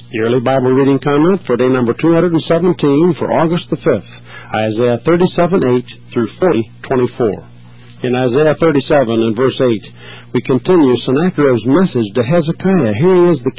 Yearly Bible Reading Comment for day number 217 for August the 5th, Isaiah 37:8 through 40:24. In Isaiah 37 and verse 8, we continue Sennacherib's message to Hezekiah. Here he is, the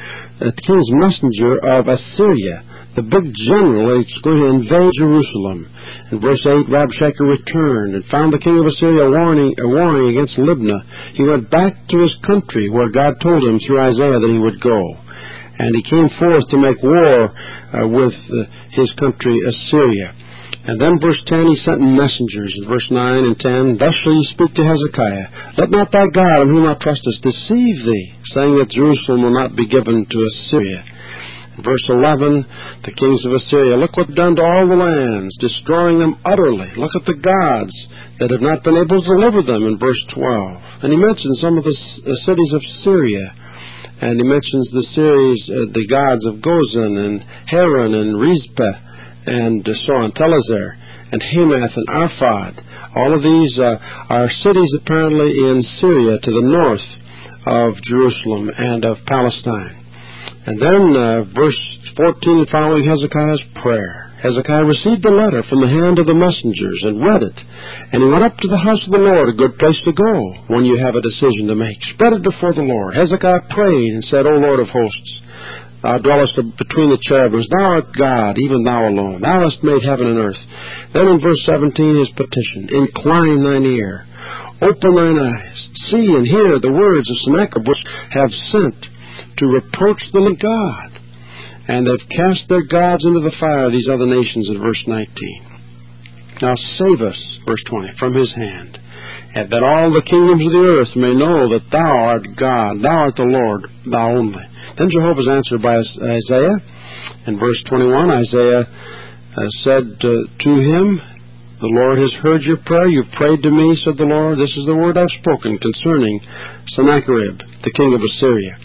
king's messenger of Assyria, the big general that's going to invade Jerusalem. In verse 8, Rabshakeh returned and found the king of Assyria warring against Libnah. He went back to his country where God told him through Isaiah that he would go. And he came forth to make war with his country Assyria. And then verse 10, he sent messengers. In verse 9 and 10, thus shall you speak to Hezekiah, let not thy God, in whom thou trustest, deceive thee, saying that Jerusalem will not be given to Assyria. In verse 11, the kings of Assyria, look what done to all the lands, destroying them utterly. Look at the gods that have not been able to deliver them, in verse 12. And he mentions some of the cities of Syria. And he mentions the gods of Gozan and Haran and Rizpah and so on, Telezer and Hamath and Arphad. All of these are cities apparently in Syria to the north of Jerusalem and of Palestine. And then verse 14 and following, Hezekiah's prayer. Hezekiah received a letter from the hand of the messengers and read it. And he went up to the house of the Lord, a good place to go when you have a decision to make. Spread it before the Lord. Hezekiah prayed and said, O Lord of hosts, thou dwellest between the cherubims. Thou art God, even thou alone. Thou hast made heaven and earth. Then in verse 17, his petition. Incline thine ear. Open thine eyes. See and hear the words of Sennacherib, which have sent to reproach the living God. And they've cast their gods into the fire, these other nations, in verse 19. Now save us, verse 20, from his hand, and that all the kingdoms of the earth may know that thou art God, thou art the Lord, thou only. Then Jehovah's answered by Isaiah. In verse 21, Isaiah said to him, the Lord has heard your prayer. You've prayed to me, said the Lord. This is the word I've spoken concerning Sennacherib, the king of Assyria.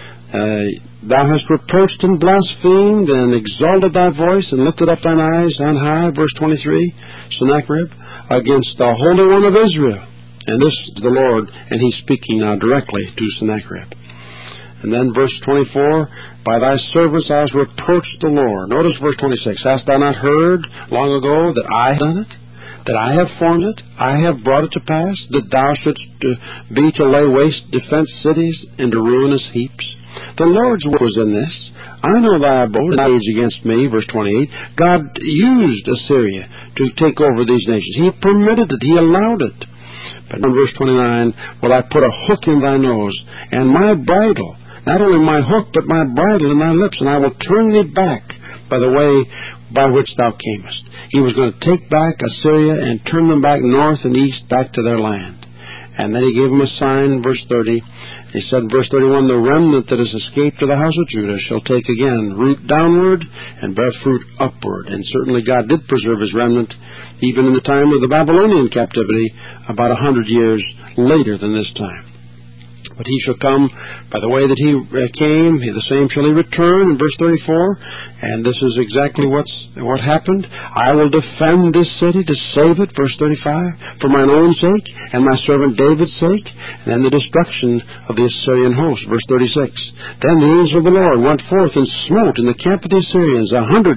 Thou hast reproached and blasphemed and exalted thy voice and lifted up thine eyes on high, verse 23, Sennacherib, against the Holy One of Israel. And this is the Lord, and he's speaking now directly to Sennacherib. And then verse 24, by thy servants thou hast reproached the Lord. Notice verse 26, hast thou not heard long ago that I have done it? That I have formed it? I have brought it to pass? That thou shouldst be to lay waste defense cities into ruinous heaps? The Lord's work was in this. I know thy abode and thy age against me, verse 28. God used Assyria to take over these nations. He permitted it. He allowed it. But in verse 29, will I put a hook in thy nose and my bridle, not only my hook, but my bridle in thy lips, and I will turn thee back by the way by which thou camest. He was going to take back Assyria and turn them back north and east, back to their land. And then he gave them a sign, verse 30. He said in verse 31, the remnant that has escaped to the house of Judah shall take again root downward and bear fruit upward. And certainly God did preserve his remnant, even in the time of the Babylonian captivity, about 100 years later than this time. But he shall come by the way that he came, the same shall he return, in verse 34. And this is exactly what happened. I will defend this city to save it, verse 35, for mine own sake and my servant David's sake. And then the destruction of the Assyrian host, verse 36. Then the angel of the Lord went forth and smote in the camp of the Assyrians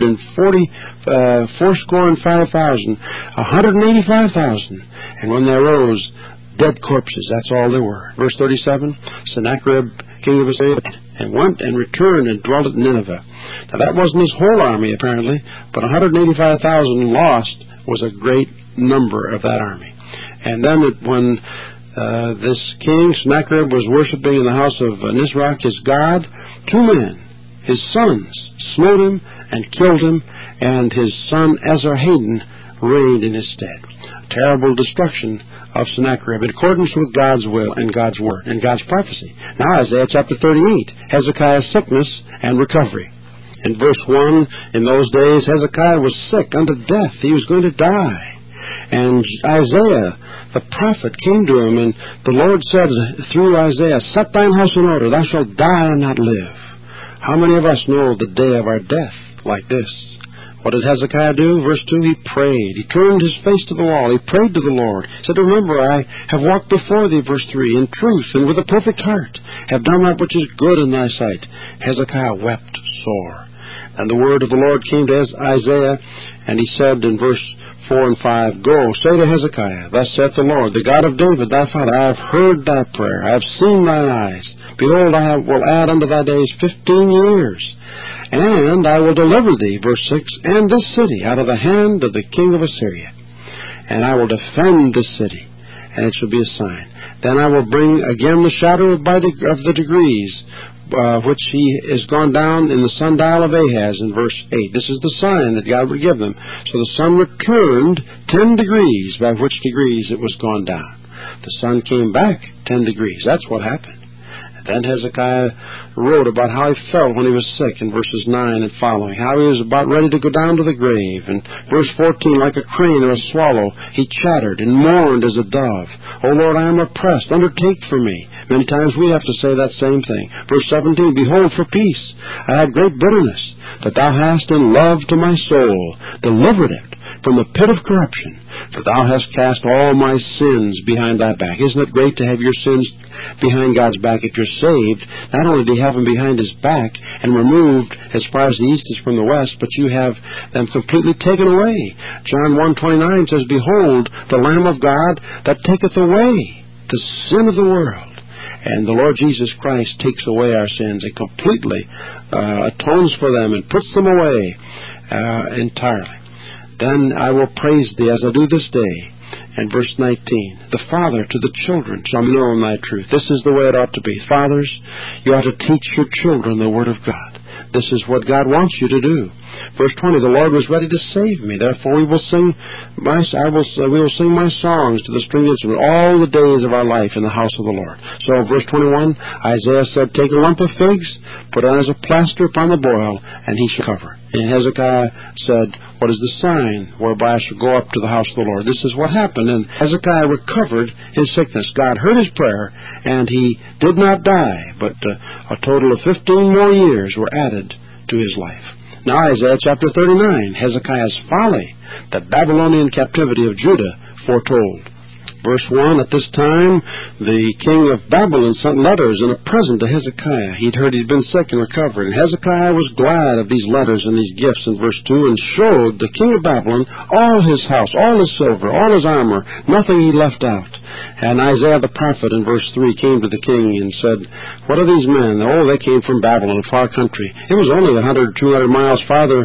185,000. And when they arose, dead corpses, that's all there were. Verse 37, Sennacherib, king of Assyria, and went and returned and dwelt at Nineveh. Now that wasn't his whole army, apparently, but 185,000 lost was a great number of that army. And then when this king, Sennacherib, was worshiping in the house of Nisroch, his god, two men, his sons, smote him and killed him, and his son Esarhaddon reigned in his stead. Terrible destruction of Sennacherib in accordance with God's will and God's word and God's prophecy. Now Isaiah chapter 38, Hezekiah's sickness and recovery. In verse 1, in those days Hezekiah was sick unto death. He was going to die. And Isaiah, the prophet, came to him, and the Lord said through Isaiah, set thine house in order, thou shalt die and not live. How many of us know the day of our death like this? What did Hezekiah do? Verse 2, he prayed. He turned his face to the wall. He prayed to the Lord. He said, remember, I have walked before thee, verse 3, in truth and with a perfect heart, have done that which is good in thy sight. Hezekiah wept sore. And the word of the Lord came to Isaiah, and he said in verse 4 and 5, Go, say to Hezekiah, Thus saith the Lord, the God of David, thy father, I have heard thy prayer, I have seen thine eyes. Behold, I will add unto thy days 15 years. And I will deliver thee, verse 6, and this city out of the hand of the king of Assyria. And I will defend this city, and it shall be a sign. Then I will bring again the shadow of the degrees, which he is gone down in the sundial of Ahaz, in verse 8. This is the sign that God would give them. So the sun returned 10 degrees, by which degrees it was gone down. The sun came back 10 degrees. That's what happened. Then Hezekiah wrote about how he felt when he was sick in verses 9 and following, how he was about ready to go down to the grave. In verse 14, like a crane or a swallow, he chattered and mourned as a dove. O Lord, I am oppressed. Undertake for me. Many times we have to say that same thing. Verse 17, Behold, for peace I had great bitterness, that thou hast in love to my soul delivered it from the pit of corruption, for thou hast cast all my sins behind thy back. Isn't it great to have your sins behind God's back? If you're saved, not only do you have them behind his back and removed as far as the east is from the west, but you have them completely taken away. John 1:29 says, Behold, the Lamb of God that taketh away the sin of the world. And the Lord Jesus Christ takes away our sins and completely atones for them and puts them away entirely. Then I will praise thee as I do this day. And verse 19, The Father to the children shall know thy truth. This is the way it ought to be. Fathers, you ought to teach your children the Word of God. This is what God wants you to do. Verse 20, The Lord was ready to save me. Therefore we will sing my songs to the stringed instrument all the days of our life in the house of the Lord. So verse 21, Isaiah said, Take a lump of figs, put it as a plaster upon the boil, and he shall cover. And Hezekiah said, What is the sign whereby I shall go up to the house of the Lord? This is what happened, and Hezekiah recovered his sickness. God heard his prayer, and he did not die, but a total of 15 more years were added to his life. Now Isaiah chapter 39, Hezekiah's folly, the Babylonian captivity of Judah, foretold. Verse 1, At this time the king of Babylon sent letters and a present to Hezekiah. He'd heard he'd been sick and recovered. And Hezekiah was glad of these letters and these gifts in verse 2, and showed the king of Babylon all his house, all his silver, all his armor, nothing he left out. And Isaiah the prophet in verse 3 came to the king and said, What are these men? Oh, they came from Babylon, a far country. It was only 100, 200 miles farther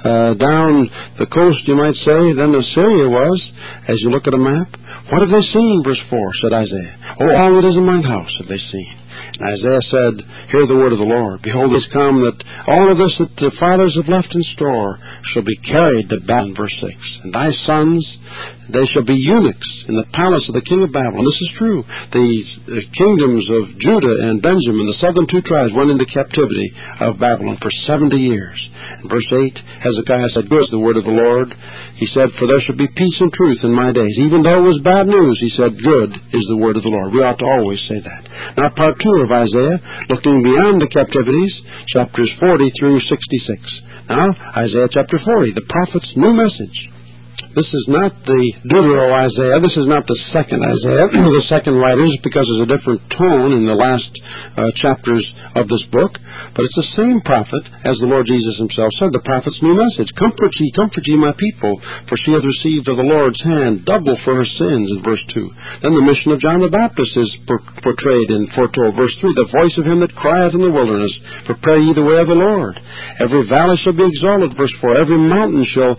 down the coast, you might say, than Assyria was, as you look at a map. What have they seen? Verse 4, said Isaiah. Oh, all that is in mine house have they seen. And Isaiah said, Hear the word of the Lord. Behold, it is come that all of this that the fathers have left in store shall be carried to Babylon. Verse 6. And thy sons, they shall be eunuchs in the palace of the king of Babylon. This is true. The kingdoms of Judah and Benjamin, the southern two tribes, went into captivity of Babylon for 70 years. In verse 8, Hezekiah said, Good is the word of the Lord. He said, For there shall be peace and truth in my days. Even though it was bad news, he said, Good is the word of the Lord. We ought to always say that. Now, part 2 of Isaiah, looking beyond the captivities, chapters 40 through 66. Now, Isaiah chapter 40, the prophet's new message. This is not the Deutero-Isaiah. This is not the second Isaiah, the second writers, because there's a different tone in the last chapters of this book. But it's the same prophet, as the Lord Jesus himself said, the prophet's new message. Comfort ye, my people, for she hath received of the Lord's hand double for her sins, in verse 2. Then the mission of John the Baptist is portrayed and foretold. Verse 3, The voice of him that crieth in the wilderness, Prepare ye the way of the Lord. Every valley shall be exalted, verse 4. Every mountain shall,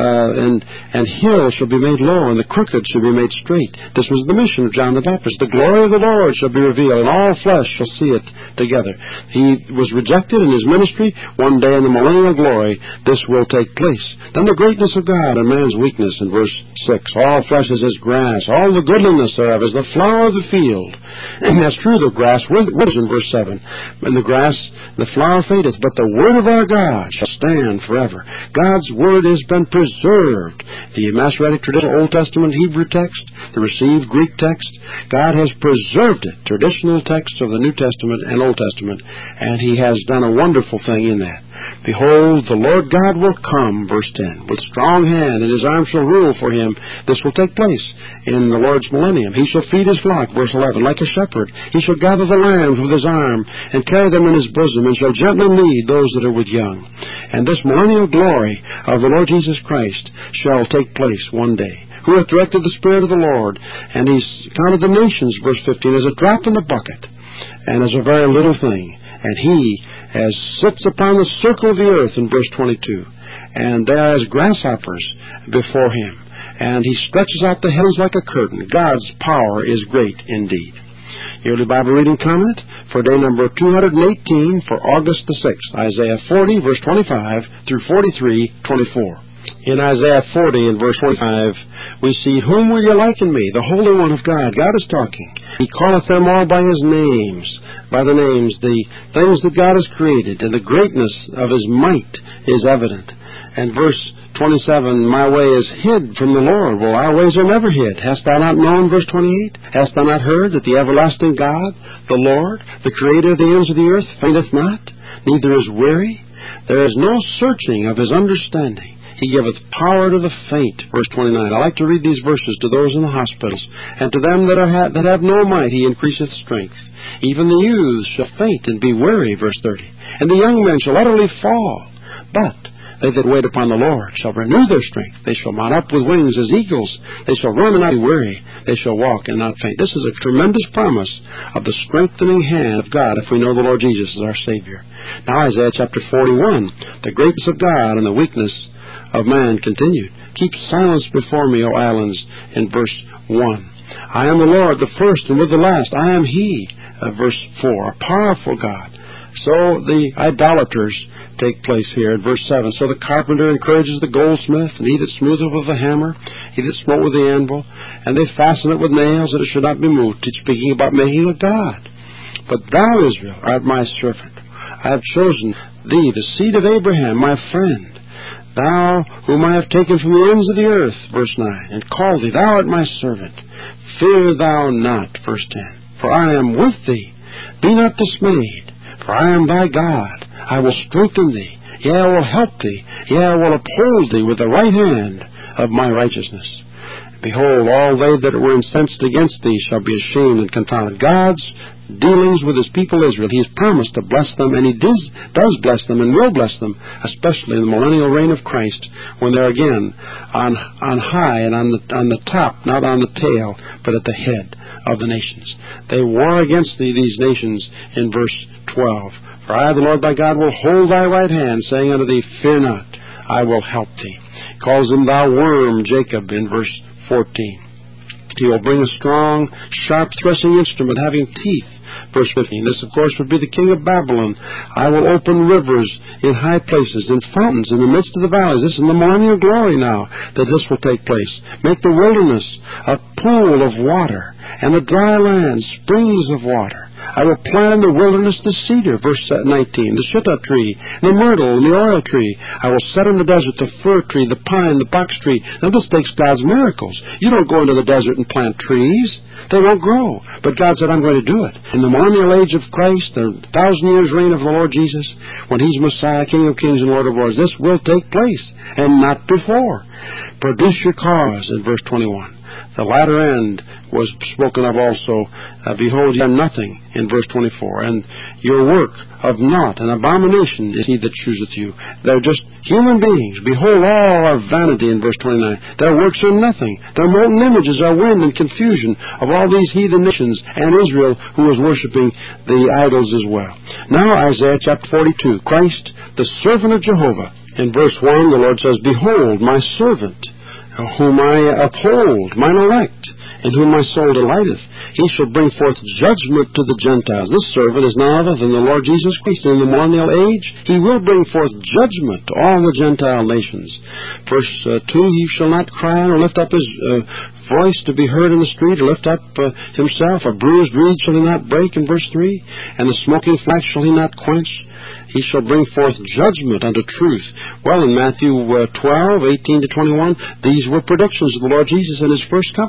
and hill shall be made low, and the crooked shall be made straight. This was the mission of John the Baptist. The glory of the Lord shall be revealed, and all flesh shall see it together. He was rejected in his ministry. One day in the millennial glory, this will take place. Then the greatness of God and man's weakness in verse 6. All flesh is as grass. All the goodliness thereof is the flower of the field. And that's true, the grass withers in verse 7. And the grass, the flower fadeth, but the word of our God shall stand forever. God's word has been preserved. The Masoretic traditional Old Testament Hebrew text, the received Greek text, God has preserved it, traditional text of the New Testament and Old Testament, and he has done a wonderful thing in that. Behold, the Lord God will come, verse 10, with strong hand, and his arm shall rule for him. This will take place in the Lord's millennium. He shall feed his flock, verse 11, like a shepherd. He shall gather the lambs with his arm, and carry them in his bosom, and shall gently lead those that are with young. And this millennial glory of the Lord Jesus Christ shall take place one day. Who hath directed the Spirit of the Lord, and he's counted the nations, verse 15, as a drop in the bucket, and as a very little thing. And he as sits upon the circle of the earth, in verse 22, and they are as grasshoppers before him, and he stretches out the heavens like a curtain. God's power is great indeed. Yearly Bible Reading Comment for day number 218 for August the 6th, Isaiah 40, verse 25 through 43:24. In Isaiah 40 and verse 25, we see, Whom will you liken me? The Holy One of God. God is talking. He calleth them all by his names, by the names, the things that God has created, and the greatness of his might is evident. And verse 27, My way is hid from the Lord. Well, our ways are never hid. Hast thou not known, verse 28? Hast thou not heard that the everlasting God, the Lord, the creator of the ends of the earth, fainteth not, neither is weary? There is no searching of his understanding. He giveth power to the faint, verse 29. I like to read these verses to those in the hospitals. And to them that have no might he increaseth strength. Even the youths shall faint and be weary, verse 30. And the young men shall utterly fall. But they that wait upon the Lord shall renew their strength. They shall mount up with wings as eagles. They shall run and not be weary. They shall walk and not faint. This is a tremendous promise of the strengthening hand of God if we know the Lord Jesus is our Savior. Now Isaiah chapter 41, the greatness of God and the weakness of man continued. Keep silence before me, O islands, in verse 1. I am the Lord, the first and with the last. I am he, verse 4, a powerful God. So the idolaters take place here in verse 7. So the carpenter encourages the goldsmith, and he that smootheth with the hammer, he that smote with the anvil, and they fasten it with nails that it should not be moved. It's speaking about making a God. But thou, Israel, art my servant. I have chosen thee, the seed of Abraham, my friend. Thou whom I have taken from the ends of the earth, verse 9, and called thee, thou art my servant. Fear thou not, verse 10, for I am with thee. Be not dismayed, for I am thy God. I will strengthen thee, yea, I will help thee, yea, I will uphold thee with the right hand of my righteousness. Behold, all they that were incensed against thee shall be ashamed and confounded. God's dealings with his people Israel, he has promised to bless them, and he does bless them and will bless them, especially in the millennial reign of Christ, when they're again on high and on the top, not on the tail, but at the head of the nations. They war against these nations in verse 12. For I, the Lord thy God, will hold thy right hand, saying unto thee, Fear not, I will help thee. He calls him thou worm, Jacob, in verse 14. He will bring a strong, sharp threshing instrument having teeth. Verse 15. This, of course, would be the king of Babylon. I will open rivers in high places, and fountains in the midst of the valleys. This is the millennial glory now that this will take place. Make the wilderness a pool of water, and the dry land springs of water. I will plant in the wilderness the cedar, verse 19, the shittah tree, the myrtle, and the oil tree. I will set in the desert the fir tree, the pine, the box tree. Now this takes God's miracles. You don't go into the desert and plant trees. They won't grow. But God said, I'm going to do it. In the millennial age of Christ, the 1,000 years reign of the Lord Jesus, when he's Messiah, King of kings and Lord of lords, this will take place, and not before. Produce your cause, in verse 21. The latter end was spoken of also. Behold, ye are nothing, in verse 24. And your work of naught and abomination is he that chooseth you. They're just human beings. Behold, all are vanity, in verse 29. Their works are nothing. Their molten images are wind and confusion of all these heathen nations, and Israel, who was worshiping the idols as well. Now, Isaiah chapter 42. Christ, the servant of Jehovah. In verse 1, the Lord says, Behold, my servant, whom I uphold, mine elect, in whom my soul delighteth. He shall bring forth judgment to the Gentiles. This servant is none other than the Lord Jesus Christ. In the millennial age, he will bring forth judgment to all the Gentile nations. Verse 2, he shall not cry or lift up his voice to be heard in the street, or lift up himself. A bruised reed shall he not break, in verse 3. And the smoking flax shall he not quench. He shall bring forth judgment unto truth. Well, in Matthew 12, 18 to 21, these were predictions of the Lord Jesus in his first coming,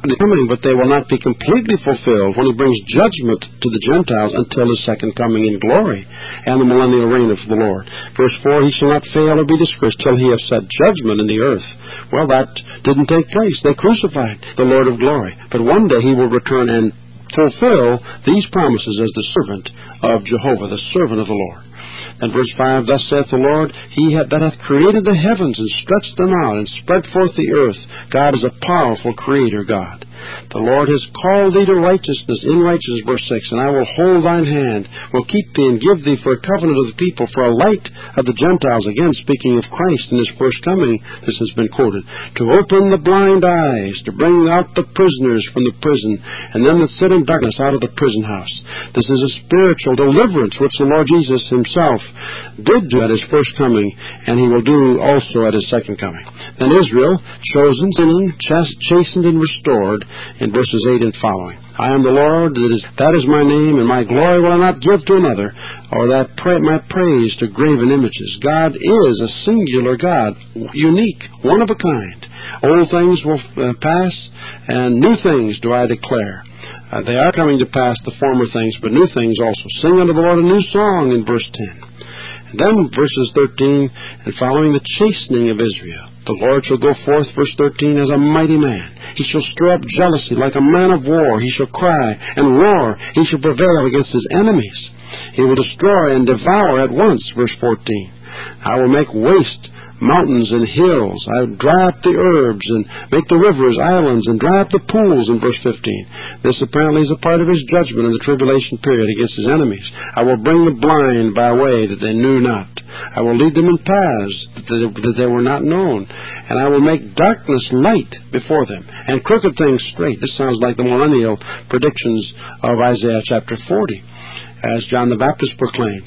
fulfilling, but they will not be completely fulfilled when he brings judgment to the Gentiles until his second coming in glory and the millennial reign of the Lord. Verse 4, he shall not fail or be disgraced till he have set judgment in the earth. Well, that didn't take place. They crucified the Lord of glory. But one day he will return and fulfill these promises as the servant of Jehovah, the servant of the Lord. And verse 5, thus saith the Lord, he that hath created the heavens and stretched them out and spread forth the earth. God is a powerful creator God. The Lord has called thee to righteousness, in righteousness, verse 6, and I will hold thine hand, will keep thee and give thee for a covenant of the people, for a light of the Gentiles. Again, speaking of Christ in his first coming, this has been quoted. To open the blind eyes, to bring out the prisoners from the prison, and them that sit in darkness out of the prison house. This is a spiritual deliverance which the Lord Jesus himself did do at his first coming, and he will do also at his second coming. Then Israel, chosen, sinning, chastened, and restored, in verses 8 and following. I am the Lord, that is my name, and my glory will I not give to another, or my praise to graven images. God is a singular God, unique, one of a kind. Old things will pass, and new things do I declare. They are coming to pass, the former things, but new things also. Sing unto the Lord a new song in verse 10. And then verses 13 and following, the chastening of Israel. The Lord shall go forth, verse 13, as a mighty man. He shall stir up jealousy like a man of war. He shall cry and roar. He shall prevail against his enemies. He will destroy and devour at once, verse 14. I will make waste mountains and hills. I will dry up the herbs and make the rivers islands and dry up the pools, in verse 15. This apparently is a part of his judgment in the tribulation period against his enemies. I will bring the blind by a way that they knew not. I will lead them in paths that they were not known. And I will make darkness light before them, and crooked things straight. This sounds like the millennial predictions of Isaiah chapter 40, as John the Baptist proclaimed.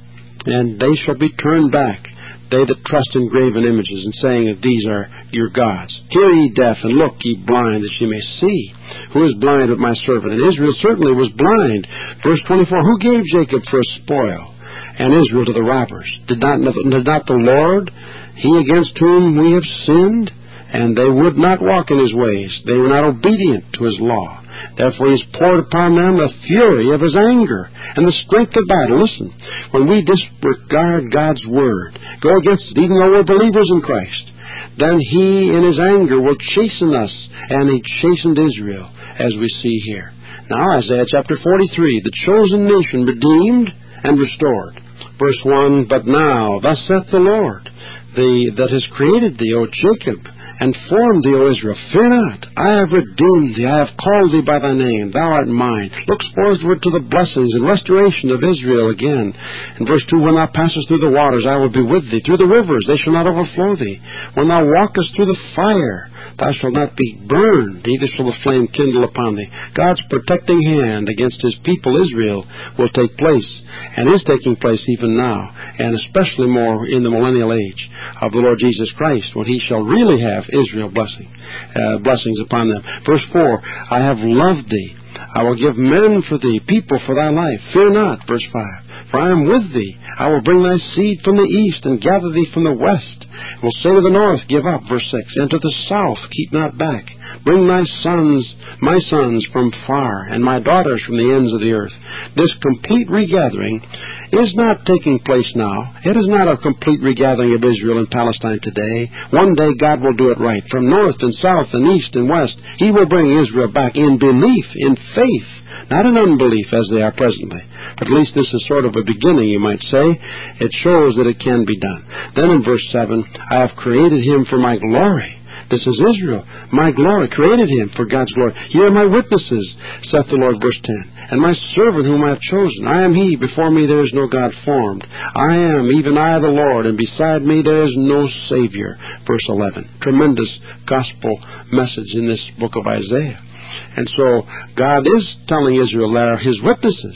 And they shall be turned back, they that trust in graven images, and saying that these are your gods. Hear ye deaf, and look ye blind, that ye may see. Who is blind but my servant? And Israel certainly was blind. Verse 24, who gave Jacob for a spoil, and Israel to the robbers? Did not the Lord, he against whom we have sinned? And they would not walk in his ways. They were not obedient to his law. Therefore he has poured upon them the fury of his anger and the strength of battle. Listen, when we disregard God's word, go against it, even though we're believers in Christ, then he in his anger will chasten us, and he chastened Israel, as we see here. Now Isaiah chapter 43, the chosen nation redeemed and restored. Verse 1, but now, thus saith the Lord, that has created thee, O Jacob, and formed thee, O Israel. Fear not, I have redeemed thee, I have called thee by thy name, thou art mine. Looks forward to the blessings and restoration of Israel again. In verse 2, when thou passest through the waters, I will be with thee. Through the rivers, they shall not overflow thee. When thou walkest through the fire, thou shalt not be burned, neither shall the flame kindle upon thee. God's protecting hand against his people Israel will take place, and is taking place even now, and especially more in the millennial age of the Lord Jesus Christ, when he shall really have Israel blessings upon them. Verse 4, I have loved thee. I will give men for thee, people for thy life. Fear not, verse 5, for I am with thee. I will bring thy seed from the east, and gather thee from the west. Will say to the north, give up, verse 6, and to the south, keep not back. Bring my sons from far, and my daughters from the ends of the earth. This complete regathering is not taking place now. It is not a complete regathering of Israel in Palestine today. One day God will do it right. From north and south and east and west, he will bring Israel back in belief, in faith, not in unbelief as they are presently. But at least this is sort of a beginning, you might say. It shows that it can be done. Then in verse 7, I have created him for my glory. This is Israel. My glory, created him for God's glory. Ye are my witnesses, saith the Lord, verse 10. And my servant whom I have chosen. I am he, before me there is no God formed. I am, even I the Lord, and beside me there is no Savior. Verse 11. Tremendous gospel message in this book of Isaiah. And so God is telling Israel they are his witnesses,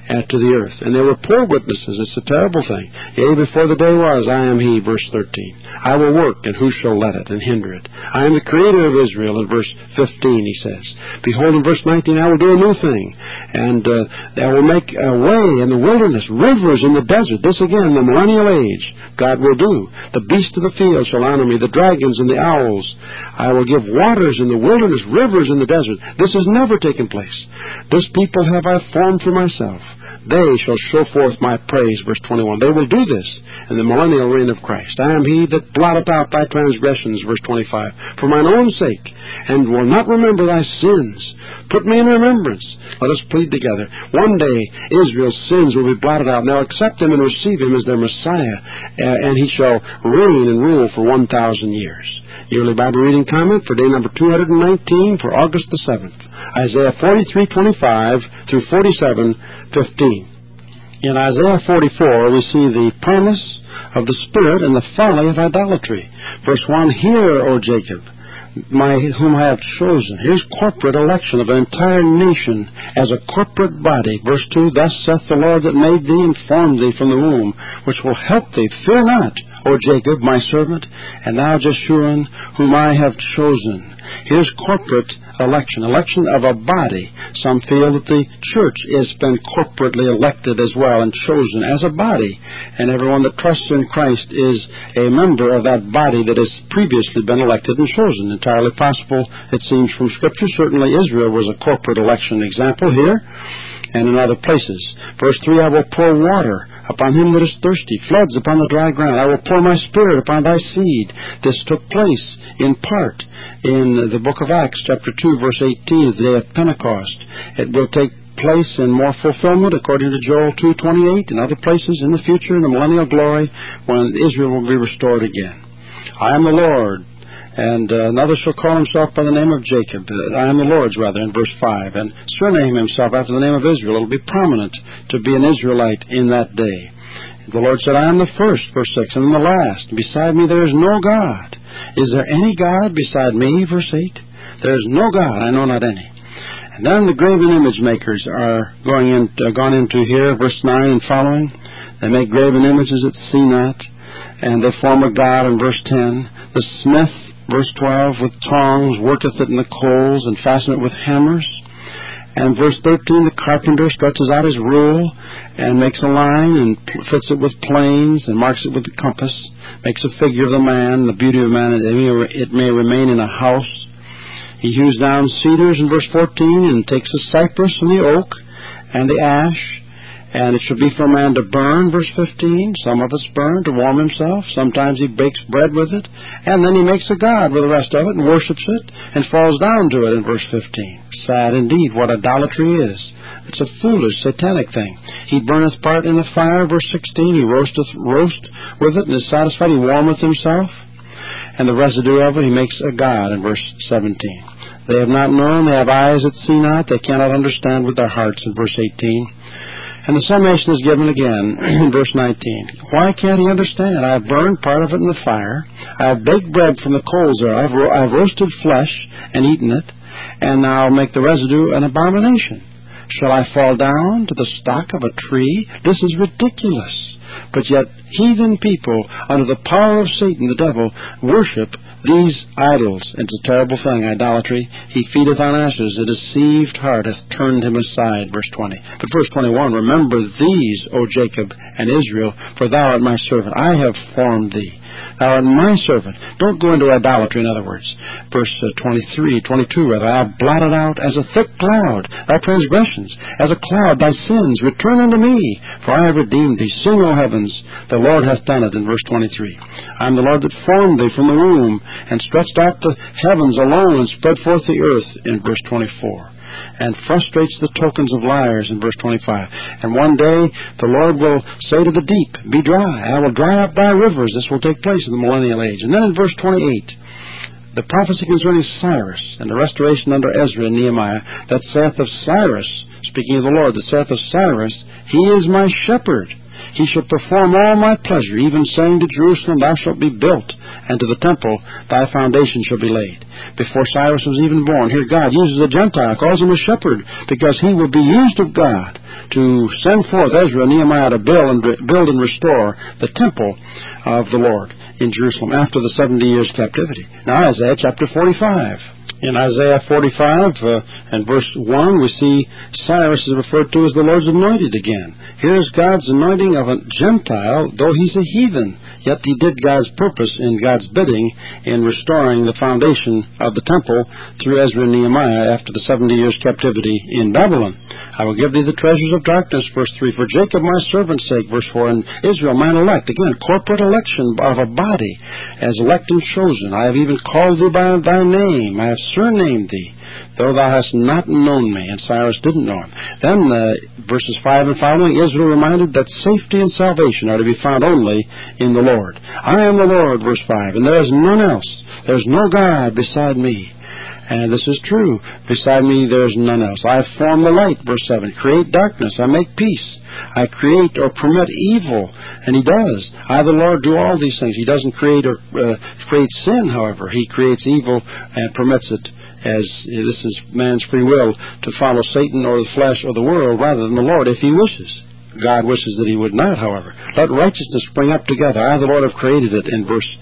to the earth. And they were poor witnesses. It's a terrible thing. Yea, before the day was, I am he, verse 13. I will work, and who shall let it and hinder it? I am the creator of Israel, in verse 15, he says. Behold, in verse 19, I will do a new thing, and I will make a way in the wilderness, rivers in the desert. This again, the millennial age, God will do. The beasts of the field shall honor me, the dragons and the owls. I will give waters in the wilderness, rivers in the desert. This has never taken place. This people have I formed for myself. They shall show forth my praise, verse 21. They will do this in the millennial reign of Christ. I am he that blotteth out thy transgressions, verse 25, for mine own sake, and will not remember thy sins. Put me in remembrance. Let us plead together. One day Israel's sins will be blotted out, and they'll accept him and receive him as their Messiah, and he shall reign and rule for 1,000 years. Yearly Bible Reading Comment for day number 219 for August the 7th. Isaiah 43:25 through 47:15. In Isaiah 44, we see the promise of the Spirit and the folly of idolatry. Verse 1, Hear, O Jacob, whom I have chosen. Here's corporate election of an entire nation as a corporate body. Verse 2, Thus saith the Lord that made thee and formed thee from the womb, which will help thee. Fear not, O Jacob, my servant, and thou Jeshurun, whom I have chosen. Here's corporate election of a body. Some feel that the church has been corporately elected as well and chosen as a body, and everyone that trusts in Christ is a member of that body that has previously been elected and chosen. Entirely possible, it seems, from Scripture. Certainly Israel was a corporate election example here and in other places. Verse 3, I will pour water upon him that is thirsty, floods upon the dry ground. I will pour my Spirit upon thy seed. This took place in part in the book of Acts, chapter 2, verse 18, the day of Pentecost. It will take place in more fulfillment according to Joel 2:28 and other places in the future in the millennial glory when Israel will be restored again. I am the Lord, and another shall call himself by the name of Jacob. I am the Lord's, rather, in verse 5, and surname himself after the name of Israel. It will be prominent to be an Israelite in that day. The Lord said, I am the first, verse 6, and the last. Beside me there is no God. Is there any God beside me, verse 8? There is no God, I know not any. And then the graven image makers are gone into here, verse 9 and following. They make graven images that see not, and they form a god in verse 10. The smith, verse 12, with tongs worketh it in the coals and fasten it with hammers. And verse 13, the carpenter stretches out his rule and makes a line and fits it with planes and marks it with the compass, makes a figure of the man, the beauty of man, it may remain in a house. He hews down cedars in verse 14 and takes the cypress and the oak and the ash, and it should be for a man to burn, verse 15. Some of it's burned to warm himself. Sometimes he bakes bread with it, and then he makes a god with the rest of it and worships it and falls down to it in verse 15. Sad indeed what idolatry is. It's a foolish, satanic thing. He burneth part in the fire, verse 16. He roast with it and is satisfied. He warmeth himself, and the residue of it he makes a god in verse 17. They have not known, they have eyes that see not, they cannot understand with their hearts in verse 18. And the summation is given again in verse 19. Why can't he understand? I have burned part of it in the fire. I have baked bread from the coals there. I have roasted flesh and eaten it, and now I'll make the residue an abomination. Shall I fall down to the stock of a tree? This is ridiculous. But yet heathen people, under the power of Satan, the devil, worship these idols. It's a terrible thing, idolatry. He feedeth on ashes. A deceived heart hath turned him aside, verse 20. But verse 21, Remember these, O Jacob and Israel, for thou art my servant. I have formed thee. Thou art my servant. Don't go into idolatry, in other words. Verse 22, I have blotted out as a thick cloud thy transgressions, as a cloud thy sins. Return unto me, for I have redeemed thee. Sing, O heavens, the Lord hath done it, in verse 23. I am the Lord that formed thee from the womb, and stretched out the heavens alone, and spread forth the earth, in verse 24. And frustrates the tokens of liars in verse 25. And one day the Lord will say to the deep, Be dry. I will dry up thy rivers. This will take place in the millennial age. And then in verse 28, the prophecy concerning Cyrus and the restoration under Ezra and Nehemiah, that saith of Cyrus, speaking of the Lord, that saith of Cyrus, He is my shepherd. he shall perform all my pleasure, even saying to Jerusalem, thou shalt be built, and to the temple thy foundation shall be laid. Before Cyrus was even born, here God uses a Gentile, calls him a shepherd, because he will be used of God to send forth Ezra and Nehemiah to build and restore the temple of the Lord in Jerusalem after the 70 years captivity. Now Isaiah chapter 45. In Isaiah 45 and verse 1, we see Cyrus is referred to as the Lord's anointed again. Here's God's anointing of a Gentile, though he's a heathen. Yet he did God's purpose in God's bidding in restoring the foundation of the temple through Ezra and Nehemiah after the 70 years captivity in Babylon. I will give thee the treasures of darkness, verse 3, for Jacob my servant's sake, verse 4, and Israel mine elect. Again, corporate election of a body as elect and chosen. I have even called thee by thy name. I have surnamed thee, though thou hast not known me. And Cyrus didn't know him. Then verses 5 and following, Israel reminded that safety and salvation are to be found only in the Lord. I am the Lord, verse 5, and there is none else. There is no God beside me. And this is true. Beside me there is none else. I have formed the light, verse 7. Create darkness. I make peace. I create or permit evil. And he does. I, the Lord, do all these things. He doesn't create or create sin, however. He creates evil and permits it, as this is man's free will to follow Satan or the flesh or the world rather than the Lord if he wishes. God wishes that he would not, however. Let righteousness spring up together. I, the Lord, have created it, in verse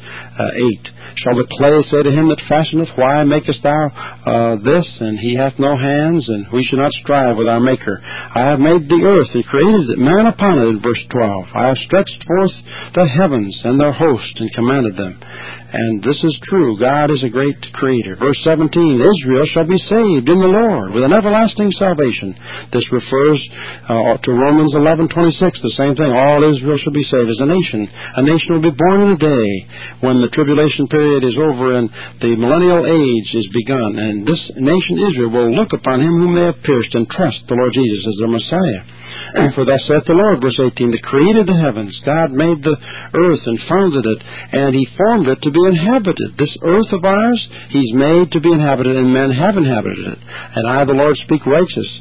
8. Shall the clay say to him that fashioneth, why makest thou this? And he hath no hands, and we should not strive with our Maker. I have made the earth and created it, man upon it, in verse 12. I have stretched forth the heavens and their host, and commanded them. And this is true. God is a great creator. Verse 17, Israel shall be saved in the Lord with an everlasting salvation. This refers to Romans 11:26, the same thing. All Israel shall be saved as a nation. A nation will be born in a day when the tribulation period is over and the millennial age is begun. And this nation, Israel, will look upon him whom they have pierced and trust the Lord Jesus as their Messiah. For thus saith the Lord, verse 18, that created the heavens. God made the earth and founded it, and he formed it to be inhabited. This earth of ours, he's made to be inhabited, and men have inhabited it. And I, the Lord, speak righteousness.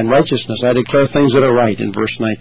I declare things that are right, in verse 19.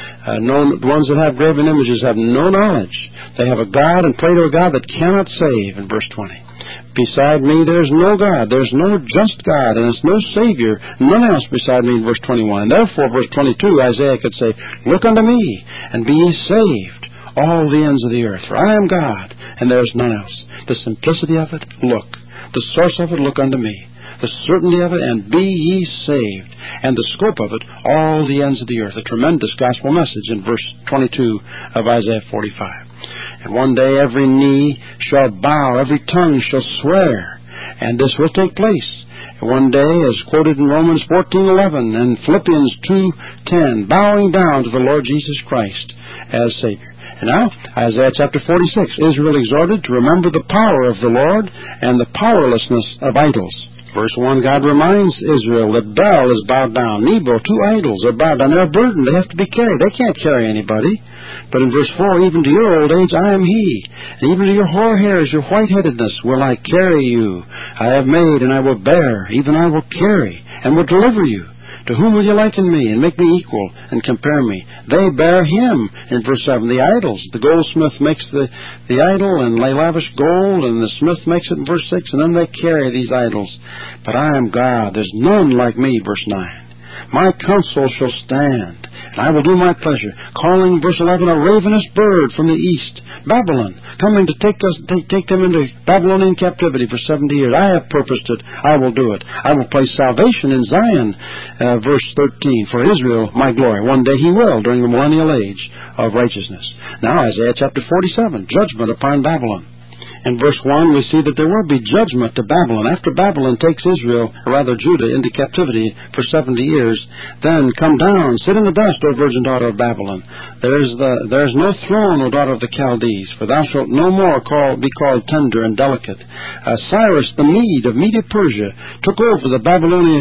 The ones that have graven images have no knowledge. They have a God and pray to a God that cannot save, in verse 20. Beside me there's no God, there's no just God, and there's no Savior, none else beside me, in verse 21. And therefore, verse 22, Isaiah could say, look unto me, and be ye saved, all the ends of the earth, for I am God, and there is none else. The simplicity of it, look. The source of it, look unto me. The certainty of it, and be ye saved. And the scope of it, all the ends of the earth. A tremendous gospel message in verse 22 of Isaiah 45. And one day every knee shall bow, every tongue shall swear. And this will take place. And one day, as quoted in Romans 14:11 and Philippians 2:10, bowing down to the Lord Jesus Christ as Savior. And now, Isaiah chapter 46, Israel exhorted to remember the power of the Lord and the powerlessness of idols. Verse 1, God reminds Israel that Baal is bowed down. Nebo, two idols, are bowed down. They're a burden. They have to be carried. They can't carry anybody. But in verse 4, even to your old age I am he, and even to your hoar hairs, your whiteheadedness, will I carry you. I have made, and I will bear, even I will carry, and will deliver you. To whom will you liken me, and make me equal, and compare me? They bear him, in verse 7, the idols. The goldsmith makes the idol, and they lavish gold, and the smith makes it, in verse 6, and then they carry these idols. But I am God, there's none like me, verse 9. My counsel shall stand, and I will do my pleasure, calling, verse 11, a ravenous bird from the east, Babylon, coming to take them into Babylonian captivity for 70 years. I have purposed it. I will do it. I will place salvation in Zion, verse 13, for Israel, my glory. One day he will, during the millennial age of righteousness. Now, Isaiah chapter 47, judgment upon Babylon. In verse 1, we see that there will be judgment to Babylon. After Babylon takes Israel, or rather Judah, into captivity for 70 years, then come down, sit in the dust, O virgin daughter of Babylon. There is no throne, O daughter of the Chaldees, for thou shalt no more be called tender and delicate. Cyrus the Mede of Media Persia took over the Babylonian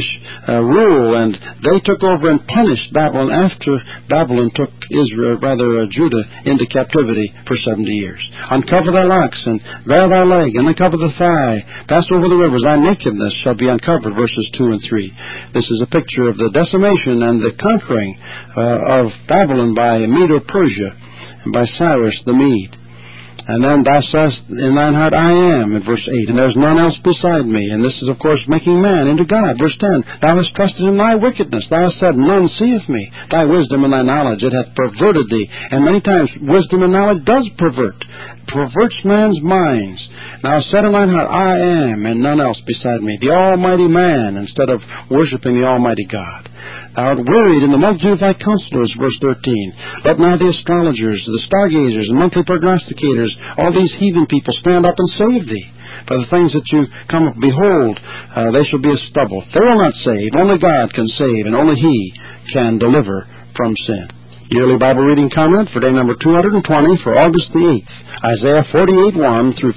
rule, and they took over and punished Babylon after Babylon took Judah into captivity for 70 years. Uncover thy locks and bare thy leg, and uncover the thigh. Pass over the rivers, thy nakedness shall be uncovered, verses 2 and 3. This is a picture of the decimation and the conquering of Babylon by Medo-Persia and by Cyrus the Mede. And then thou sayest in thine heart, I am, in verse 8, and there is none else beside me. And this is, of course, making man into God. Verse 10, thou hast trusted in thy wickedness. Thou hast said, none seeth me. Thy wisdom and thy knowledge, it hath perverted thee. And many times wisdom and knowledge does perverts man's minds. Thou hast said in thine heart, I am, and none else beside me. The Almighty man, instead of worshiping the Almighty God. Thou art wearied in the multitude of thy counselors, verse 13. Let now the astrologers, the stargazers, and monthly prognosticators, all these heathen people stand up and save thee. For the things that you come up, behold, they shall be as stubble. They will not save. Only God can save, and only He can deliver from sin. Yearly Bible Reading Comment for day number 220 for August the 8th. Isaiah 48:1 through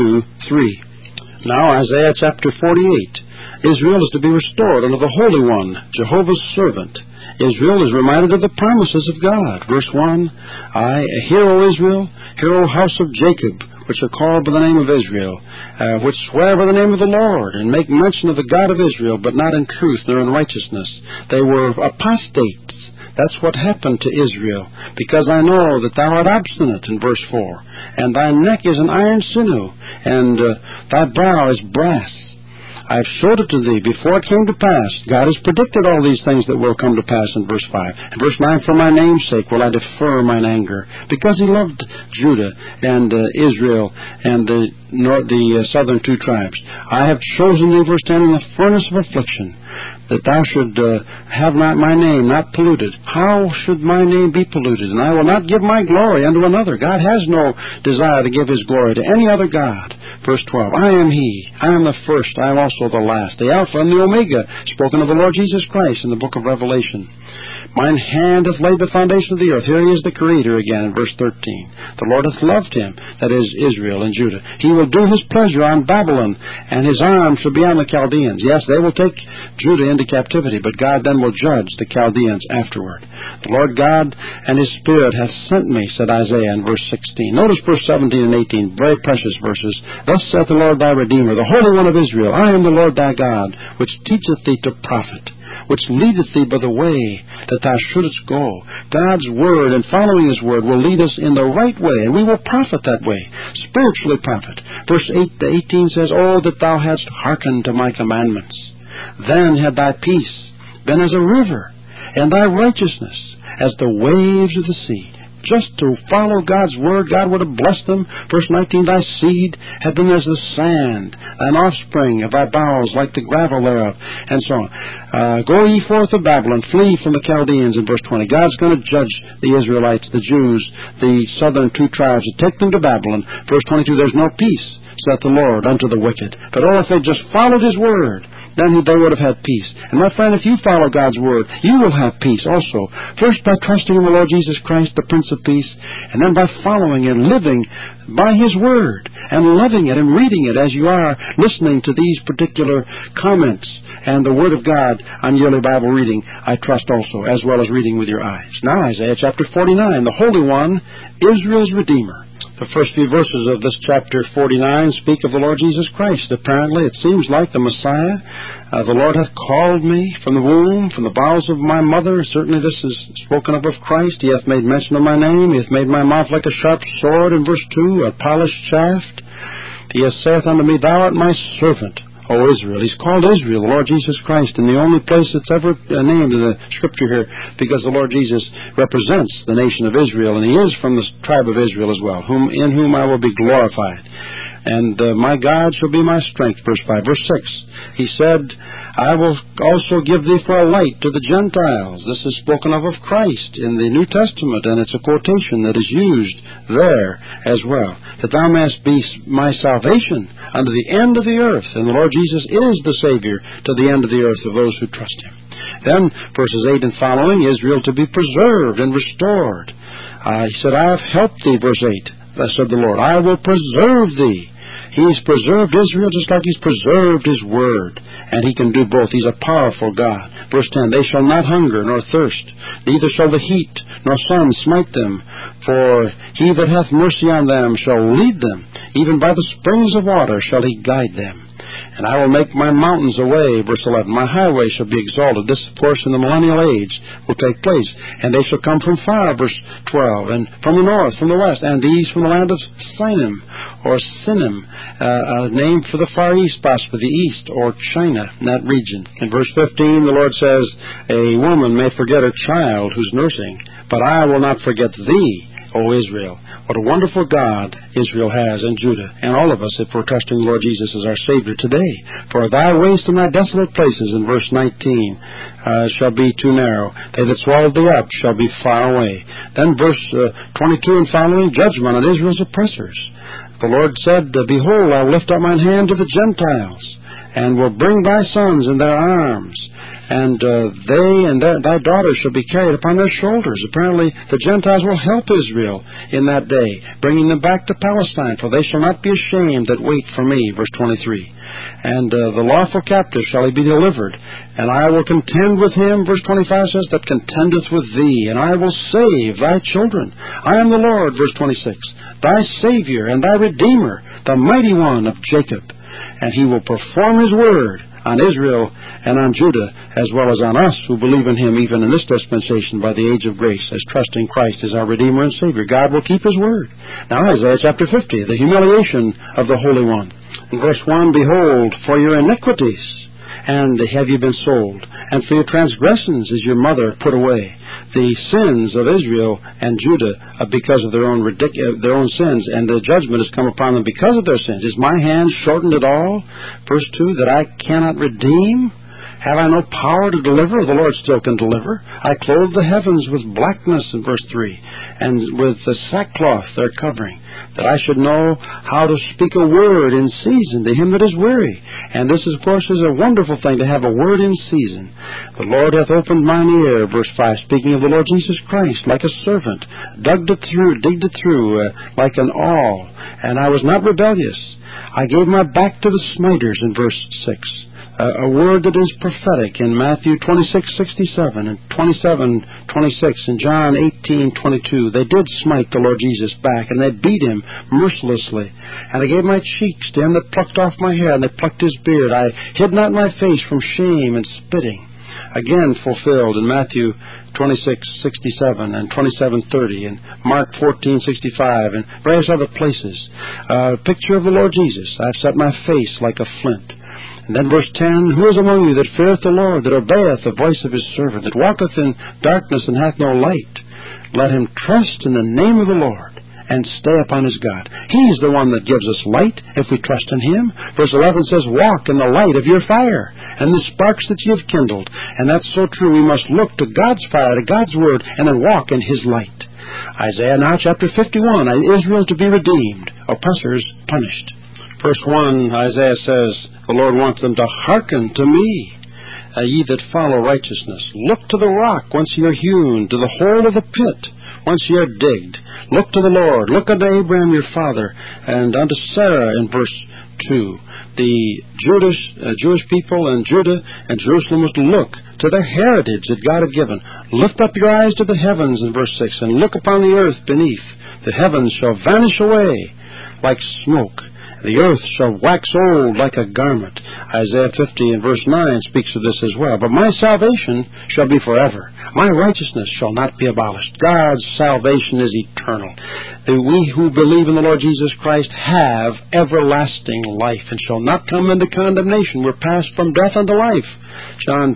52:3. Now Isaiah chapter 48. Israel is to be restored unto the Holy One, Jehovah's servant. Israel is reminded of the promises of God. Verse 1, Hear, O Israel, hear, O house of Jacob, which are called by the name of Israel, which swear by the name of the Lord, and make mention of the God of Israel, but not in truth nor in righteousness. They were apostates. That's what happened to Israel. Because I know that thou art obstinate, in verse 4, and thy neck is an iron sinew, and thy brow is brass. I have showed it to thee before it came to pass. God has predicted all these things that will come to pass in verse 5. In verse 9, for my name's sake will I defer mine anger, because he loved Judah and Israel and the southern two tribes. I have chosen thee, verse 10, in the furnace of affliction, that thou should have not my name not polluted. How should my name be polluted? And I will not give my glory unto another. God has no desire to give his glory to any other God. Verse 12, I am he, I am the first, I am also the last, the Alpha and the Omega, spoken of the Lord Jesus Christ in the book of Revelation. Mine hand hath laid the foundation of the earth. Here he is the Creator again in verse 13. The Lord hath loved him, that is, Israel and Judah. He will do his pleasure on Babylon, and his arm shall be on the Chaldeans. Yes, they will take Judah into captivity, but God then will judge the Chaldeans afterward. The Lord God and his Spirit hath sent me, said Isaiah in verse 16. Notice verse 17 and 18, very precious verses. Thus saith the Lord thy Redeemer, the Holy One of Israel, I am the Lord thy God, which teacheth thee to profit, which leadeth thee by the way that thou shouldest go. God's Word and following His Word will lead us in the right way, and we will profit that way, spiritually profit. Verse 8 to 18 says, Oh, that thou hadst hearkened to my commandments. Then had thy peace been as a river, and thy righteousness as the waves of the sea. Just to follow God's Word, God would have blessed them. Verse 19, thy seed had been as the sand, thine offspring of thy bowels like the gravel thereof, and so on. Go ye forth of Babylon, flee from the Chaldeans in verse 20. God's going to judge the Israelites, the Jews, the southern two tribes, and take them to Babylon. Verse 22, there's no peace, saith the Lord, unto the wicked. But oh, if they just followed His Word, then they would have had peace. And my friend, if you follow God's Word, you will have peace also. First by trusting in the Lord Jesus Christ, the Prince of Peace, and then by following and living by His Word, and loving it and reading it as you are listening to these particular comments and the Word of God on Yearly Bible Reading, I trust also, as well as reading with your eyes. Now Isaiah chapter 49, the Holy One, Israel's Redeemer. The first few verses of this chapter 49 speak of the Lord Jesus Christ. Apparently, it seems like the Messiah. The Lord hath called me from the womb, from the bowels of my mother. Certainly this is spoken of Christ. He hath made mention of my name. He hath made my mouth like a sharp sword, in verse 2, a polished shaft. He hath saith unto me, Thou art my servant, O Israel. He's called Israel, the Lord Jesus Christ, and the only place that's ever named in the Scripture here, because the Lord Jesus represents the nation of Israel, and He is from the tribe of Israel as well, in whom I will be glorified. And my God shall be my strength, verse 5. Verse 6, He said, I will also give thee for a light to the Gentiles. This is spoken of Christ in the New Testament, and it's a quotation that is used there as well. That thou mayest be my salvation unto the end of the earth. And the Lord Jesus is the Savior to the end of the earth of those who trust Him. Then, verses 8 and following, Israel to be preserved and restored. He said, I have helped thee, verse 8. Thus said the Lord, I will preserve thee. He's preserved Israel just like He's preserved His Word. And He can do both. He's a powerful God. Verse 10, they shall not hunger nor thirst, neither shall the heat nor sun smite them. For He that hath mercy on them shall lead them even by the springs of water shall he guide them. And I will make my mountains a way, verse 11. My highway shall be exalted. This, of course, in the millennial age will take place. And they shall come from far, verse 12, and from the north, from the west, and these from the land of Sinim, or Sinim, a name for the Far East, possibly the East, or China, in that region. In verse 15, the Lord says, a woman may forget her child who's nursing, but I will not forget thee, O Israel. What a wonderful God Israel has, and Judah, and all of us if we're trusting the Lord Jesus as our Savior today. For thy waste and thy desolate places, in verse 19, shall be too narrow. They that swallowed thee up shall be far away. Then verse 22 and following, judgment on Israel's oppressors. The Lord said, behold, I will lift up mine hand to the Gentiles, and will bring thy sons in their arms. And they and thy daughters shall be carried upon their shoulders. Apparently, the Gentiles will help Israel in that day, bringing them back to Palestine, for they shall not be ashamed that wait for me, verse 23. And the lawful captive shall he be delivered, and I will contend with him, verse 25 says, that contendeth with thee, and I will save thy children. I am the Lord, verse 26, thy Savior and thy Redeemer, the mighty one of Jacob. And he will perform his word on Israel and on Judah, as well as on us who believe in him even in this dispensation by the age of grace, as trusting Christ as our Redeemer and Savior. God will keep his word. Now Isaiah chapter 50, the humiliation of the Holy One. In verse 1, behold, for your iniquities and have you been sold, and for your transgressions is your mother put away. The sins of Israel and Judah because of their own sins, and the judgment has come upon them because of their sins. Is my hand shortened at all? Verse 2, that I cannot redeem? Have I no power to deliver? The Lord still can deliver. I clothe the heavens with blackness, in verse 3, and with the sackcloth their covering, that I should know how to speak a word in season to him that is weary. And this, of course, is a wonderful thing, to have a word in season. The Lord hath opened mine ear, verse 5, speaking of the Lord Jesus Christ, like a servant, digged it through, like an awl, and I was not rebellious. I gave my back to the smiters, in verse 6. A word that is prophetic in Matthew 26:67 and 27:26 and John 18:22. They did smite the Lord Jesus back, and they beat him mercilessly. And I gave my cheeks to him that plucked off my hair, and they plucked his beard. I hid not my face from shame and spitting. Again fulfilled in Matthew 26:67 and 27:30 and Mark 14:65 and various other places. A picture of the Lord Jesus. I've set my face like a flint. And then verse 10, who is among you that feareth the Lord, that obeyeth the voice of his servant, that walketh in darkness and hath no light? Let him trust in the name of the Lord and stay upon his God. He's the one that gives us light if we trust in him. Verse 11 says, walk in the light of your fire and the sparks that you have kindled. And that's so true. We must look to God's fire, to God's word, and then walk in his light. Isaiah now chapter 51, Israel to be redeemed, oppressors punished. Verse 1, Isaiah says, the Lord wants them to hearken to me, ye that follow righteousness. Look to the rock whence ye are hewn, to the hole of the pit whence ye are digged. Look to the Lord. Look unto Abraham your father, and unto Sarah, in verse 2. The Jewish people and Judah and Jerusalem must look to their heritage that God had given. Lift up your eyes to the heavens, in verse 6, and look upon the earth beneath. The heavens shall vanish away like smoke. The earth shall wax old like a garment. Isaiah 50 and verse 9 speaks of this as well. But my salvation shall be forever. My righteousness shall not be abolished. God's salvation is eternal. We who believe in the Lord Jesus Christ have everlasting life and shall not come into condemnation. We're passed from death unto life. John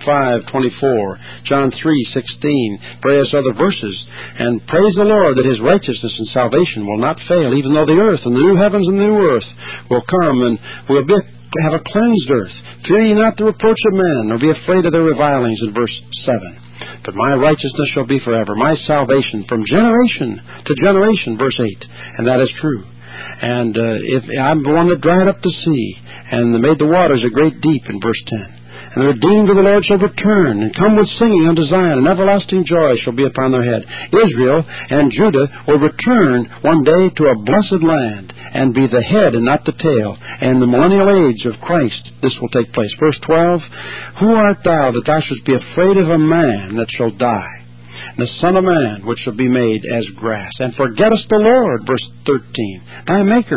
5:24, John 3:16, various other verses. And praise the Lord that his righteousness and salvation will not fail, even though the earth and the new heavens and the new earth will come and will have a cleansed earth. Fear ye not the reproach of men, nor be afraid of their revilings, in verse 7. But my righteousness shall be forever, my salvation from generation to generation, verse 8. And that is true. And if I'm the one that dried up the sea and made the waters a great deep, in verse 10. And the redeemed of the Lord shall return, and come with singing unto Zion, and everlasting joy shall be upon their head. Israel and Judah will return one day to a blessed land, and be the head and not the tail. And in the millennial age of Christ, this will take place. Verse 12, who art thou that thou shouldst be afraid of a man that shall die, and the Son of Man which shall be made as grass? And forgettest the Lord, verse 13, thy Maker,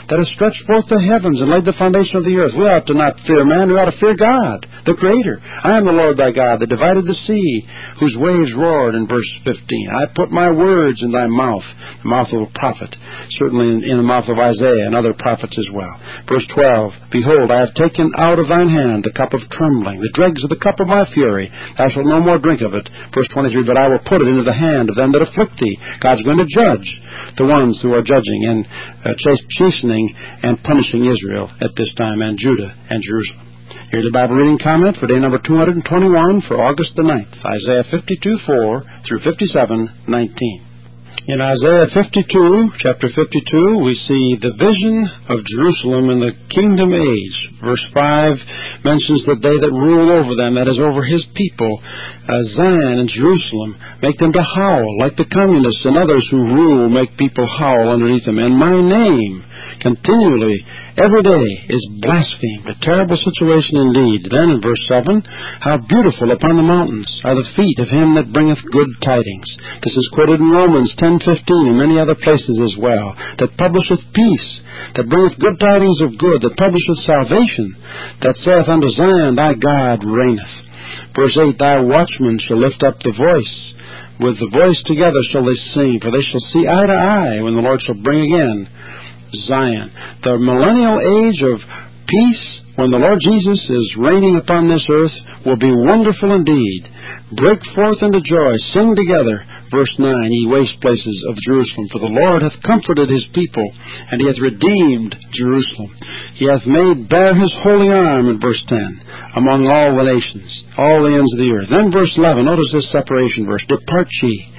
that has stretched forth the heavens and laid the foundation of the earth. We ought to not fear man, we ought to fear God, the Creator. I am the Lord thy God, that divided the sea, whose waves roared, in verse 15. I put my words in thy mouth, the mouth of a prophet, certainly in the mouth of Isaiah and other prophets as well. Verse 12, behold, I have taken out of thine hand the cup of trembling, the dregs of the cup of my fury. Thou shalt no more drink of it. Verse 23, but I will put it into the hand of them that afflict thee. God's going to judge the ones who are judging and chastening and punishing Israel at this time, and Judah and Jerusalem. Here's the Bible reading comment for day number 221 for August the 9th, Isaiah 52:4 through 57:19. In Isaiah 52, chapter 52, we see the vision of Jerusalem in the kingdom age. Verse 5 mentions that they that rule over them, that is, over his people, Zion and Jerusalem, make them to howl, like the communists and others who rule make people howl underneath them. And my name continually, every day, is blasphemed. A terrible situation indeed. Then in verse 7, how beautiful upon the mountains are the feet of him that bringeth good tidings. This is quoted in Romans 10:15 and many other places as well. That publisheth peace, that bringeth good tidings of good, that publisheth salvation, that saith unto Zion, thy God reigneth. Verse 8, thy watchmen shall lift up the voice. With the voice together shall they sing, for they shall see eye to eye when the Lord shall bring again Zion. The millennial age of peace, when the Lord Jesus is reigning upon this earth, will be wonderful indeed. Break forth into joy, sing together. Verse 9, ye waste places of Jerusalem, for the Lord hath comforted his people, and he hath redeemed Jerusalem. He hath made bare his holy arm, in verse 10, among all the nations, all the ends of the earth. Then verse 11, notice this separation verse. Depart ye,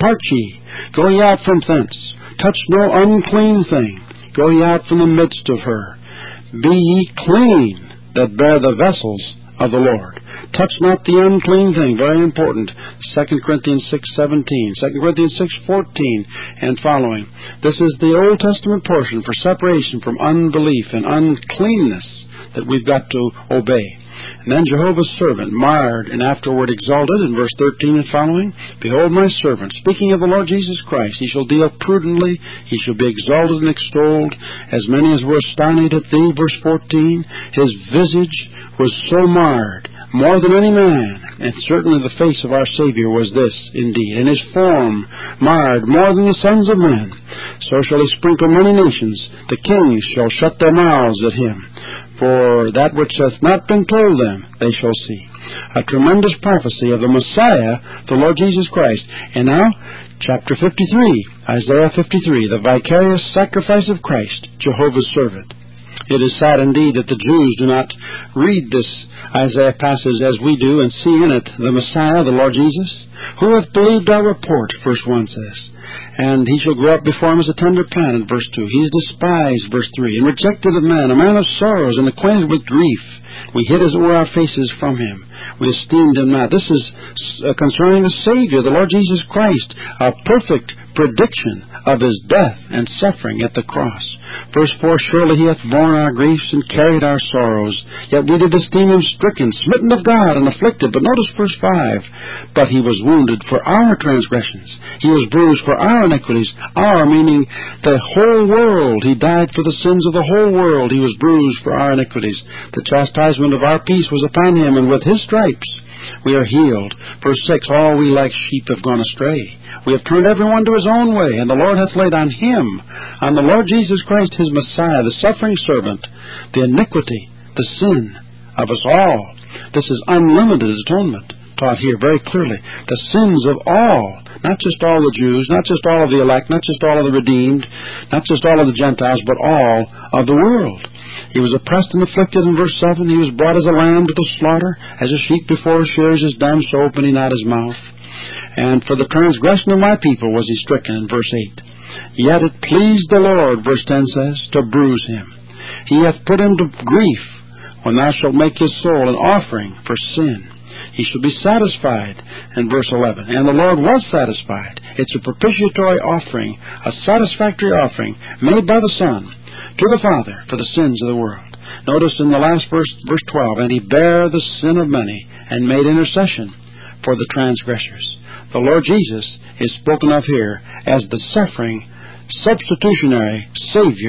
go ye out from thence, touch no unclean thing. Go ye out from the midst of her. Be ye clean that bear the vessels of the Lord. Touch not the unclean thing. Very important. 2 Corinthians 6:17, 2 Corinthians 6:14 and following. This is the Old Testament portion for separation from unbelief and uncleanness that we've got to obey. And then Jehovah's servant, marred and afterward exalted, in verse 13 and following. Behold my servant, speaking of the Lord Jesus Christ, he shall deal prudently, he shall be exalted and extolled, as many as were astonished at thee. Verse 14, his visage was so marred, more than any man, and certainly the face of our Savior was this indeed, and his form marred more than the sons of men. So shall he sprinkle many nations, the kings shall shut their mouths at him. For that which hath not been told them, they shall see. A tremendous prophecy of the Messiah, the Lord Jesus Christ. And now, chapter 53, Isaiah 53, the vicarious sacrifice of Christ, Jehovah's servant. It is sad indeed that the Jews do not read this Isaiah passage as we do and see in it the Messiah, the Lord Jesus. Who hath believed our report, verse 1 says. And he shall grow up before him as a tender plant, in verse 2. He is despised, verse 3, and rejected of men, a man of sorrows, and acquainted with grief. We hid as it were our faces from him. We esteemed him not. This is concerning the Savior, the Lord Jesus Christ, a perfect prediction of his death and suffering at the cross. Verse 4, surely he hath borne our griefs and carried our sorrows, yet we did esteem him stricken, smitten of God, and afflicted. But notice verse 5, but he was wounded for our transgressions, he was bruised for our iniquities. Our, meaning the whole world. He died for the sins of the whole world. He was bruised for our iniquities. The chastisement of our peace was upon him, and with his stripes we are healed. Verse 6, all we like sheep have gone astray. We have turned everyone to his own way, and the Lord hath laid on him, on the Lord Jesus Christ, his Messiah, the suffering servant, the iniquity, the sin of us all. This is unlimited atonement, taught here very clearly. The sins of all, not just all the Jews, not just all of the elect, not just all of the redeemed, not just all of the Gentiles, but all of the world. He was oppressed and afflicted, in verse 7. He was brought as a lamb to the slaughter, as a sheep before his shearers is dumb, so opened he not his mouth. And for the transgression of my people was he stricken, in verse 8. Yet it pleased the Lord, verse 10 says, to bruise him. He hath put him to grief, when thou shalt make his soul an offering for sin. He shall be satisfied, in verse 11. And the Lord was satisfied. It's a propitiatory offering, a satisfactory offering, made by the Son to the Father for the sins of the world. Notice in the last verse, verse 12, and he bare the sin of many, and made intercession for the transgressors. The Lord Jesus is spoken of here as the suffering, substitutionary Savior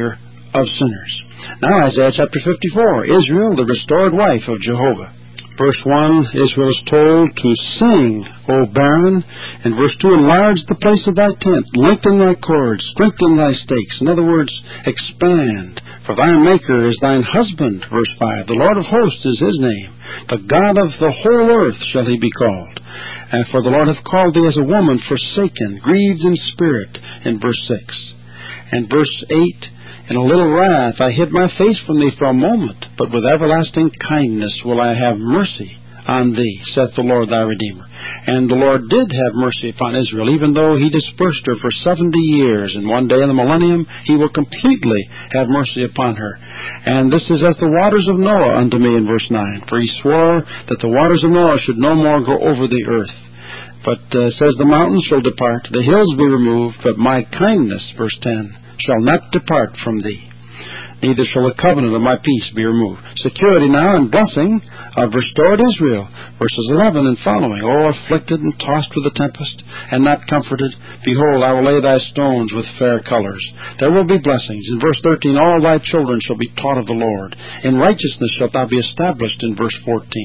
of sinners. Now Isaiah chapter 54, Israel, the restored wife of Jehovah. Verse 1, Israel is told to sing, O barren. And verse 2, enlarge the place of thy tent, lengthen thy cords, strengthen thy stakes. In other words, expand. For thy Maker is thine husband. Verse 5, the Lord of hosts is his name. The God of the whole earth shall he be called. And for the Lord hath called thee as a woman forsaken, grieved in spirit. In verse 6. And verse 8, in a little wrath I hid my face from thee for a moment, but with everlasting kindness will I have mercy on thee, saith the Lord thy Redeemer. And the Lord did have mercy upon Israel, even though he dispersed her for 70 years. And one day in the millennium he will completely have mercy upon her. And this is as the waters of Noah unto me, in verse 9. For he swore that the waters of Noah should no more go over the earth. But says the mountains shall depart, the hills be removed, but my kindness, verse 10, shall not depart from thee. Neither shall the covenant of my peace be removed. Security now and blessing of restored Israel. Verses 11 and following. O afflicted and tossed with the tempest, and not comforted, behold, I will lay thy stones with fair colors. There will be blessings. In verse 13, all thy children shall be taught of the Lord. In righteousness shalt thou be established, in verse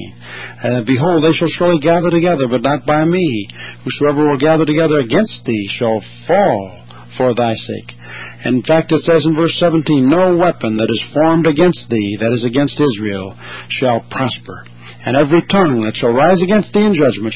14. Behold, they shall surely gather together, but not by me. Whosoever will gather together against thee shall fall for thy sake. In fact, it says in verse 17, no weapon that is formed against thee, that is against Israel, shall prosper. And every tongue that shall rise against thee in judgment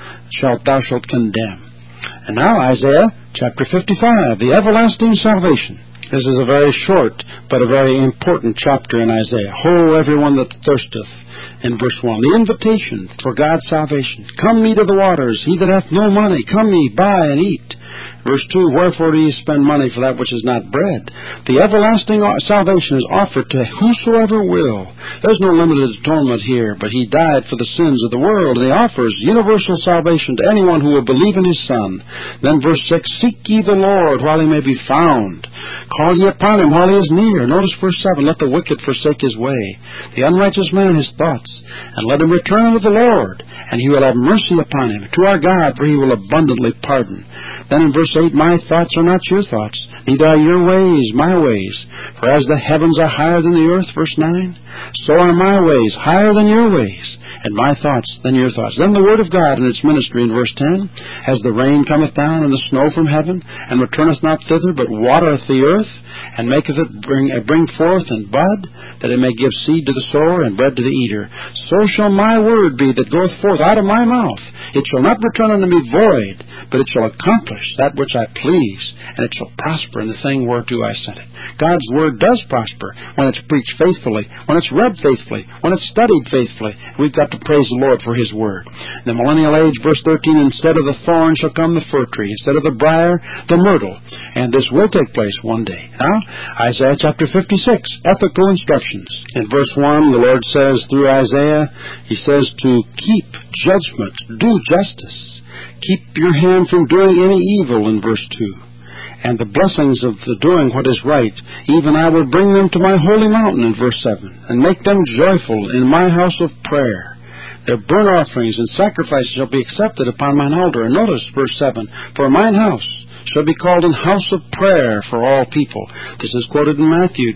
thou shalt condemn. And now Isaiah chapter 55, the everlasting salvation. This is a very short but a very important chapter in Isaiah. Ho, everyone that thirsteth. In verse 1, the invitation for God's salvation. Come ye to the waters, he that hath no money, come ye, buy and eat. Verse 2, wherefore do ye spend money for that which is not bread? The everlasting salvation is offered to whosoever will. There's no limited atonement here, but he died for the sins of the world, and he offers universal salvation to anyone who will believe in his Son. Then verse 6, seek ye the Lord while he may be found. Call ye upon him while he is near. Notice verse 7, let the wicked forsake his way, the unrighteous man his thoughts, and let him return unto the Lord, and he will have mercy upon him, to our God, for he will abundantly pardon. Then in verse 8, my thoughts are not your thoughts, neither are your ways my ways. For as the heavens are higher than the earth, verse 9, so are my ways higher than your ways, and my thoughts than your thoughts. Then the word of God in its ministry in verse 10, as the rain cometh down and the snow from heaven, and returneth not thither, but watereth the earth, and maketh it bring forth and bud, that it may give seed to the sower and bread to the eater. So shall my word be that goeth forth out of my mouth. It shall not return unto me void, but it shall accomplish that which I please, and it shall prosper in the thing whereto I sent it. God's word does prosper when it's preached faithfully, when it's read faithfully, when it's studied faithfully. We've got to praise the Lord for his word. In the millennial age, verse 13, instead of the thorn shall come the fir tree, instead of the briar, the myrtle. And this will take place one day. Now, Isaiah chapter 56, ethical instructions. In verse 1, the Lord says through Isaiah, he says to keep judgment, do justice. Keep your hand from doing any evil, in verse 2. And the blessings of the doing what is right, even I will bring them to my holy mountain, in verse 7, and make them joyful in my house of prayer. Their burnt offerings and sacrifices shall be accepted upon mine altar. And notice verse 7, for mine house shall be called an house of prayer for all people. This is quoted in Matthew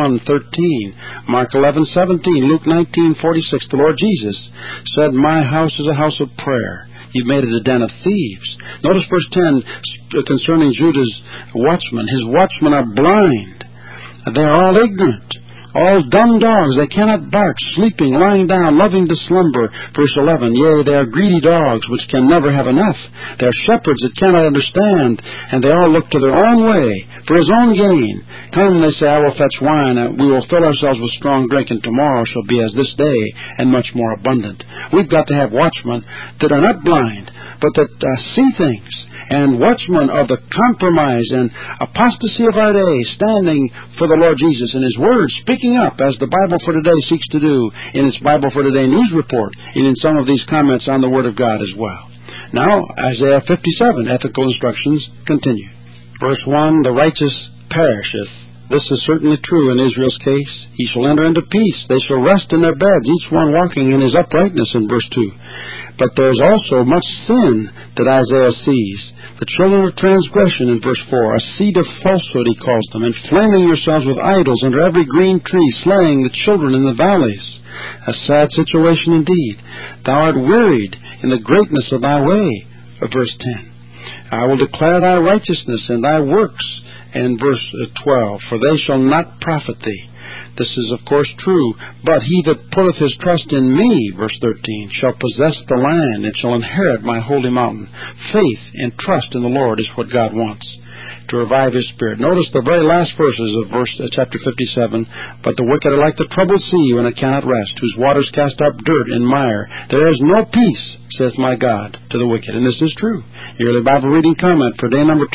21:13, Mark 11:17, Luke 19:46. The Lord Jesus said, my house is a house of prayer. You've made it a den of thieves. Notice verse 10 concerning Judah's watchmen. His watchmen are blind. They are all ignorant. All dumb dogs, they cannot bark, sleeping, lying down, loving to slumber. Verse 11, yea, they are greedy dogs, which can never have enough. They are shepherds that cannot understand, and they all look to their own way, for his own gain. Come, they say, I will fetch wine, and we will fill ourselves with strong drink, and tomorrow shall be as this day, and much more abundant. We've got to have watchmen that are not blind, but that see things. And watchmen of the compromise and apostasy of our day, standing for the Lord Jesus and his word, speaking up as the Bible for Today seeks to do in its Bible for Today news report and in some of these comments on the Word of God as well. Now, Isaiah 57, ethical instructions continue. Verse 1, the righteous perisheth, This is certainly true in Israel's case. He shall enter into peace. They shall rest in their beds, each one walking in his uprightness, in verse 2. But there is also much sin that Isaiah sees. The children of transgression, in verse 4, a seed of falsehood, he calls them, inflaming yourselves with idols under every green tree, slaying the children in the valleys. A sad situation indeed. Thou art wearied in the greatness of thy way, verse 10. I will declare thy righteousness and thy works, in verse 12, for they shall not profit thee. This is, of course, true. But he that putteth his trust in me, verse 13, shall possess the land and shall inherit my holy mountain. Faith and trust in the Lord is what God wants, to revive his spirit. Notice the very last verses of chapter 57. But the wicked are like the troubled sea when it cannot rest, whose waters cast up dirt and mire. There is no peace, saith my God, to the wicked. And this is true. Yearly Bible Reading Comment for day number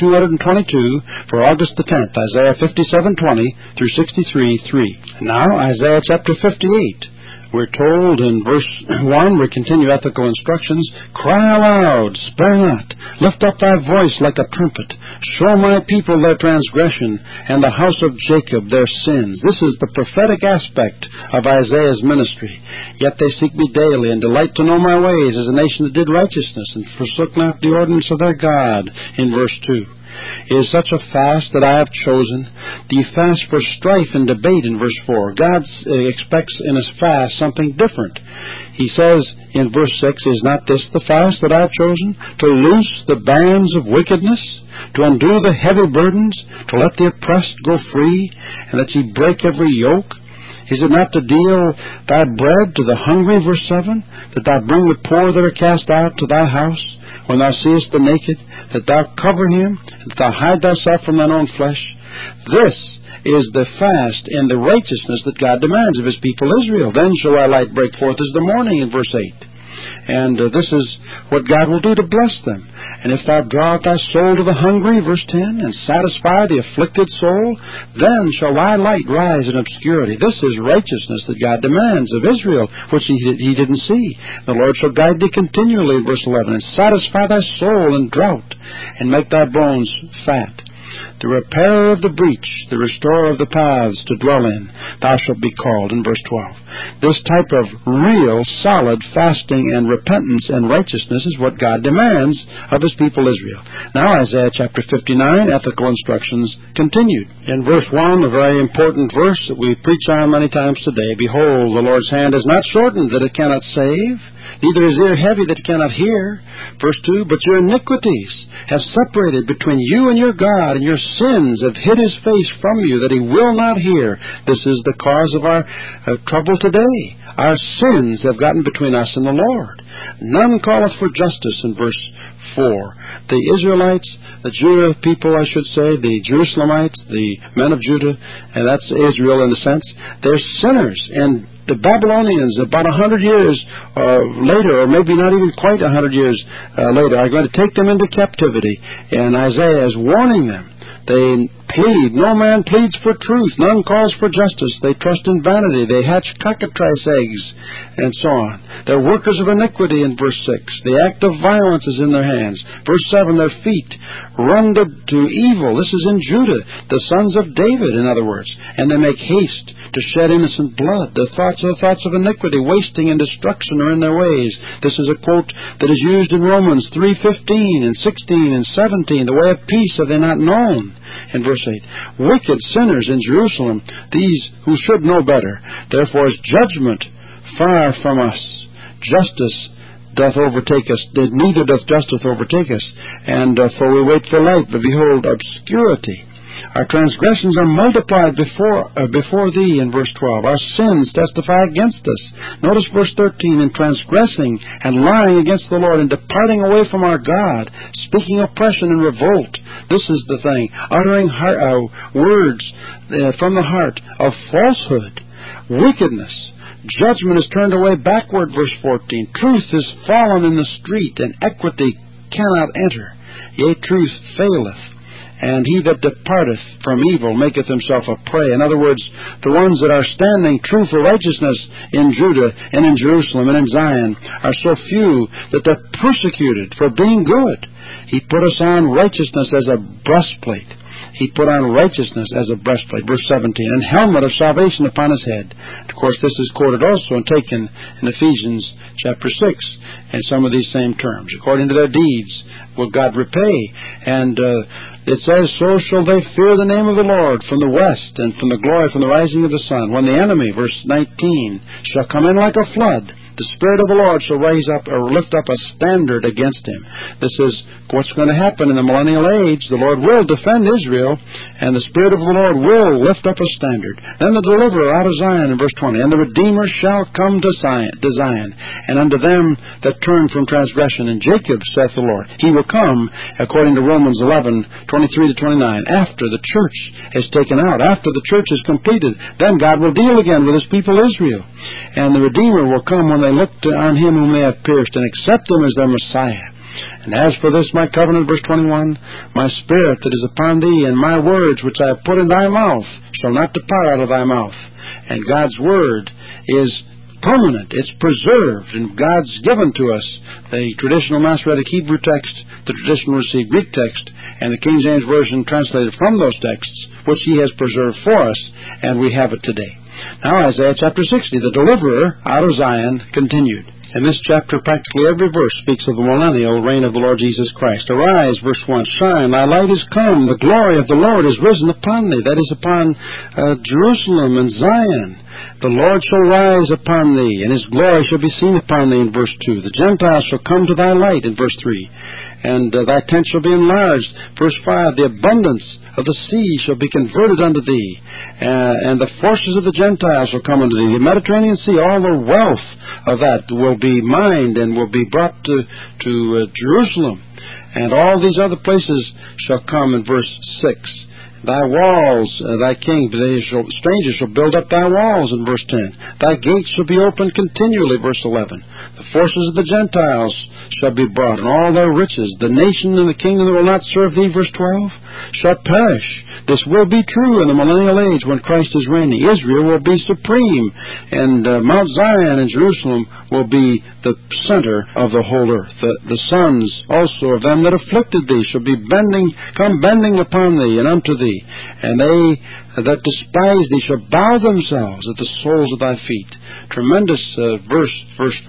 222 for August the 10th, Isaiah 57:20 through 63:3. And now, Isaiah chapter 58. We're told in verse 1, we continue ethical instructions, cry aloud, spare not, lift up thy voice like a trumpet, show my people their transgression, and the house of Jacob their sins. This is the prophetic aspect of Isaiah's ministry. Yet they seek me daily, and delight to know my ways, as a nation that did righteousness, and forsook not the ordinance of their God, in verse 2. It is such a fast that I have chosen. Do you fast for strife and debate, in verse 4? God expects in a fast something different. He says in verse 6, is not this the fast that I have chosen? To loose the bands of wickedness, to undo the heavy burdens, to let the oppressed go free, and that ye break every yoke? Is it not to deal thy bread to the hungry, verse 7, that thou bring the poor that are cast out to thy house? When thou seest the naked, that thou cover him, that thou hide thyself from thine own flesh? This is the fast and the righteousness that God demands of his people Israel. Then shall thy light break forth as the morning, in verse 8. And this is what God will do to bless them. And if thou draw out thy soul to the hungry, verse 10, and satisfy the afflicted soul, then shall thy light rise in obscurity. This is righteousness that God demands of Israel, which he didn't see. The Lord shall guide thee continually, verse 11, and satisfy thy soul in drought, and make thy bones fat. The repairer of the breach, the restorer of the paths to dwell in, thou shalt be called, in verse 12. This type of real, solid fasting and repentance and righteousness is what God demands of his people Israel. Now Isaiah chapter 59, ethical instructions continued. In verse 1, a very important verse that we preach on many times today, behold, the Lord's hand is not shortened that it cannot save, neither is ear heavy that it cannot hear. Verse 2, but your iniquities have separated between you and your God, and your sins have hid his face from you, that he will not hear. This is the cause of our trouble today. Our sins have gotten between us and the Lord. None calleth for justice, in verse 4. The Israelites, the Judah people, I should say, the Jerusalemites, the men of Judah, and that's Israel in a sense, they're sinners. And the Babylonians, about 100 years later, or maybe not even quite 100 years later, are going to take them into captivity. And Isaiah is warning them. They plead. No man pleads for truth. None calls for justice. They trust in vanity. They hatch cockatrice eggs, and so on. They're workers of iniquity, in verse 6. The act of violence is in their hands. Verse 7, their feet run to evil. This is in Judah, the sons of David, in other words. And they make haste to shed innocent blood. The thoughts are the thoughts of iniquity, wasting and destruction are in their ways. This is a quote that is used in Romans 3:15 and 16 and 17. The way of peace have they not known, in verse 8. Wicked sinners in Jerusalem, these who should know better. Therefore is judgment far from us. Justice doth overtake us, neither doth justice overtake us. And for we wait for light, but behold, obscurity. Our transgressions are multiplied before thee, in verse 12. Our sins testify against us. Notice verse 13, in transgressing and lying against the Lord and departing away from our God, speaking oppression and revolt. This is the thing, uttering words from the heart of falsehood, wickedness. Judgment is turned away backward, verse 14. Truth is fallen in the street, and equity cannot enter. Yea, truth faileth. And he that departeth from evil maketh himself a prey. In other words, the ones that are standing true for righteousness in Judah and in Jerusalem and in Zion are so few that they're persecuted for being good. He put us on righteousness as a breastplate. he put on righteousness as a breastplate. Verse 17, and helmet of salvation upon his head. Of course, this is quoted also and taken in Ephesians chapter 6, and some of these same terms. According to their deeds will God repay. And it says, so shall they fear the name of the Lord from the west, and from the glory from the rising of the sun. When the enemy, verse 19, shall come in like a flood, the Spirit of the Lord shall raise up or lift up a standard against him. This is what's going to happen in the millennial age. The Lord will defend Israel, and the Spirit of the Lord will lift up a standard. Then the deliverer out of Zion in verse 20, and the Redeemer shall come to Zion, and unto them that turn from transgression. And Jacob, saith the Lord, he will come, according to Romans 11:23-29, after the church is taken out, after the church is completed. Then God will deal again with his people Israel. And the Redeemer will come when they look on him whom they have pierced, and accept him as their Messiah. And as for this my covenant, verse 21, my spirit that is upon thee, and my words which I have put in thy mouth, shall not depart out of thy mouth. And God's word is permanent. It's preserved, and God's given to us the traditional Masoretic Hebrew text, the traditional received Greek text, and the King James Version translated from those texts, which he has preserved for us, and we have it today. Now Isaiah chapter 60, the deliverer out of Zion, continued. In this chapter, practically every verse speaks of the millennial reign of the Lord Jesus Christ. Arise, verse 1, shine, thy light is come, the glory of the Lord is risen upon thee. That is upon Jerusalem and Zion. The Lord shall rise upon thee, and his glory shall be seen upon thee, in verse 2. The Gentiles shall come to thy light, in verse 3. And thy tent shall be enlarged. Verse 5, the abundance of the sea shall be converted unto thee, and the forces of the Gentiles shall come unto thee. The Mediterranean Sea, all the wealth of that will be mined and will be brought to Jerusalem. And all these other places shall come, in verse 6. Thy walls, thy king, strangers shall build up thy walls, in verse 10. Thy gates shall be opened continually, verse 11. The forces of the Gentiles shall be brought, and all their riches. The nation and the kingdom that will not serve thee, verse 12, shall perish. This will be true in the millennial age when Christ is reigning. Israel will be supreme, and Mount Zion and Jerusalem will be the center of the whole earth. The sons also of them that afflicted thee shall be bending upon thee and unto thee, and they that despise thee shall bow themselves at the soles of thy feet. Tremendous verse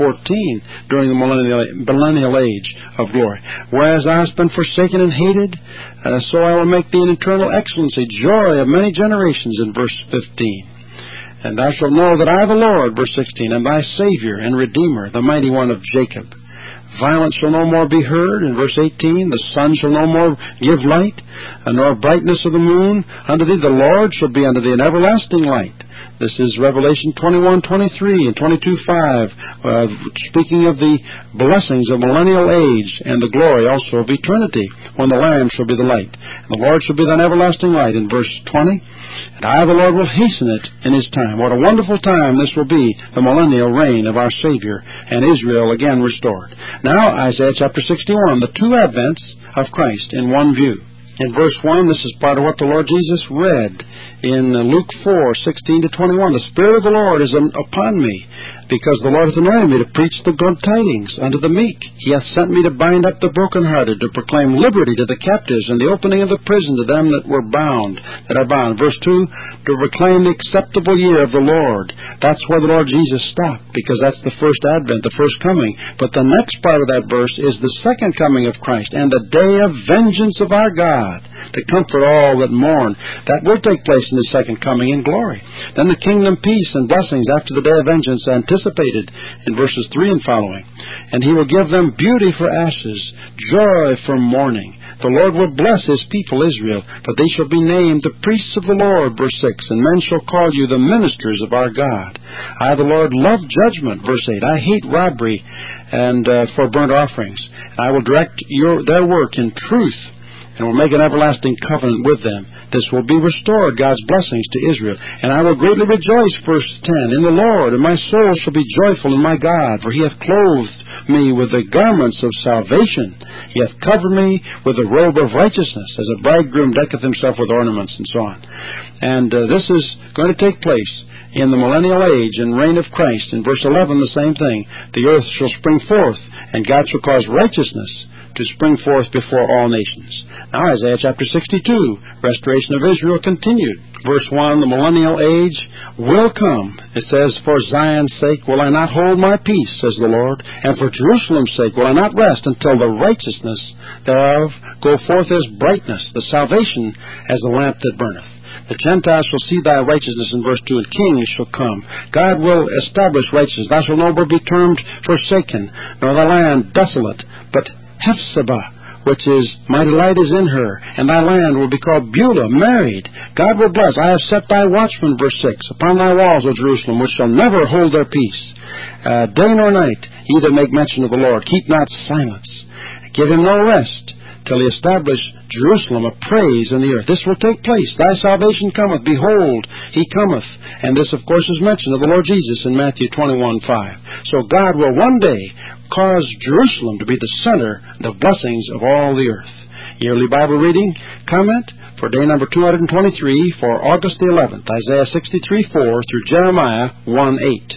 14 during the millennial age of glory. Whereas thou hast been forsaken and hated, so I will make thee an eternal excellency, joy of many generations, in verse 15. And thou shalt know that I, the Lord, verse 16, am thy Savior and Redeemer, the mighty one of Jacob. Violence shall no more be heard, in verse 18. The sun shall no more give light, nor brightness of the moon unto thee. The Lord shall be unto thee an everlasting light. This is Revelation 21:23 and 22:5, speaking of the blessings of millennial age and the glory also of eternity, when the Lamb shall be the light. And the Lord shall be thine everlasting light, in verse 20. And I, the Lord, will hasten it in his time. What a wonderful time this will be, the millennial reign of our Savior, and Israel again restored. Now, Isaiah chapter 61, the two advents of Christ in one view. In verse 1, this is part of what the Lord Jesus read in Luke 4:16-21. The Spirit of the Lord is upon me, because the Lord hath anointed me to preach the good tidings unto the meek. He hath sent me to bind up the brokenhearted, to proclaim liberty to the captives, and the opening of the prison to them that are bound. Verse 2, to proclaim the acceptable year of the Lord. That's where the Lord Jesus stopped, because that's the first advent, the first coming. But the next part of that verse is the second coming of Christ, and the day of vengeance of our God, to comfort all that mourn. That will take place in the second coming in glory. Then the kingdom, peace, and blessings after the day of vengeance, anticipated in verses 3 and following. And he will give them beauty for ashes, joy for mourning. The Lord will bless his people Israel, but they shall be named the priests of the Lord, verse 6, and men shall call you the ministers of our God. I, the Lord, love judgment, verse 8. I hate robbery and for burnt offerings. I will direct their work in truth, and will make an everlasting covenant with them. This will be restored, God's blessings to Israel. And I will greatly rejoice, verse 10, in the Lord, and my soul shall be joyful in my God, for he hath clothed me with the garments of salvation. He hath covered me with the robe of righteousness, as a bridegroom decketh himself with ornaments, and so on. And this is going to take place in the millennial age and reign of Christ. In verse 11, the same thing. The earth shall spring forth, and God shall cause righteousness to spring forth before all nations. Now Isaiah chapter 62, restoration of Israel continued. Verse 1, the millennial age will come. It says, for Zion's sake will I not hold my peace, says the Lord, and for Jerusalem's sake will I not rest until the righteousness thereof go forth as brightness, the salvation as the lamp that burneth. The Gentiles shall see thy righteousness in verse 2, and kings shall come. God will establish righteousness. Thou shalt no more be termed forsaken, nor thy land desolate, but Hephzibah, which is, my delight is in her, and thy land will be called Beulah, married. God will bless. I have set thy watchmen, verse 6, upon thy walls, O Jerusalem, which shall never hold their peace. Day nor night, ye that make mention of the Lord, keep not silence. Give him no rest, till he establish Jerusalem a praise in the earth. This will take place. Thy salvation cometh. Behold, he cometh. And this, of course, is mentioned of the Lord Jesus in Matthew 21:5. So God will one day cause Jerusalem to be the center, the blessings of all the earth. Yearly Bible reading, comment for day number 223 for August the 11th, Isaiah 63:4 through Jeremiah 1:8.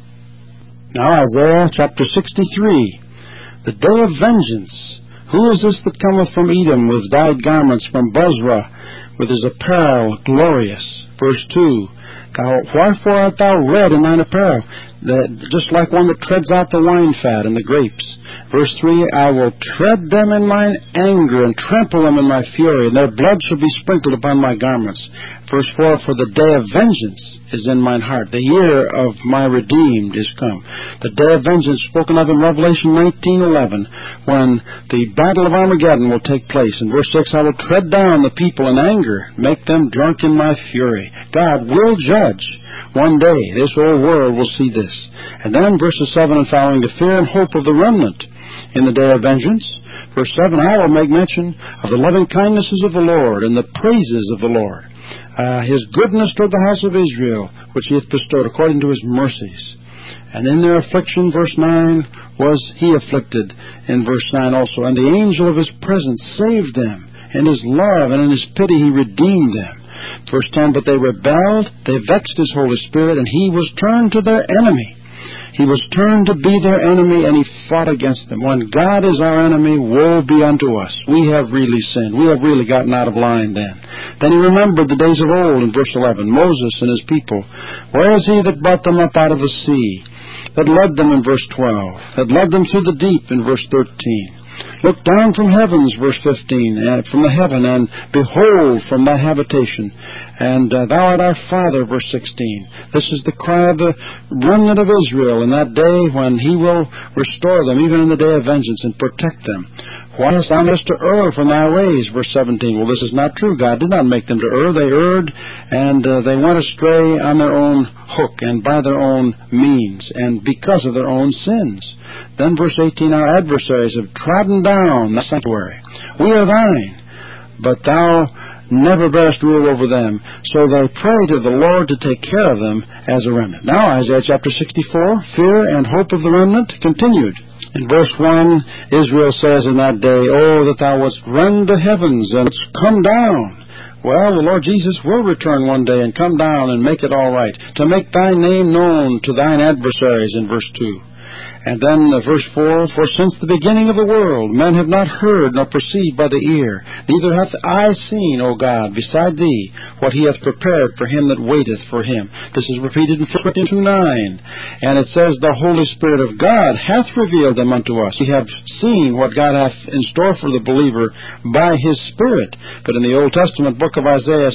Now Isaiah chapter 63, the day of vengeance. Who is this that cometh from Edom with dyed garments, from Bozrah with his apparel glorious? Verse 2, wherefore art thou red in thine apparel, just like one that treads out the wine fat and the grapes? Verse 3, I will tread them in mine anger and trample them in my fury, and their blood shall be sprinkled upon my garments. Verse 4, for the day of vengeance is in mine heart. The year of my redeemed is come. The day of vengeance spoken of in Revelation 19:11, when the battle of Armageddon will take place. In verse 6, I will tread down the people in anger, make them drunk in my fury. God will judge. One day, this old world will see this. And then verses 7 and following, the fear and hope of the remnant in the day of vengeance. Verse 7, I will make mention of the loving kindnesses of the Lord and the praises of the Lord. His goodness toward the house of Israel, which he hath bestowed according to his mercies. And in their affliction, verse 9, was he afflicted, in verse 9 also. And the angel of his presence saved them. In his love and in his pity he redeemed them. Verse 10, but they rebelled, they vexed his Holy Spirit, and he was turned to their enemy. He was turned to be their enemy, and he fought against them. When God is our enemy, woe be unto us. We have really sinned. We have really gotten out of line then. Then he remembered the days of old in verse 11, Moses and his people. Where is he that brought them up out of the sea, that led them in verse 12, that led them through the deep in verse 13? Look down from heavens, verse 15, from the heaven, and behold from thy habitation. And thou art our Father, verse 16. This is the cry of the remnant of Israel in that day when he will restore them, even in the day of vengeance, and protect them. Why hast thou made us to err from thy ways? Verse 17. Well, this is not true. God did not make them to err. They erred, and they went astray on their own hook and by their own means, and because of their own sins. Then verse 18, our adversaries have trodden down the sanctuary. We are thine, but thou never bearest rule over them. So they pray to the Lord to take care of them as a remnant. Now Isaiah chapter 64, fear and hope of the remnant, continued. In verse 1, Israel says in that day, oh, that thou wouldst rend the heavens and wouldst come down. Well, the Lord Jesus will return one day and come down and make it all right, to make thy name known to thine adversaries in verse 2. And then verse 4, for since the beginning of the world men have not heard nor perceived by the ear, neither hath eye seen, O God, beside thee, what he hath prepared for him that waiteth for him. This is repeated in 1 Corinthians 2:9. And it says, the Holy Spirit of God hath revealed them unto us. We have seen what God hath in store for the believer by his Spirit. But in the Old Testament book of Isaiah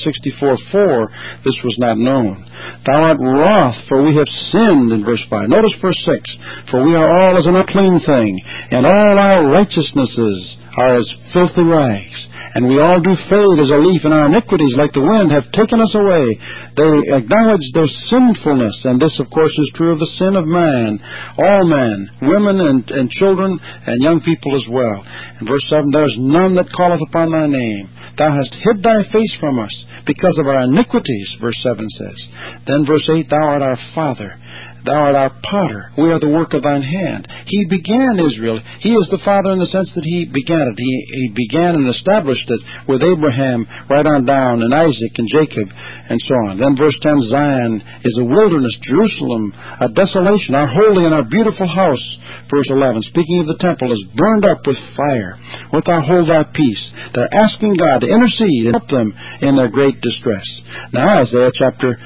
64:4, this was not known. Thou art wroth, for we have sinned, in verse 5. Notice verse 6. For we are all as an unclean thing, and all our righteousnesses are as filthy rags. And we all do fade as a leaf, and our iniquities, like the wind, have taken us away. They acknowledge their sinfulness, and this, of course, is true of the sin of man. All men, women and children, and young people as well. In verse 7, there is none that calleth upon thy name. Thou hast hid thy face from us, because of our iniquities, verse 7 says. Then verse 8, thou art our Father. Thou art our potter. We are the work of thine hand. He began Israel. He is the Father in the sense that he began it. He began and established it with Abraham right on down, and Isaac and Jacob, and so on. Then verse 10, Zion is a wilderness, Jerusalem, a desolation, our holy and our beautiful house. Verse 11, speaking of the temple, is burned up with fire. Wilt thou hold thy peace? They're asking God to intercede and help them in their great distress. Now Isaiah chapter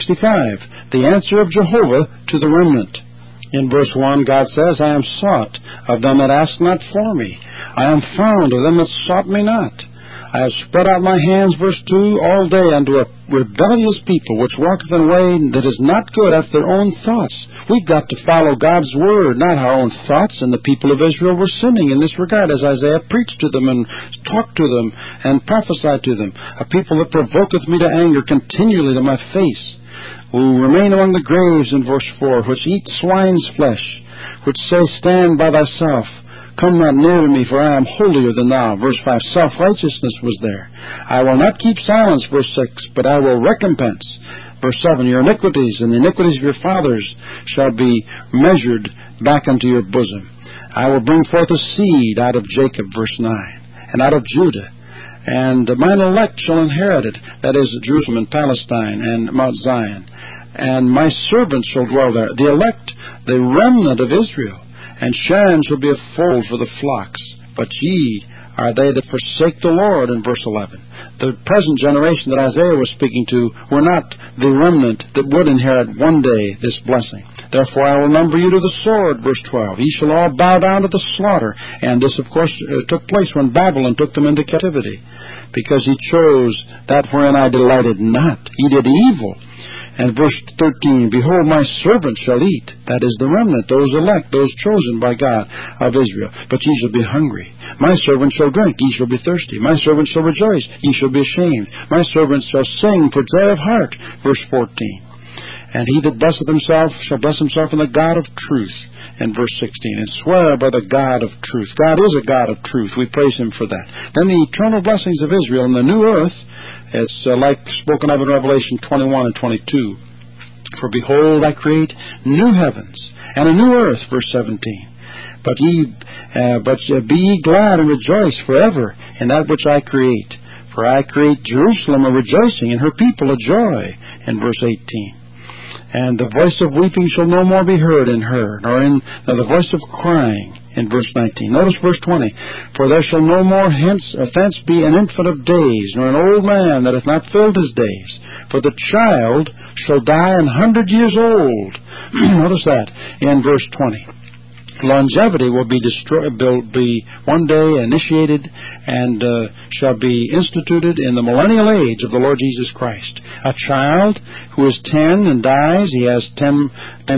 65, the answer of Jehovah to the remnant. In verse 1, God says, I am sought of them that ask not for me. I am found of them that sought me not. I have spread out my hands, verse 2, all day unto a rebellious people, which walketh in a way that is not good after their own thoughts. We've got to follow God's word, not our own thoughts, and the people of Israel were sinning in this regard, as Isaiah preached to them and talked to them and prophesied to them. A people that provoketh me to anger continually to my face, who remain among the graves, in verse 4, which eat swine's flesh, which say, stand by thyself. Come not near to me, for I am holier than thou. Verse 5, self-righteousness was there. I will not keep silence, verse 6, but I will recompense. Verse 7, your iniquities and the iniquities of your fathers shall be measured back unto your bosom. I will bring forth a seed out of Jacob, verse 9, and out of Judah. And mine elect shall inherit it, that is, Jerusalem and Palestine and Mount Zion. And my servants shall dwell there. The elect, the remnant of Israel. And Sharon shall be a fold for the flocks. But ye are they that forsake the Lord, in verse 11. The present generation that Isaiah was speaking to were not the remnant that would inherit one day this blessing. Therefore I will number you to the sword, verse 12. Ye shall all bow down to the slaughter. And this, of course, took place when Babylon took them into captivity, because he chose that wherein I delighted not. He did evil. And verse 13, behold, my servant shall eat. That is the remnant, those elect, those chosen by God of Israel. But ye shall be hungry. My servant shall drink, ye shall be thirsty. My servant shall rejoice, ye shall be ashamed. My servant shall sing for joy of heart. Verse 14. And he that blesseth himself shall bless himself in the God of truth. In verse 16, and swear by the God of truth. God is a God of truth. We praise him for that. Then the eternal blessings of Israel in the new earth, it's like spoken of in Revelation 21 and 22. For behold, I create new heavens and a new earth, verse 17. But be ye glad and rejoice forever in that which I create. For I create Jerusalem a rejoicing, and her people a joy, in verse 18. And the voice of weeping shall no more be heard in her, nor the voice of crying, in verse 19. Notice verse 20. For there shall no more hence be an infant of days, nor an old man that hath not filled his days. For the child shall die 100 years old. Notice that in verse 20. Longevity will be one day initiated and shall be instituted in the millennial age of the Lord Jesus Christ. A child who is 10 and dies, he has 10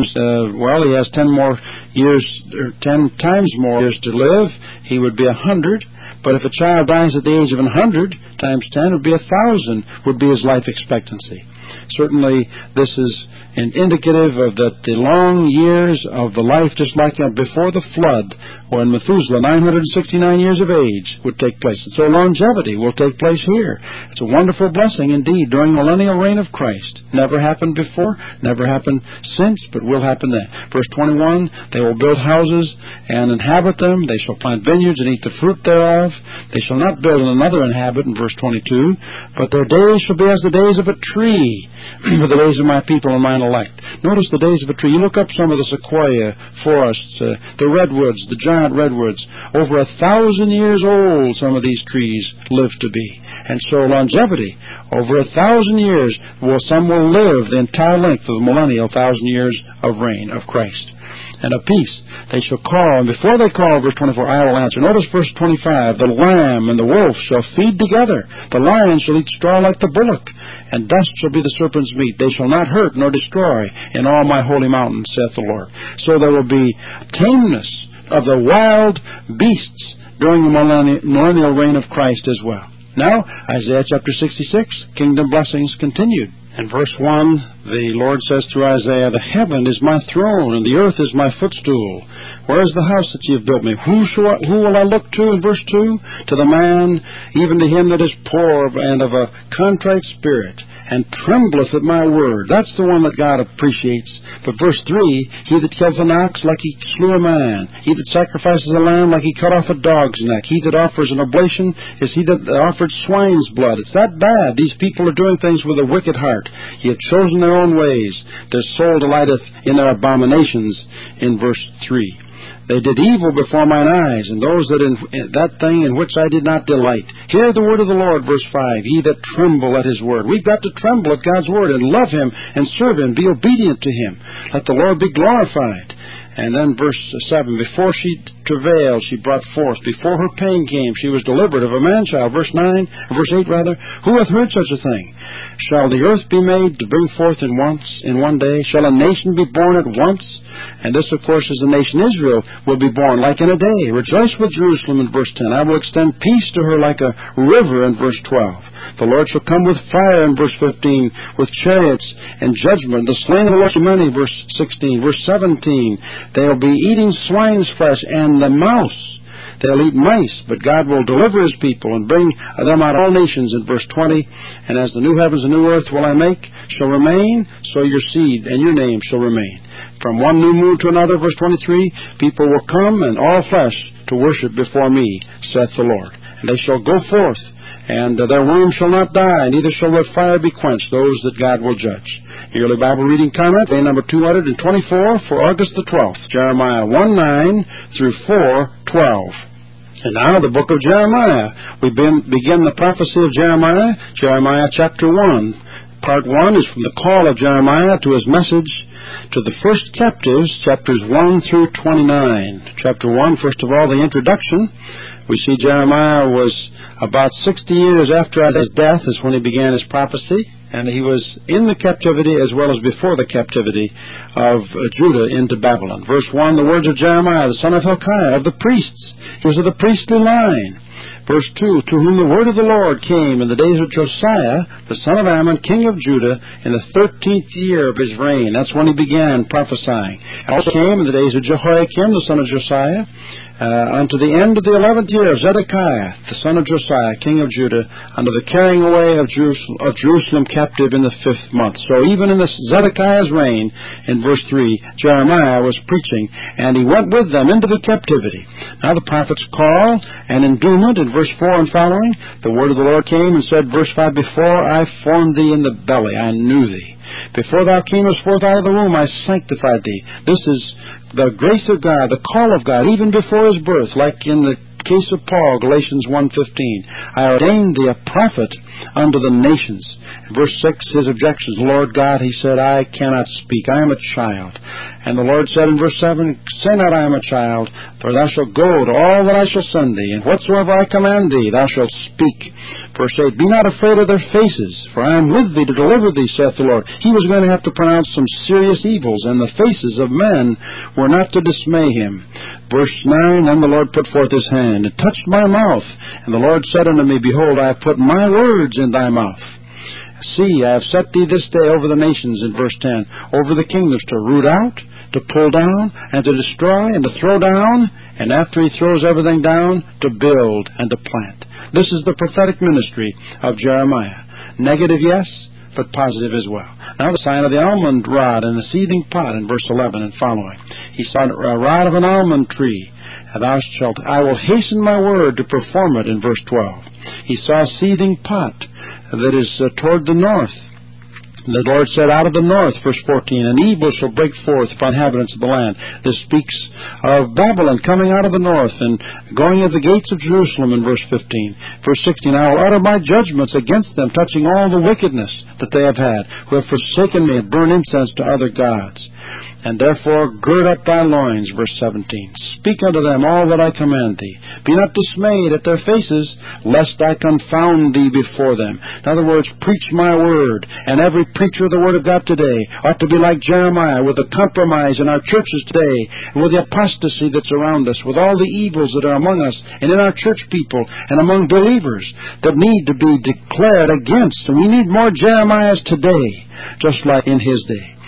more years, or 10 times more years to live. He would be 100. But if a child dies at the age of 100 times 10, it would be 1,000 would be his life expectancy. Certainly, this is an indicative of the long years of the life, just like that before the flood, when Methuselah, 969 years of age, would take place. And so longevity will take place here. It's a wonderful blessing indeed during the millennial reign of Christ. Never happened before, never happened since, but will happen then. Verse 21, they will build houses and inhabit them. They shall plant vineyards and eat the fruit thereof. They shall not build and another inhabit, in verse 22, but their days shall be as the days of a tree, for the days of my people and mine elect. Notice the days of a tree. You look up some of the sequoia forests, the redwoods, the giant redwoods. Over 1,000 years old some of these trees live to be. And so longevity, over 1,000 years, some will live the entire length of the millennial 1,000 years of reign of Christ. And of peace they shall call, and before they call, verse 24, I will answer. Notice verse 25, the lamb and the wolf shall feed together. The lion shall eat straw like the bullock, and dust shall be the serpent's meat. They shall not hurt nor destroy in all my holy mountain, saith the Lord. So there will be tameness of the wild beasts during the millennial reign of Christ as well. Now, Isaiah chapter 66, kingdom blessings continued. In verse 1, the Lord says through Isaiah, the heaven is my throne, and the earth is my footstool. Where is the house that ye have built me? Who will I look to? In verse 2, to the man, even to him that is poor and of a contrite spirit, and trembleth at my word. That's the one that God appreciates. But verse 3, he that killeth an ox like he slew a man. He that sacrifices a lamb like he cut off a dog's neck. He that offers an oblation is he that offered swine's blood. It's that bad. These people are doing things with a wicked heart. He hath chosen their own ways. Their soul delighteth in their abominations, in verse 3. They did evil before mine eyes, and those that thing in which I did not delight. Hear the word of the Lord, verse 5, he that tremble at his word. We've got to tremble at God's word and love him and serve him, be obedient to him. Let the Lord be glorified. And then verse 7, before she travailed, she brought forth. Before her pain came, she was delivered of a man-child. Verse 8, who hath heard such a thing? Shall the earth be made to bring forth in one day? Shall a nation be born at once? And this, of course, is the nation Israel will be born like in a day. Rejoice with Jerusalem in verse 10. I will extend peace to her like a river in verse 12. The Lord shall come with fire in verse 15, with chariots and judgment. The slain of the Lord shall many, verse 16. Verse 17, they'll be eating swine's flesh and the mouse. They'll eat mice, but God will deliver his people and bring them out of all nations in verse 20. And as the new heavens and new earth will I make shall remain, so your seed and your name shall remain. From one new moon to another, verse 23, people will come and all flesh to worship before me, saith the Lord. And they shall go forth, and their womb shall not die, neither shall their fire be quenched, those that God will judge. Yearly Bible Reading Comment, day number 224 for August the 12th, Jeremiah 1:9 through 4:12. And now the book of Jeremiah. We begin the prophecy of Jeremiah, Jeremiah chapter 1. Part 1 is from the call of Jeremiah to his message to the first captives, chapters 1 through 29. Chapter 1, first of all, the introduction. We see Jeremiah was about 60 years after his death is when he began his prophecy, and he was in the captivity as well as before the captivity of Judah into Babylon. Verse 1, the words of Jeremiah, the son of Hilkiah, of the priests. He was of the priestly line. Verse 2, to whom the word of the Lord came in the days of Josiah, the son of Ammon, king of Judah, in the 13th year of his reign. That's when he began prophesying. And also came in the days of Jehoiakim, the son of Josiah, unto the end of the 11th year of Zedekiah, the son of Josiah, king of Judah, unto the carrying away of Jerusalem captive in the 5th month. So even in Zedekiah's reign, in verse 3, Jeremiah was preaching, and he went with them into the captivity. Now the prophet's call and endowment in verse 4 and following, the word of the Lord came and said, verse 5, before I formed thee in the belly, I knew thee. Before thou camest forth out of the womb, I sanctified thee. This is the grace of God, the call of God, even before his birth, like in the case of Paul, Galatians 1:15. I ordained thee a prophet unto the nations. Verse 6, his objections. Lord God, he said, I cannot speak. I am a child. And the Lord said in verse 7, say not I am a child, for thou shalt go to all that I shall send thee, and whatsoever I command thee, thou shalt speak. Verse 8, be not afraid of their faces, for I am with thee to deliver thee, saith the Lord. He was going to have to pronounce some serious evils, and the faces of men were not to dismay him. Verse 9, then the Lord put forth his hand, and touched my mouth. And the Lord said unto me, behold, I have put my words in thy mouth. See, I have set thee this day over the nations, in verse 10, over the kingdoms, to root out, to pull down, and to destroy, and to throw down, and after he throws everything down, to build and to plant. This is the prophetic ministry of Jeremiah. Negative, yes, but positive as well. Now the sign of the almond rod and the seething pot in verse 11 and following. He saw a rod of an almond tree, and I will hasten my word to perform it in verse 12. He saw a seething pot that is toward the north. The Lord said, out of the north, verse 14, an evil shall break forth upon inhabitants of the land. This speaks of Babylon coming out of the north and going at the gates of Jerusalem in verse 15. Verse 16, I will utter my judgments against them, touching all the wickedness that they have had, who have forsaken me and burned incense to other gods. And therefore gird up thy loins, verse 17. Speak unto them all that I command thee. Be not dismayed at their faces, lest I confound thee before them. In other words, preach my word. And every preacher of the word of God today ought to be like Jeremiah, with the compromise in our churches today, and with the apostasy that's around us, with all the evils that are among us, and in our church people, and among believers that need to be declared against. And we need more Jeremiahs today, just like in his day.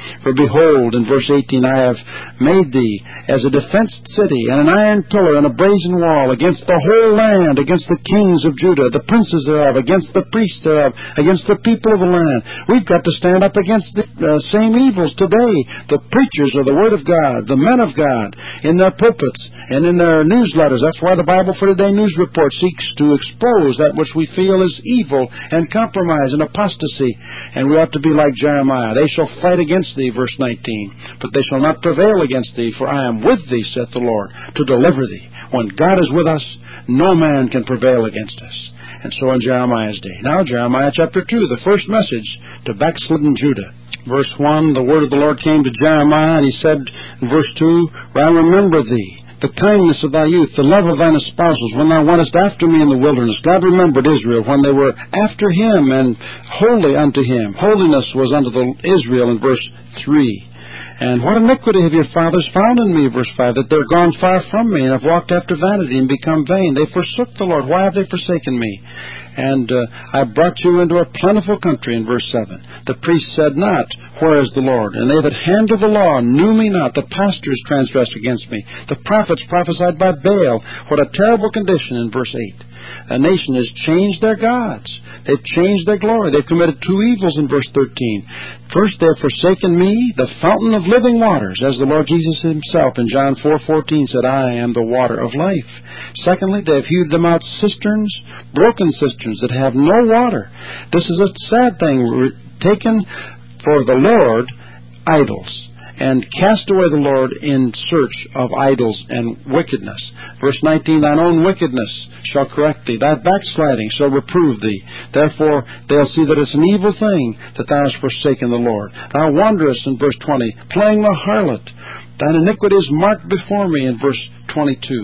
For behold, in verse 18, I have made thee as a defenced city, and an iron pillar, and a brazen wall, against the whole land, against the kings of Judah, the princes thereof, against the priests thereof, against the people of the land. We've got to stand up against the same evils today. The preachers of the Word of God, the men of God, in their pulpits and in their newsletters. That's why the Bible for Today news report seeks to expose that which we feel is evil and compromise and apostasy. And we ought to be like Jeremiah. They shall fight against thee, verse 19, but they shall not prevail against thee, for I am with thee, saith the Lord, to deliver thee. When God is with us, no man can prevail against us. And so in Jeremiah's day. Now Jeremiah chapter 2, the first message to backslidden Judah. Verse 1, the word of the Lord came to Jeremiah, and he said in verse 2, I remember thee, the kindness of thy youth, the love of thine espousals, when thou wentest after me in the wilderness. God remembered Israel when they were after him and holy unto him. Holiness was unto Israel in verse 3. And what iniquity have your fathers found in me, verse 5, that they're gone far from me, and have walked after vanity, and become vain. They forsook the Lord. Why have they forsaken me? And I brought you into a plentiful country, in verse 7. The priest said not, where is the Lord? And they that handled the law knew me not. The pastors transgressed against me. The prophets prophesied by Baal. What a terrible condition, in verse 8. A nation has changed their gods. They've changed their glory. They've committed two evils in verse 13. First, they have forsaken me, the fountain of living waters, as the Lord Jesus himself in John 4:14 said, I am the water of life. Secondly, they have hewed them out cisterns, broken cisterns that have no water. This is a sad thing. Taken for the Lord idols, and cast away the Lord in search of idols and wickedness. Verse 19, thine own wickedness shall correct thee, thy backsliding shall reprove thee. Therefore they'll see that it's an evil thing that thou hast forsaken the Lord. Thou wanderest, in verse 20, playing the harlot. Thine iniquity is marked before me, in verse 22.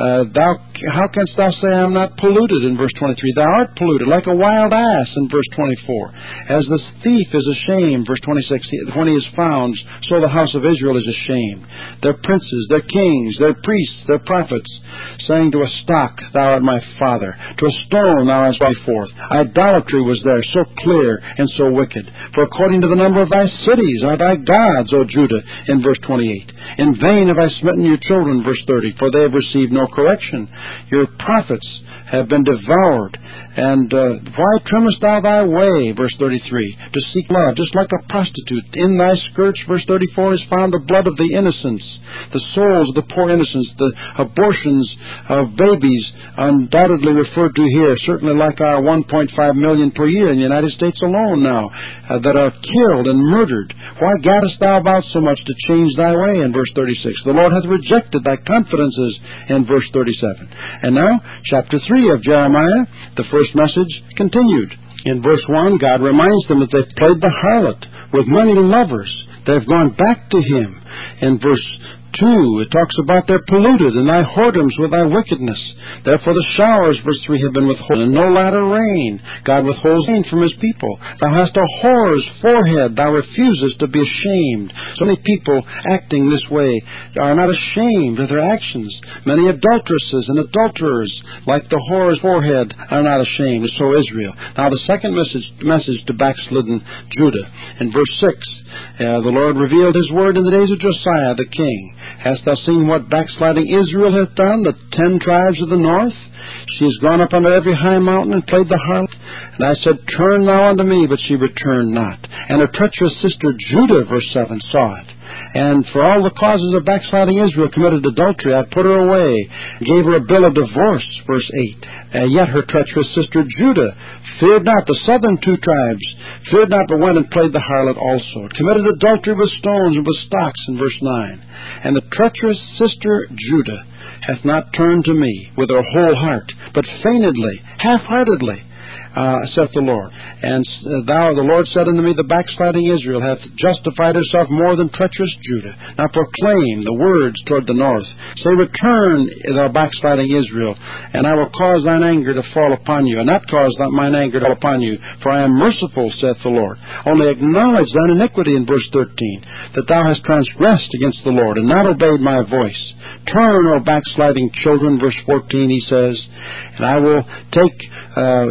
How canst thou say I am not polluted, in verse 23? Thou art polluted like a wild ass, in verse 24. As the thief is ashamed, verse 26, when he is found, so the house of Israel is ashamed. Their princes, their kings, their priests, their prophets, saying to a stock, thou art my father, to a stone thou hast brought forth. Idolatry was there, so clear and so wicked. For according to the number of thy cities are thy gods, O Judah, in verse 28. In vain have I smitten your children, verse 30, for they have received no correction. Your prophets have been devoured. And why trimmest thou thy way, verse 33, to seek love, just like a prostitute? In thy skirts, verse 34, is found the blood of the innocents, the souls of the poor innocents, the abortions of babies, undoubtedly referred to here, certainly like our 1.5 million per year in the United States alone now, that are killed and murdered. Why gottest thou about so much to change thy way, in verse 36? The Lord hath rejected thy confidences, in verse 37. And now, chapter 3 of Jeremiah, the first message continued. In verse 1, God reminds them that they've played the harlot with many lovers. They've gone back to him. In verse 2, it talks about they're polluted, and thy whoredoms with thy wickedness. Therefore the showers, verse 3, have been withholden, and no latter rain. God withholds rain from his people. Thou hast a whore's forehead. Thou refusest to be ashamed. So many people acting this way are not ashamed of their actions. Many adulteresses and adulterers, like the whore's forehead, are not ashamed. So Israel. Now the second message to backslidden Judah. In verse 6, the Lord revealed his word in the days of Josiah the king. Hast thou seen what backsliding Israel hath done, the 10 tribes of the north? She is gone up unto every high mountain and played the harlot. And I said, turn thou unto me, but she returned not. And her treacherous sister Judah, verse 7, saw it. And for all the causes of backsliding Israel committed adultery, I put her away, gave her a bill of divorce, verse 8. Yet her treacherous sister Judah feared not, the southern 2 tribes, feared not, but went and played the harlot also. It committed adultery with stones and with stocks, in verse 9. And the treacherous sister Judah hath not turned to me with her whole heart, but feignedly, half-heartedly, saith the Lord. And the Lord said unto me, the backsliding Israel hath justified herself more than treacherous Judah. Now proclaim the words toward the north. Say, return, thou backsliding Israel, and I will cause thine anger to fall upon you, and not cause mine anger to fall upon you, for I am merciful, saith the Lord. Only acknowledge thine iniquity, in verse 13, that thou hast transgressed against the Lord, and not obeyed my voice. Turn, O backsliding children, verse 14, he says, and I will take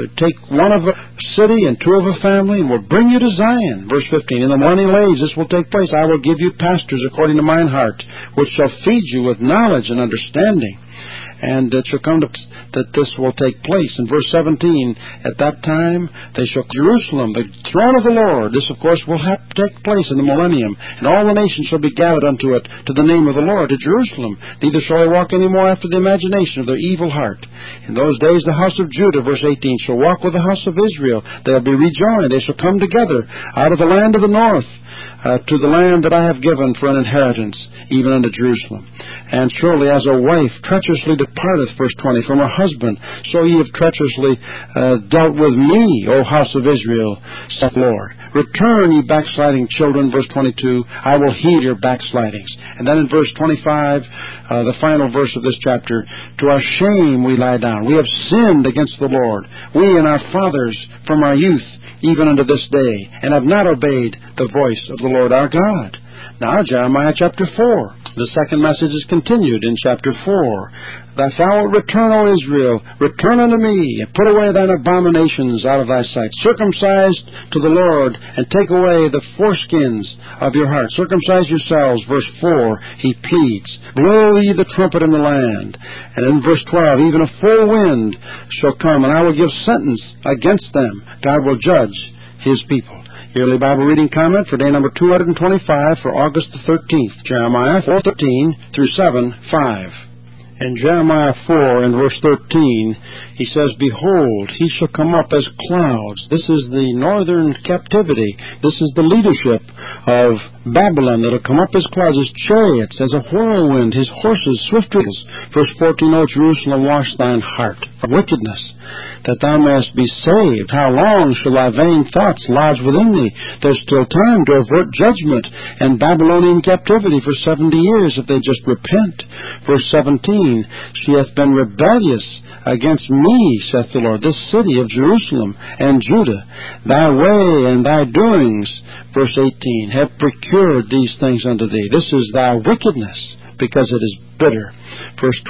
one of a city and two of a family, and will bring you to Zion. Verse 15, in the morning lays this will take place. I will give you pastors according to mine heart, which shall feed you with knowledge and understanding. And it shall come to that this will take place. In verse 17, at that time they shall Jerusalem, the throne of the Lord. This, of course, will have to take place in the millennium. And all the nations shall be gathered unto it, to the name of the Lord, to Jerusalem. Neither shall they walk any more after the imagination of their evil heart. In those days the house of Judah, verse 18, shall walk with the house of Israel. They'll be rejoined. They shall come together out of the land of the north, to the land that I have given for an inheritance, even unto Jerusalem. And surely as a wife treacherously departeth, verse 20, from her husband, so ye have treacherously dealt with me, O house of Israel, saith the Lord. Return, ye backsliding children, verse 22, I will heal your backslidings. And then in verse 25, the final verse of this chapter, to our shame we lie down. We have sinned against the Lord, we and our fathers from our youth, even unto this day, and have not obeyed the voice of the Lord our God. Now, Jeremiah chapter 4. The second message is continued in chapter 4. That thou wilt return, O Israel, return unto me, and put away thine abominations out of thy sight. Circumcise to the Lord, and take away the foreskins of your heart. Circumcise yourselves, verse 4, he pleads. Blow ye the trumpet in the land. And in verse 12, even a full wind shall come, and I will give sentence against them. God will judge his people. Yearly Bible Reading Comment for day number 225 for August the 13th, Jeremiah 4:13 through 7:5. In Jeremiah 4 and verse 13, he says, Behold, he shall come up as clouds. This is the northern captivity. This is the leadership of Babylon that will come up as clouds, as chariots, as a whirlwind, his horses, swift wheels. Verse 14, O Jerusalem, wash thine heart from wickedness, that thou mayest be saved. How long shall thy vain thoughts lodge within thee? There's still time to avert judgment and Babylonian captivity for 70 years if they just repent. Verse 17, she hath been rebellious against me, saith the Lord, this city of Jerusalem and Judah. Thy way and thy doings, verse 18, have procured these things unto thee. This is thy wickedness, because it is bitter. Verse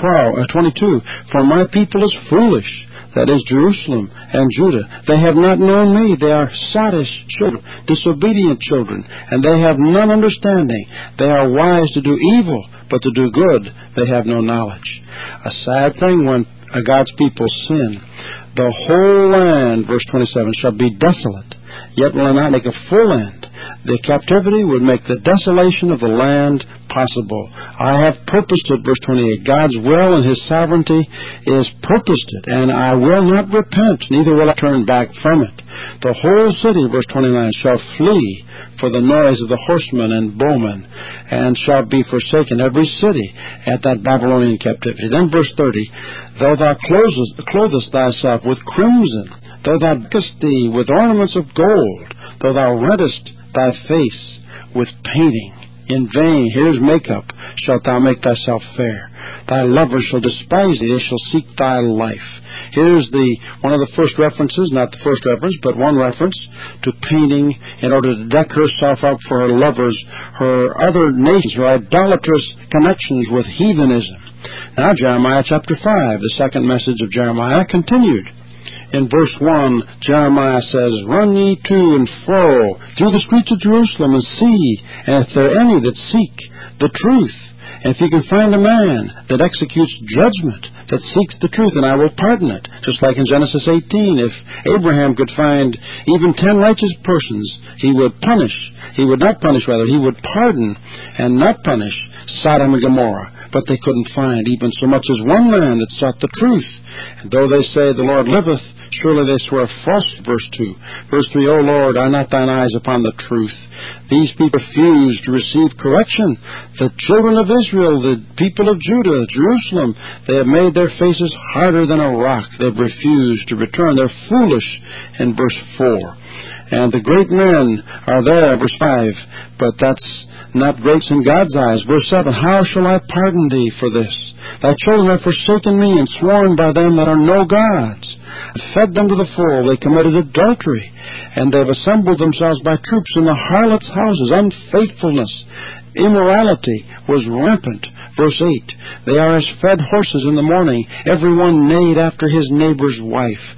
22, for my people is foolish, that is Jerusalem and Judah. They have not known me. They are sottish children, disobedient children, and they have none understanding. They are wise to do evil, but to do good they have no knowledge. A sad thing when God's people sin. The whole land, verse 27, shall be desolate, yet will I not make a full end. The captivity would make the desolation of the land possible. I have purposed it, verse 28. God's will and his sovereignty is purposed it, and I will not repent, neither will I turn back from it. The whole city, verse 29, shall flee for the noise of the horsemen and bowmen, and shall be forsaken, every city, at that Babylonian captivity. Then verse 30, though thou clothest thyself with crimson, though thou deckest thee with ornaments of gold, though thou rentest thy face with painting, in vain, here's makeup, shalt thou make thyself fair. Thy lovers shall despise thee, they shall seek thy life. Here's one of the first references, not the first reference, but one reference to painting in order to deck herself up for her lovers, her other nations, her idolatrous connections with heathenism. Now Jeremiah chapter 5, the second message of Jeremiah, continued. In verse 1, Jeremiah says, Run ye to and fro through the streets of Jerusalem, and see, and if there any that seek the truth, and if you can find a man that executes judgment, that seeks the truth, and I will pardon it. Just like in Genesis 18, if Abraham could find even 10 righteous persons, he would punish. He would not punish, rather, he would pardon and not punish Sodom and Gomorrah. But they couldn't find even so much as one man that sought the truth. And though they say, The Lord liveth, surely they swear false, verse 2. Verse 3, O Lord, are not thine eyes upon the truth? These people refuse to receive correction. The children of Israel, the people of Judah, Jerusalem, they have made their faces harder than a rock. They've refused to return. They're foolish, in verse 4. And the great men are there, verse 5, but that's not great in God's eyes. Verse 7, How shall I pardon thee for this? Thy children have forsaken me, and sworn by them that are no gods. I fed them to the full. They committed adultery, and they've assembled themselves by troops in the harlots' houses. Unfaithfulness, immorality was rampant. Verse 8, They are as fed horses in the morning. Every one neighed after his neighbor's wife.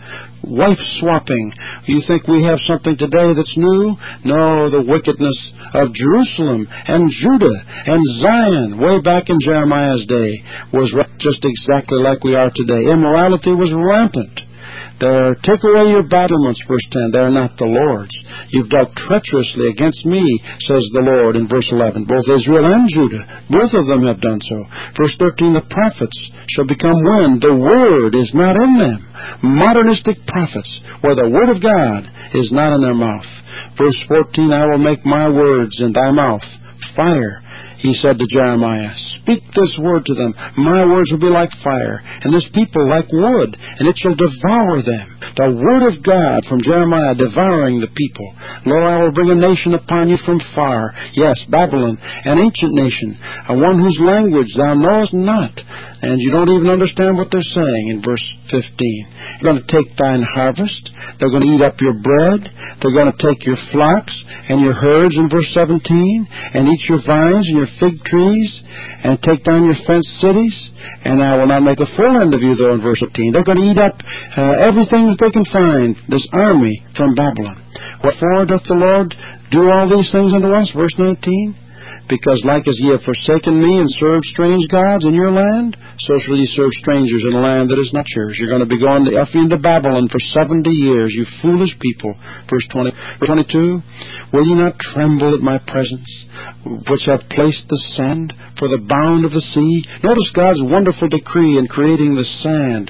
wife swapping. You think we have something today that's new? No, the wickedness of Jerusalem and Judah and Zion way back in Jeremiah's day was just exactly like we are today. Immorality was rampant. Take away your battlements, verse 10. They are not the Lord's. You've dealt treacherously against me, says the Lord, in verse 11. Both Israel and Judah, both of them have done so. Verse 13, the prophets shall become wind. The word is not in them. Modernistic prophets, where the word of God is not in their mouth. Verse 14, I will make my words in thy mouth fire. He said to Jeremiah, speak this word to them. My words will be like fire, and this people like wood, and it shall devour them. The word of God from Jeremiah devouring the people. Lo, I will bring a nation upon you from far. Yes, Babylon, an ancient nation, one whose language thou knowest not, and you don't even understand what they're saying in verse 15. You're going to take thine harvest. They're going to eat up your bread. They're going to take your flocks and your herds in verse 17, and eat your vines and your fig trees, and take down your fenced cities, and I will not make a full end of you, though, in verse 18. They're going to eat up everything that they can find, this army from Babylon. Wherefore doth the Lord do all these things unto us? Verse 19. Because like as ye have forsaken me and served strange gods in your land, so shall ye serve strangers in a land that is not yours. You're going to be going into Babylon for 70 years, you foolish people. Verse 20, verse 22, will ye not tremble at my presence, which hath placed the sand for the bound of the sea? Notice God's wonderful decree in creating the sand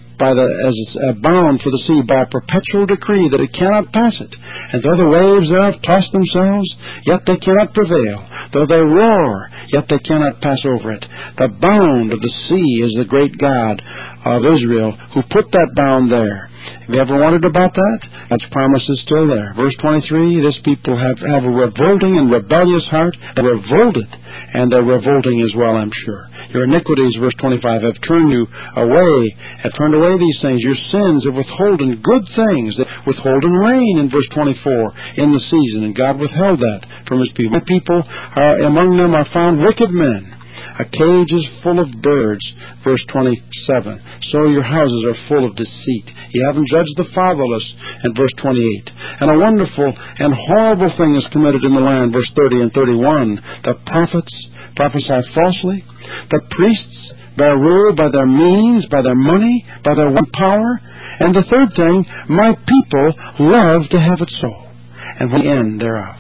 as a bound for the sea by a perpetual decree that it cannot pass it. And though the waves thereof toss themselves, yet they cannot prevail. Though they roar, yet they cannot pass over it. The bound of the sea is the great God of Israel who put that bound there. Have you ever wondered about that? God's promise is still there. Verse 23, this people have a revolting and rebellious heart. They're revolted, and they're revolting as well, I'm sure. Your iniquities, verse 25, have turned away these things. Your sins have withholden good things, withholden rain in verse 24 in the season, and God withheld that from his people. My people, among them are found wicked men. A cage is full of birds, verse 27. So your houses are full of deceit. You haven't judged the fatherless, in verse 28. And a wonderful and horrible thing is committed in the land, verse 30 and 31. The prophets prophesy falsely. The priests bear rule by their means, by their money, by their power. And the third thing, my people love to have it so. And the end thereof.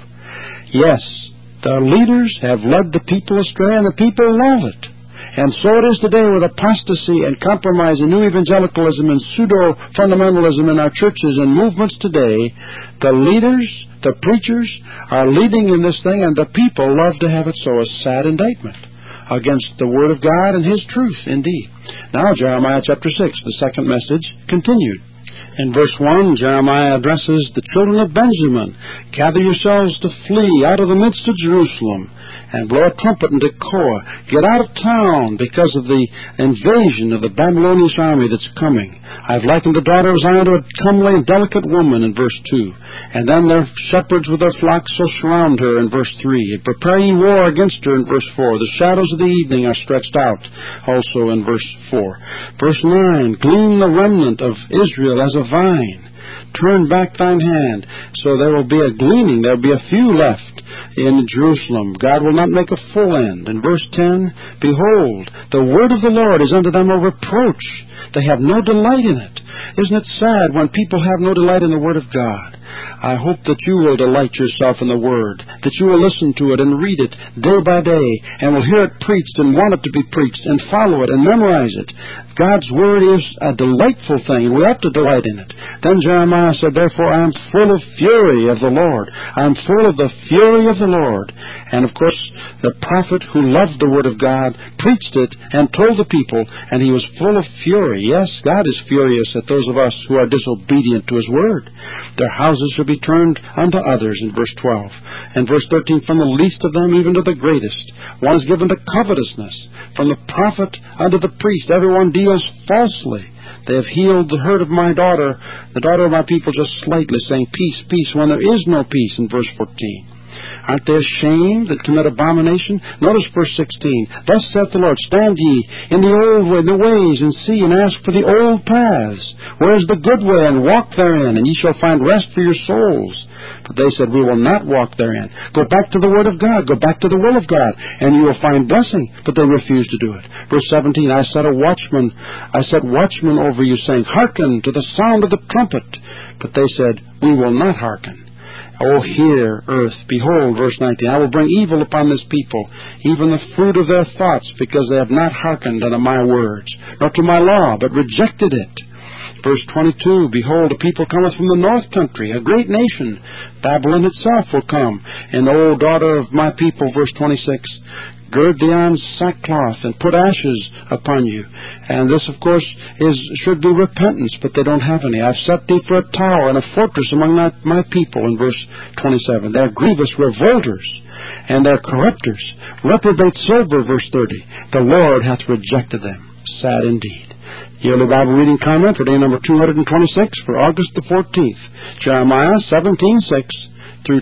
Yes, the leaders have led the people astray, and the people love it. And so it is today with apostasy and compromise and new evangelicalism and pseudo-fundamentalism in our churches and movements today. The leaders, the preachers, are leading in this thing, and the people love to have it so. A sad indictment against the Word of God and His truth, indeed. Now, Jeremiah chapter 6, the second message, continued. In verse 1, Jeremiah addresses the children of Benjamin. Gather yourselves to flee out of the midst of Jerusalem, and blow a trumpet in Tekoa. Get out of town because of the invasion of the Babylonian army that's coming. I've likened the daughter of Zion to a comely and delicate woman in verse 2. And then their shepherds with their flocks shall surround her in verse 3. And prepare ye war against her in verse 4. The shadows of the evening are stretched out also in verse 4. Verse 9, glean the remnant of Israel as a vine. Turn back thine hand. So there will be a gleaning. There will be a few left in Jerusalem. God will not make a full end. In verse 10, behold, the word of the Lord is unto them a reproach. They have no delight in it. Isn't it sad when people have no delight in the Word of God? I hope that you will delight yourself in the Word, that you will listen to it and read it day by day, and will hear it preached and want it to be preached, and follow it and memorize it. God's Word is a delightful thing, and we have to delight in it. Then Jeremiah said, therefore I am full of fury of the Lord. I am full of the fury of the Lord. And of course, the prophet who loved the Word of God preached it and told the people, and he was full of fury. Yes, God is furious at those of us who are disobedient to His Word. Their houses shall be turned unto others, in verse 12. And verse 13, from the least of them even to the greatest. One is given to covetousness. From the prophet unto the priest, everyone deals falsely. They have healed the hurt of my daughter, the daughter of my people, just slightly, saying, peace, peace, when there is no peace, in verse 14. Aren't they ashamed that commit abomination? Notice verse 16. Thus saith the Lord, stand ye in the old way, the ways, and see, and ask for the old paths. Where is the good way, and walk therein, and ye shall find rest for your souls. But they said, we will not walk therein. Go back to the word of God. Go back to the will of God, and you will find blessing. But they refused to do it. Verse 17, I set watchmen over you, saying, hearken to the sound of the trumpet. But they said, we will not hearken. O hear, earth, behold, verse 19, I will bring evil upon this people, even the fruit of their thoughts, because they have not hearkened unto my words, nor to my law, but rejected it. Verse 22, behold, a people cometh from the north country, a great nation. Babylon itself will come. And, O daughter of my people, verse 26, gird thee on sackcloth and put ashes upon you. And this, of course, should be repentance, but they don't have any. I've set thee for a tower and a fortress among my people, in verse 27. They're grievous revolters, and they're corrupters. Reprobate silver, verse 30. The Lord hath rejected them. Sad indeed. Yearly Bible Reading Comment for day number 226 for August the 14th. Jeremiah 17:6 through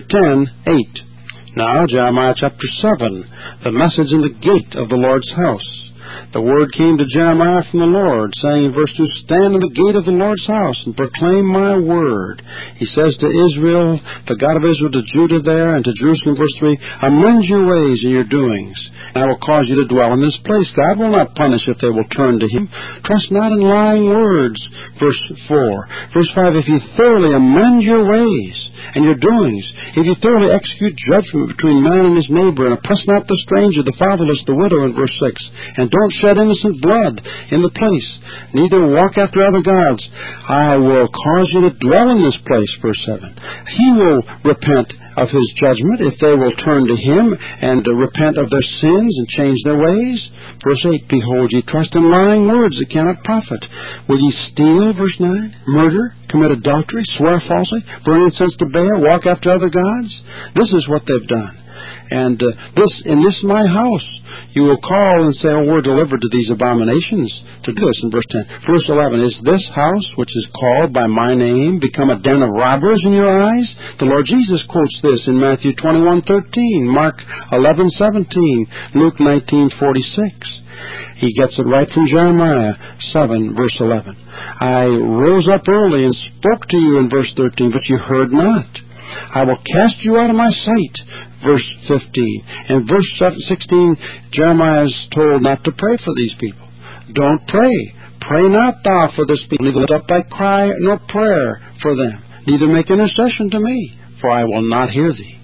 10:8. Now, Jeremiah chapter 7, the message in the gate of the Lord's house. The word came to Jeremiah from the Lord, saying in verse 2, stand in the gate of the Lord's house and proclaim my word. He says to Israel, the God of Israel, to Judah there, and to Jerusalem, verse 3, amend your ways and your doings, and I will cause you to dwell in this place. God will not punish if they will turn to him. Trust not in lying words, verse 4. Verse 5, if you thoroughly amend your ways and your doings, if you thoroughly execute judgment between man and his neighbor, and oppress not the stranger, the fatherless, the widow, in verse 6, and don't shed innocent blood in the place, neither walk after other gods, I will cause you to dwell in this place, verse 7. He will repent of his judgment if they will turn to him and repent of their sins and change their ways. Verse 8, behold, ye trust in lying words that cannot profit. Will ye steal, verse 9, murder, commit adultery, swear falsely, burn incense to Baal, walk after other gods? This is what they've done. And in this my house you will call and say, oh, we're delivered to these abominations, to do this. In verse 10. Verse 11, is this house, which is called by my name, become a den of robbers in your eyes? The Lord Jesus quotes this in Matthew 21:13, Mark 11:17, Luke 19:46. He gets it right from Jeremiah 7, verse 11. I rose up early and spoke to you, in verse 13, but you heard not. I will cast you out of my sight, verse 15. And verse 16, Jeremiah is told not to pray for these people. Don't pray. Pray not thou for this people, neither lift up thy cry nor prayer for them, neither make intercession to me, for I will not hear thee.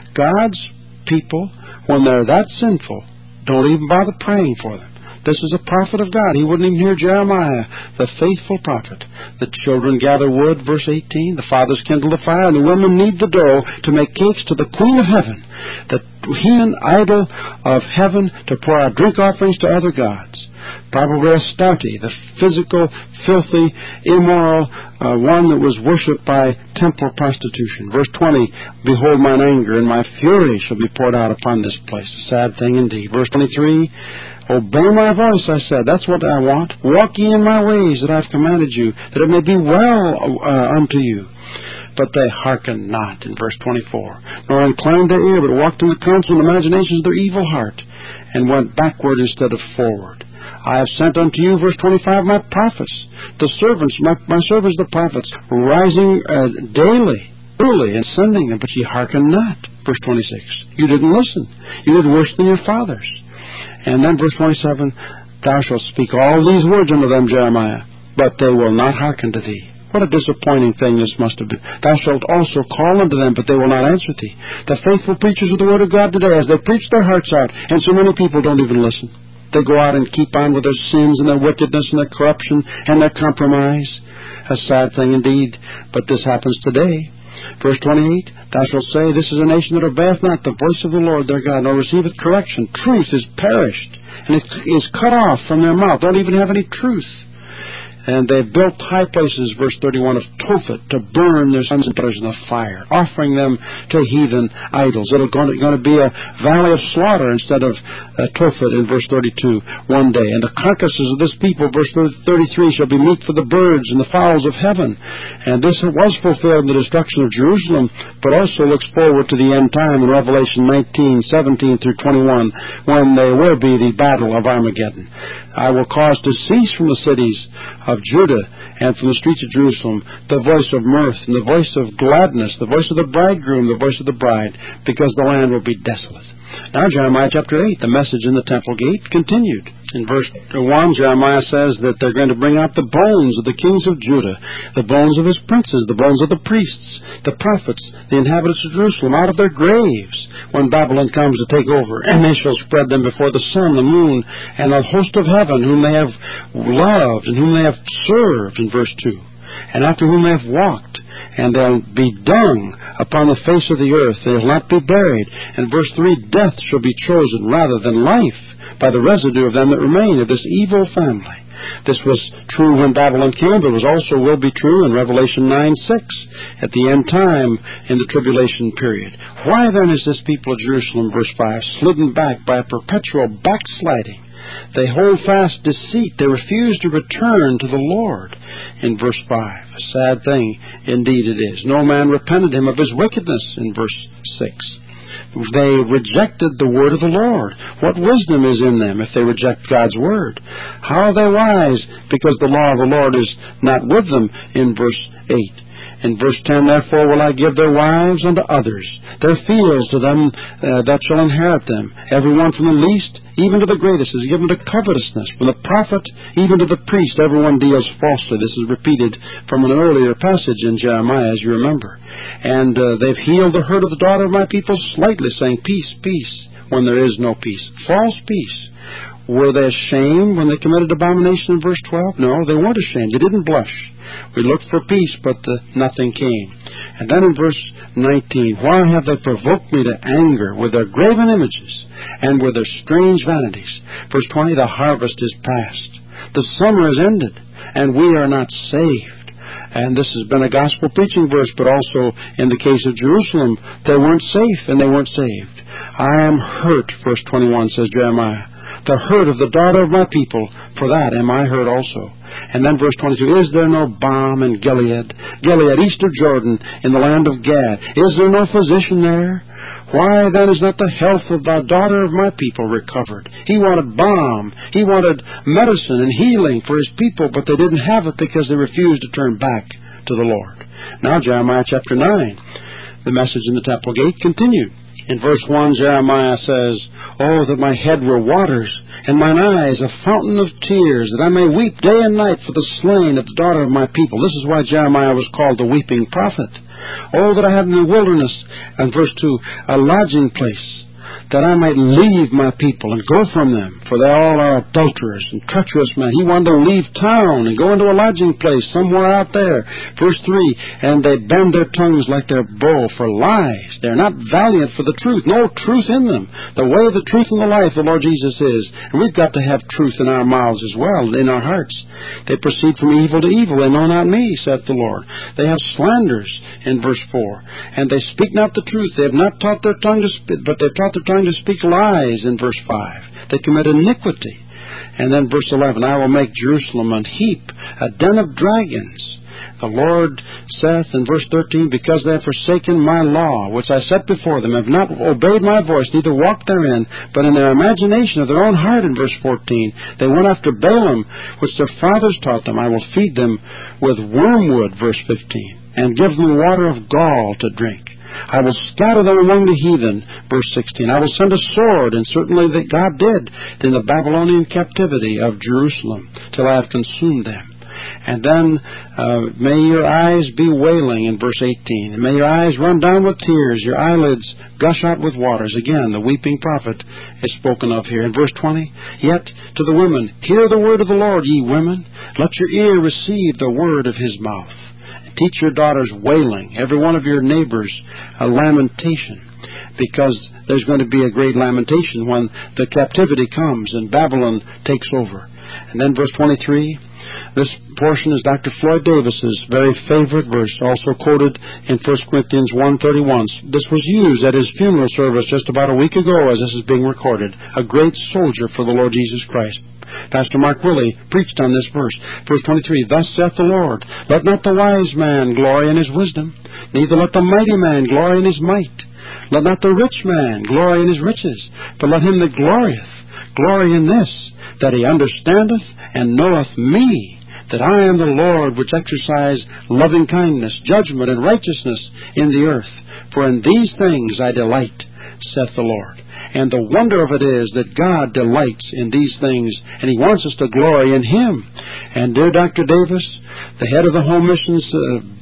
God's people, when they're that sinful, don't even bother praying for them. This is a prophet of God. He wouldn't even hear Jeremiah, the faithful prophet. The children gather wood, verse 18. The fathers kindle the fire, and the women knead the dough to make cakes to the Queen of Heaven, the heathen idol of heaven, to pour out drink offerings to other gods. Probably Astarte, the physical, filthy, immoral one that was worshipped by temple prostitution. Verse 20, behold, mine anger and my fury shall be poured out upon this place. A sad thing indeed. Verse 23, obey my voice, I said. That's what I want. Walk ye in my ways that I've commanded you, that it may be well unto you. But they hearkened not, in verse 24, nor inclined their ear, but walked in the counsel and imaginations of their evil heart, and went backward instead of forward. I have sent unto you, verse 25, my prophets, the servants, my servants the prophets, rising daily, early, and sending them, but ye hearken not. Verse 26, you didn't listen. You did worse than your fathers. And then verse 27, thou shalt speak all these words unto them, Jeremiah, but they will not hearken to thee. What a disappointing thing this must have been. Thou shalt also call unto them, but they will not answer thee. The faithful preachers of the Word of God today, as they preach their hearts out, and so many people don't even listen. They go out and keep on with their sins and their wickedness and their corruption and their compromise. A sad thing indeed, but this happens today. Verse 28, thou shalt say, this is a nation that obeyeth not the voice of the Lord their God, nor receiveth correction. Truth is perished, and it is cut off from their mouth. Don't even have any truth. And they built high places, verse 31, of Tophet to burn their sons and daughters in the fire, offering them to heathen idols. It's going to be a valley of slaughter instead of Tophet in verse 32 one day. And the carcasses of this people, verse 33, shall be meat for the birds and the fowls of heaven. And this was fulfilled in the destruction of Jerusalem, but also looks forward to the end time in Revelation 19:17 through 21, when there will be the battle of Armageddon. I will cause to cease from the cities of Judah and from the streets of Jerusalem the voice of mirth and the voice of gladness, the voice of the bridegroom, the voice of the bride, because the land will be desolate. Now Jeremiah chapter 8, the message in the temple gate continued. In verse 1, Jeremiah says that they're going to bring out the bones of the kings of Judah, the bones of his princes, the bones of the priests, the prophets, the inhabitants of Jerusalem, out of their graves when Babylon comes to take over. And they shall spread them before the sun, the moon, and the host of heaven, whom they have loved and whom they have served, in verse 2, and after whom they have walked. And they'll be dung upon the face of the earth. They will not be buried. And verse 3, death shall be chosen rather than life by the residue of them that remain of this evil family. This was true when Babylon came, but it also will be true in Revelation 9:6 at the end time in the tribulation period. Why then is this people of Jerusalem, verse 5, slidden back by a perpetual backsliding? They hold fast deceit. They refuse to return to the Lord. In verse 5, a sad thing indeed it is. No man repented him of his wickedness, in verse 6. They rejected the word of the Lord. What wisdom is in them if they reject God's word? How are they wise? Because the law of the Lord is not with them, in verse 8. In verse 10, therefore will I give their wives unto others, their fields to them that shall inherit them. Every one from the least even to the greatest is given to covetousness. From the prophet even to the priest, everyone deals falsely. This is repeated from an earlier passage in Jeremiah, as you remember. And they've healed the hurt of the daughter of my people slightly, saying, peace, peace, when there is no peace. False peace. Were they ashamed when they committed abomination in verse 12? No, they weren't ashamed. They didn't blush. We looked for peace, but nothing came. And then in verse 19, why have they provoked me to anger with their graven images and with their strange vanities? Verse 20, the harvest is past. The summer is ended, and we are not saved. And this has been a gospel preaching verse, but also in the case of Jerusalem, they weren't safe and they weren't saved. I am hurt, verse 21 says Jeremiah, the hurt of the daughter of my people, for that am I hurt also. And then verse 22, is there no balm in Gilead? Gilead, east of Jordan, in the land of Gad. Is there no physician there? Why then is not the health of the daughter of my people recovered? He wanted balm. He wanted medicine and healing for his people, but they didn't have it because they refused to turn back to the Lord. Now Jeremiah chapter 9, the message in the temple gate continued. In verse 1, Jeremiah says, oh, that my head were waters, and mine eyes a fountain of tears, that I may weep day and night for the slain of the daughter of my people. This is why Jeremiah was called the weeping prophet. Oh, that I had in the wilderness, and verse 2, a lodging place, that I might leave my people and go from them, for they all are adulterers and treacherous men. He wanted to leave town and go into a lodging place somewhere out there. Verse 3, and they bend their tongues like their bow for lies. They're not valiant for the truth. No truth in them. The way, the truth, and the life, the Lord Jesus is. And we've got to have truth in our mouths as well, in our hearts. They proceed from evil to evil. They know not me, saith the Lord. They have slanders, in verse 4. And they speak not the truth. They have not taught their tongue to speak, but they've taught their tongue to speak lies, in verse 5. They commit iniquity. And then verse 11, I will make Jerusalem an heap, a den of dragons. The Lord saith in verse 13, because they have forsaken my law, which I set before them, have not obeyed my voice, neither walked therein, but in their imagination of their own heart, in verse 14, they went after Balaam, which their fathers taught them. I will feed them with wormwood, verse 15, and give them water of gall to drink. I will scatter them among the heathen, verse 16. I will send a sword, and certainly that God did, in the Babylonian captivity of Jerusalem, till I have consumed them. And then, may your eyes be wailing, in verse 18. And may your eyes run down with tears, your eyelids gush out with waters. Again, the weeping prophet is spoken of here. In verse 20, yet to the women, hear the word of the Lord, ye women. Let your ear receive the word of his mouth. Teach your daughters wailing, every one of your neighbors a lamentation, because there's going to be a great lamentation when the captivity comes and Babylon takes over. And then verse 23, This portion is Dr. Floyd Davis's very favorite verse, also quoted in 1 Corinthians 1:31. This was used at his funeral service just about a week ago as this is being recorded. A great soldier for the Lord Jesus Christ. Pastor Mark Willie preached on this verse. Verse 23, Thus saith the Lord, Let not the wise man glory in his wisdom, neither let the mighty man glory in his might. Let not the rich man glory in his riches, but let him that glorieth glory in this, that he understandeth and knoweth me, that I am the Lord which exercise loving kindness, judgment, and righteousness in the earth. For in these things I delight, saith the Lord. And the wonder of it is that God delights in these things, and He wants us to glory in Him. And dear Dr. Davis, the head of the Home Missions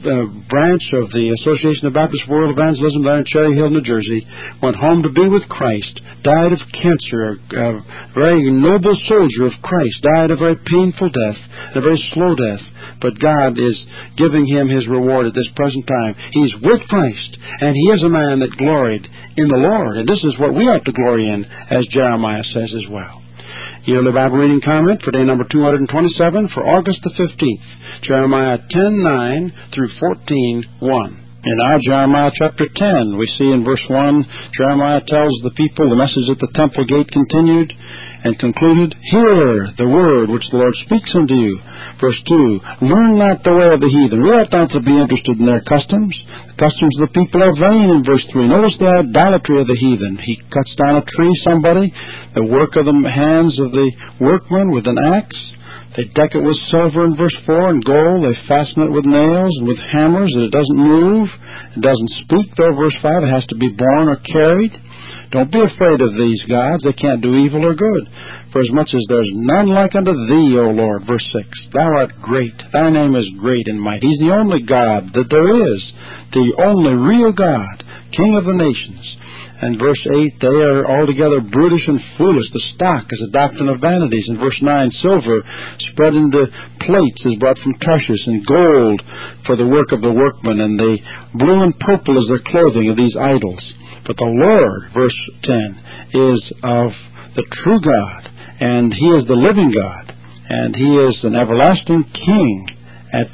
branch of the Association of Baptist World Evangelism there in Cherry Hill, New Jersey, went home to be with Christ, died of cancer, a very noble soldier of Christ, died a very painful death, a very slow death. But God is giving him his reward at this present time. He's with Christ, and he is a man that gloried in the Lord. And this is what we ought to glory in, as Jeremiah says as well. Yearly Bible Reading Comment for day number 227 for August the 15th, Jeremiah 10:9 through 14:1. In our Jeremiah chapter 10, we see in verse 1, Jeremiah tells the people the message at the temple gate continued and concluded, Hear the word which the Lord speaks unto you. Verse 2, Learn not the way of the heathen. We ought not to be interested in their customs. The customs of the people are vain in verse 3. Notice the idolatry of the heathen. He cuts down a tree, somebody, the work of the hands of the workman with an axe. They deck it with silver in verse 4 and gold. They fasten it with nails and with hammers that it doesn't move. It doesn't speak, though, verse 5. It has to be borne or carried. Don't be afraid of these gods. They can't do evil or good. For as much as there's none like unto thee, O Lord. Verse 6. Thou art great. Thy name is great in might. He's the only God that there is. The only real God. King of the nations. And verse 8, they are altogether brutish and foolish. The stock is a doctrine of vanities. In verse 9, silver spread into plates is brought from Tarshish, and gold for the work of the workmen, and the blue and purple is their clothing of these idols. But the Lord, verse 10, is of the true God, and He is the living God, and He is an everlasting King. At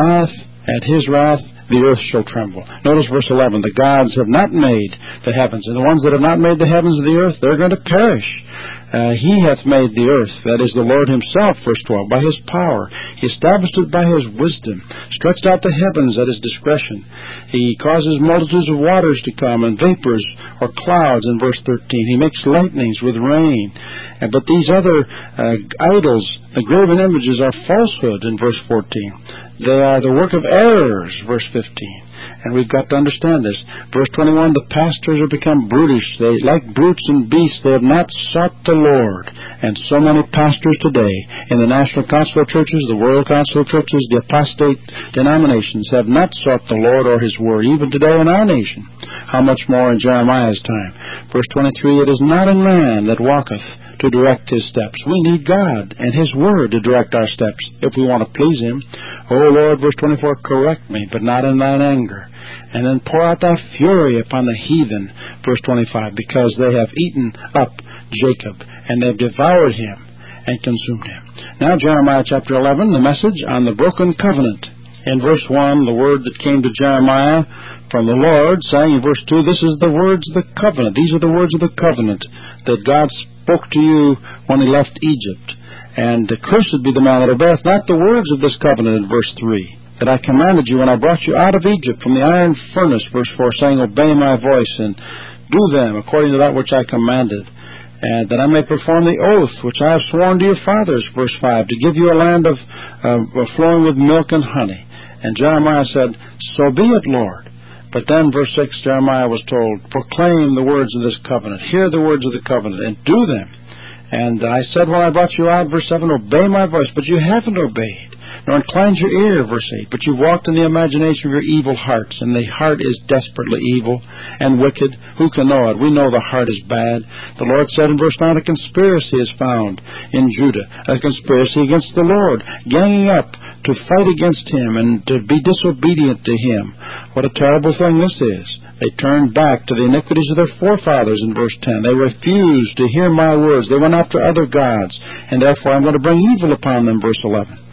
His wrath, the earth shall tremble. Notice verse 11, the gods have not made the heavens, and the ones that have not made the heavens and the earth, they're going to perish. He hath made the earth, that is the Lord Himself, verse 12, by His power. He established it by His wisdom, stretched out the heavens at His discretion. He causes multitudes of waters to come, and vapors or clouds, in verse 13. He makes lightnings with rain. But these other idols, the graven images, are falsehood, in verse 14. They are the work of errors, verse 15. And we've got to understand this. Verse 21, the pastors have become brutish. They, like brutes and beasts, they have not sought the Lord. And so many pastors today in the National Council of Churches, the World Council of Churches, the apostate denominations have not sought the Lord or His Word, even today in our nation. How much more in Jeremiah's time? Verse 23, it is not in man that walketh to direct his steps. We need God and His Word to direct our steps if we want to please Him. O Lord, verse 24, correct me, but not in thine anger. And then pour out thy fury upon the heathen, verse 25, because they have eaten up Jacob, and they've devoured him and consumed him. Now Jeremiah chapter 11, the message on the broken covenant. In verse 1, the word that came to Jeremiah from the Lord, saying in verse 2, this is the words of the covenant. These are the words of the covenant that God spoke to you when He left Egypt. And cursed be the man that obeyeth not the words of this covenant, in verse 3, that I commanded you when I brought you out of Egypt from the iron furnace, verse 4, saying, obey my voice, and do them according to that which I commanded, and that I may perform the oath which I have sworn to your fathers, verse 5, to give you a land of flowing with milk and honey. And Jeremiah said, so be it, Lord. But then, verse 6, Jeremiah was told, proclaim the words of this covenant, hear the words of the covenant, and do them. And I said when I brought you out, verse 7, obey my voice, but you haven't obeyed, nor inclined your ear, verse 8, but you've walked in the imagination of your evil hearts, and the heart is desperately evil and wicked. Who can know it? We know the heart is bad. The Lord said in verse 9, a conspiracy is found in Judah, a conspiracy against the Lord, ganging up to fight against Him and to be disobedient to Him. What a terrible thing this is. They turned back to the iniquities of their forefathers in verse 10. They refused to hear my words. They went after other gods, and therefore I'm going to bring evil upon them, verse 11.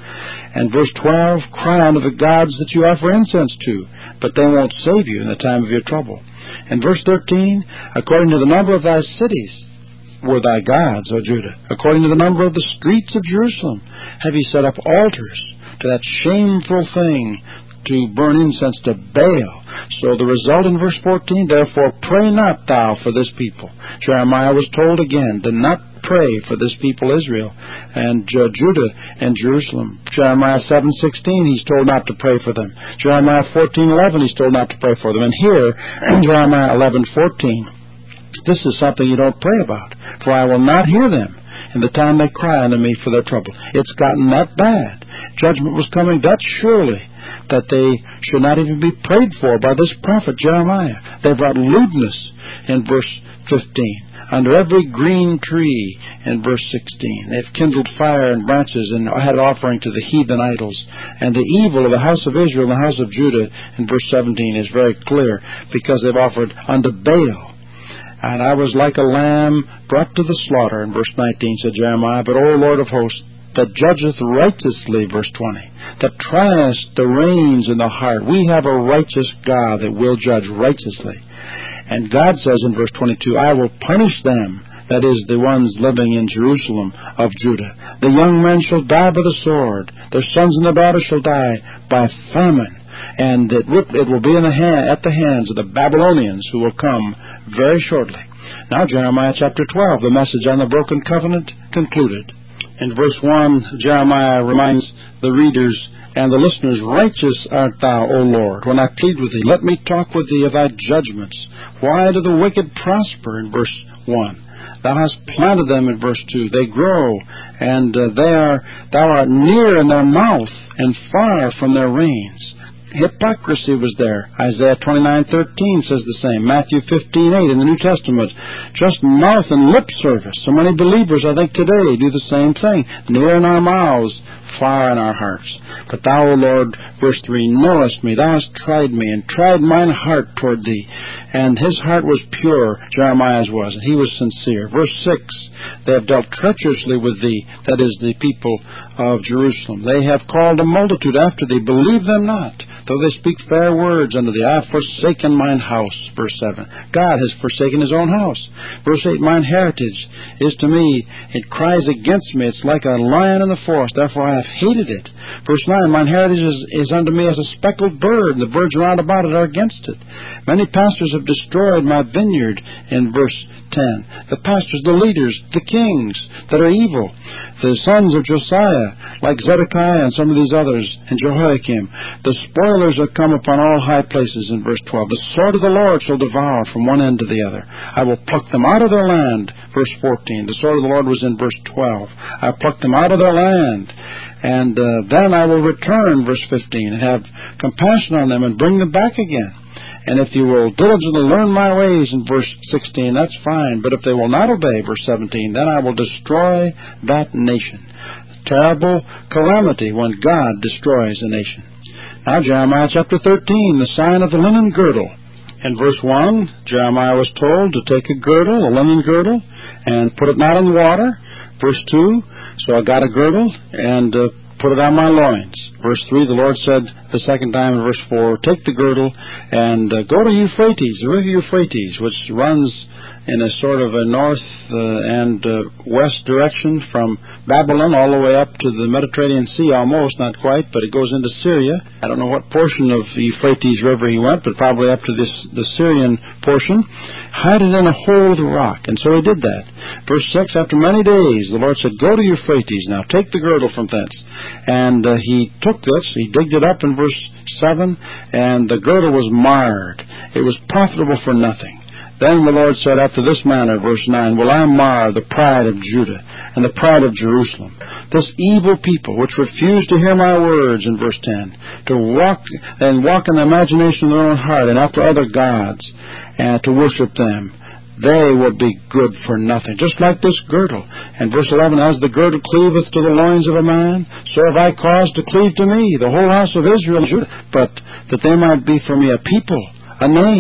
And verse 12, cry unto the gods that you offer incense to, but they won't save you in the time of your trouble. And verse 13, according to the number of thy cities were thy gods, O Judah. According to the number of the streets of Jerusalem have ye set up altars to that shameful thing, to burn incense to Baal. So the result in verse 14, therefore pray not thou for this people. Jeremiah was told again, do not pray for this people Israel and Judah and Jerusalem. Jeremiah 7:16, he's told not to pray for them. Jeremiah 14:11, he's told not to pray for them. And here, in Jeremiah 11:14, this is something you don't pray about. For I will not hear them in the time they cry unto me for their trouble. It's gotten that bad. Judgment was coming that surely that they should not even be prayed for by this prophet Jeremiah. They brought lewdness in verse 15. Under every green tree in verse 16. They've kindled fire and branches and had offering to the heathen idols. And the evil of the house of Israel and the house of Judah in verse 17 is very clear, because they've offered unto Baal. And I was like a lamb brought to the slaughter in verse 19, said Jeremiah, but O Lord of hosts, that judgeth righteously, verse 20, that triest the reins in the heart. We have a righteous God that will judge righteously. And God says in verse 22, I will punish them, that is, the ones living in Jerusalem of Judah. The young men shall die by the sword. Their sons and their daughters shall die by famine. And it will be at the hands of the Babylonians, who will come very shortly. Now Jeremiah chapter 12, the message on the broken covenant concluded. In verse 1, Jeremiah reminds the readers and the listeners, righteous art thou, O Lord, when I plead with thee. Let me talk with thee of thy judgments. Why do the wicked prosper, in verse 1? Thou hast planted them, in verse 2. They grow, and thou art near in their mouth, and far from their reins. Hypocrisy was there. Isaiah 29:13 says the same. Matthew 15:8 in the New Testament. Just mouth and lip service. So many believers, I think, today do the same thing. Near in our mouths, far in our hearts. But thou, O Lord, verse 3, knowest me. Thou hast tried me, and tried mine heart toward thee. And his heart was pure, Jeremiah's was, and he was sincere. Verse 6, they have dealt treacherously with thee, that is, the people of Jerusalem. They have called a multitude after thee. Believe them not, though they speak fair words unto thee. I have forsaken mine house. Verse 7. God has forsaken his own house. Verse 8, mine heritage is to me, it cries against me. It's like a lion in the forest, therefore I have hated it. Verse 9, mine heritage is unto me as a speckled bird, and the birds round about it are against it. Many pastors have destroyed my vineyard, in verse 10. The pastors, the leaders, the kings that are evil, the sons of Josiah, like Zedekiah and some of these others, and Jehoiakim. The spoilers have come upon all high places, in verse 12. The sword of the Lord shall devour from one end to the other. I will pluck them out of their land, verse 14. The sword of the Lord was in verse 12. I plucked them out of their land. And then I will return, verse 15, and have compassion on them and bring them back again. And if you will diligently learn my ways, in verse 16, that's fine. But if they will not obey, verse 17, then I will destroy that nation. Terrible calamity when God destroys a nation. Now Jeremiah chapter 13, the sign of the linen girdle. In verse 1, Jeremiah was told to take a girdle, a linen girdle, and put it not in water. Verse 2, so I got a girdle and put it on my loins. Verse 3, the Lord said the second time in verse 4, take the girdle and go to Euphrates, the river Euphrates, which runs in a sort of a north and west direction from Babylon all the way up to the Mediterranean Sea, almost, not quite, but it goes into Syria. I don't know what portion of the Euphrates River he went, but probably up to the Syrian portion. Hide it in a hole of the rock. And so he did that. Verse 6, after many days, the Lord said, go to Euphrates now, take the girdle from thence. And he took this, he digged it up in verse 7, and the girdle was marred. It was profitable for nothing. Then the Lord said, after this manner, verse 9, will I mar the pride of Judah and the pride of Jerusalem, this evil people which refuse to hear my words, in verse 10, to walk in the imagination of their own heart and after other gods, and to worship them. They will be good for nothing, just like this girdle. And verse 11, as the girdle cleaveth to the loins of a man, so have I caused to cleave to me the whole house of Israel and Judah, but that they might be for me a people, a name,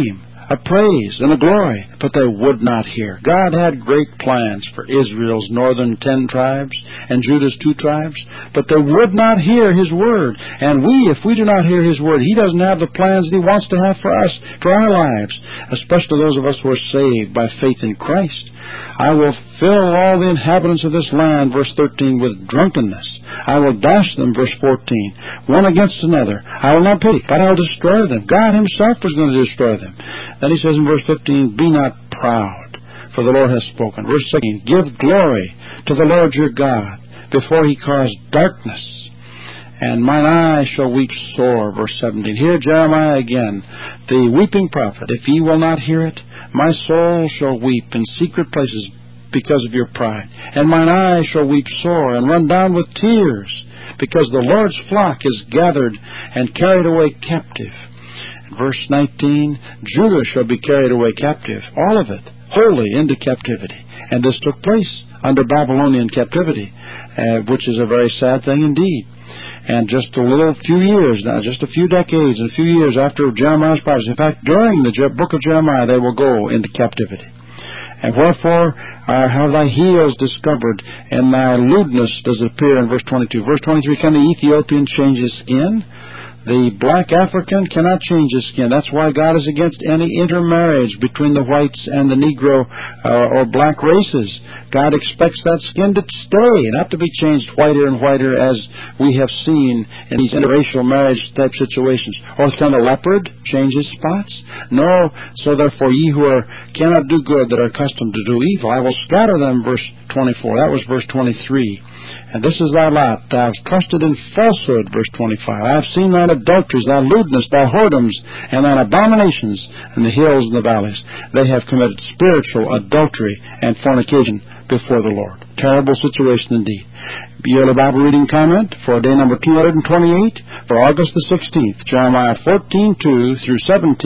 a praise and a glory, but they would not hear. God had great plans for Israel's northern 10 tribes and Judah's 2 tribes, but they would not hear His word. And if we do not hear His word, He doesn't have the plans that He wants to have for us, for our lives, especially those of us who are saved by faith in Christ. I will fill all the inhabitants of this land, verse 13, with drunkenness. I will dash them, verse 14, one against another. I will not pity, but I will destroy them. God Himself was going to destroy them. Then He says in verse 15, be not proud, for the Lord has spoken. Verse 16, give glory to the Lord your God, before He caused darkness. And mine eye shall weep sore, verse 17. Here Jeremiah again, the weeping prophet. If ye will not hear it, my soul shall weep in secret places because of your pride. And mine eye shall weep sore and run down with tears, because the Lord's flock is gathered and carried away captive. Verse 19, Judah shall be carried away captive, all of it, wholly into captivity. And this took place under Babylonian captivity, which is a very sad thing indeed. And just a few years now, just a few decades and a few years after Jeremiah's prophecy, in fact, during the book of Jeremiah, they will go into captivity. And wherefore have thy heels discovered, and thy lewdness does appear in verse 22. Verse 23, can the Ethiopian change his skin? The black African cannot change his skin. That's why God is against any intermarriage between the whites and the Negro or black races. God expects that skin to stay, not to be changed whiter and whiter as we have seen in these interracial marriage type situations. Or can the leopard change his spots? No. So therefore ye who cannot do good that are accustomed to do evil, I will scatter them, verse 24. That was verse 23. And this is thy lot. Thou hast trusted in falsehood, verse 25. I have seen thine adulteries, thy lewdness, thy whoredoms, and thine abominations in the hills and the valleys. They have committed spiritual adultery and fornication before the Lord. Terrible situation indeed. Your Bible reading comment for day number 228 for August the 16th, Jeremiah 14:2 through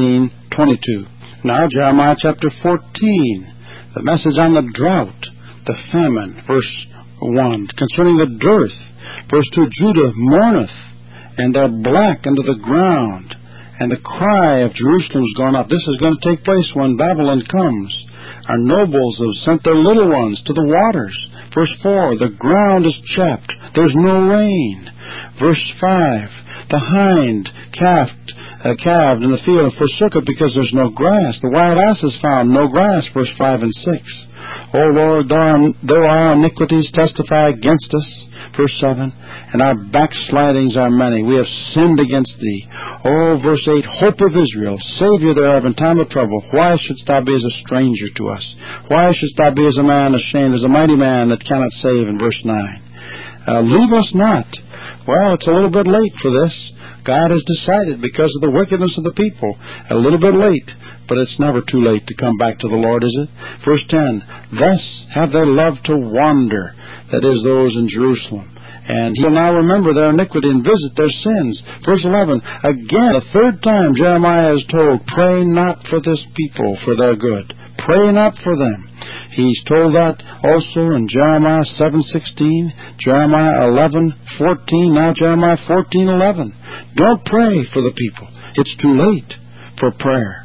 17:22. Now Jeremiah chapter 14, the message on the drought, the famine, verse 1, concerning the dearth. Verse 2, Judah mourneth, and they're black under the ground, and the cry of Jerusalem is gone up. This is going to take place when Babylon comes. Our nobles have sent their little ones to the waters. Verse 4, the ground is chapped, there's no rain. Verse 5, the hind calved in the field and forsook it because there's no grass. The wild ass has found no grass. Verse 5 and 6. O Lord, though our iniquities testify against us, verse 7, and our backslidings are many, we have sinned against thee. O, verse 8, hope of Israel, Savior thereof in time of trouble, why shouldst thou be as a stranger to us? Why shouldst thou be as a man ashamed, as a mighty man that cannot save, in verse 9. Leave us not. Well, it's a little bit late for this. God has decided because of the wickedness of the people. A little bit late. But it's never too late to come back to the Lord, is it? Verse 10, thus have they loved to wander, that is, those in Jerusalem. And He will now remember their iniquity and visit their sins. Verse 11, again, the third time Jeremiah is told, pray not for this people for their good. Pray not for them. He's told that also in Jeremiah 7:16, Jeremiah 11:14, now Jeremiah 14:11. Don't pray for the people. It's too late for prayer.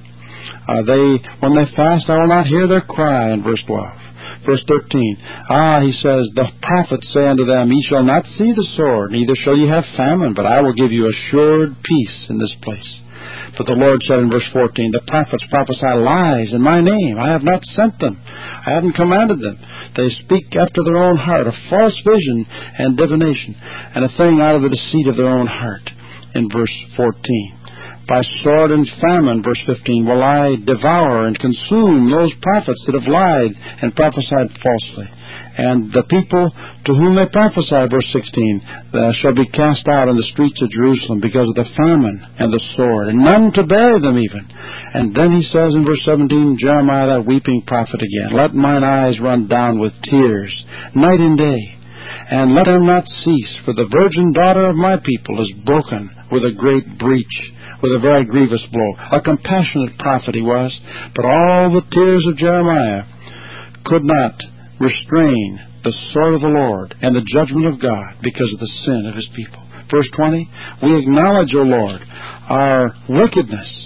When they fast, I will not hear their cry, in verse 12. Verse 13, he says, the prophets say unto them, ye shall not see the sword, neither shall ye have famine, but I will give you assured peace in this place. But the Lord said in verse 14, the prophets prophesy lies in my name. I have not sent them. I haven't commanded them. They speak after their own heart, a false vision and divination, and a thing out of the deceit of their own heart, in verse 14. By sword and famine, verse 15, will I devour and consume those prophets that have lied and prophesied falsely. And the people to whom they prophesy, verse 16, shall be cast out in the streets of Jerusalem because of the famine and the sword, and none to bury them even. And then he says in verse 17, Jeremiah, that weeping prophet again, let mine eyes run down with tears, night and day, and let them not cease, for the virgin daughter of my people is broken with a great breach, with a very grievous blow. A compassionate prophet he was, but all the tears of Jeremiah could not restrain the sword of the Lord and the judgment of God because of the sin of His people. Verse 20, we acknowledge, O Lord, our wickedness,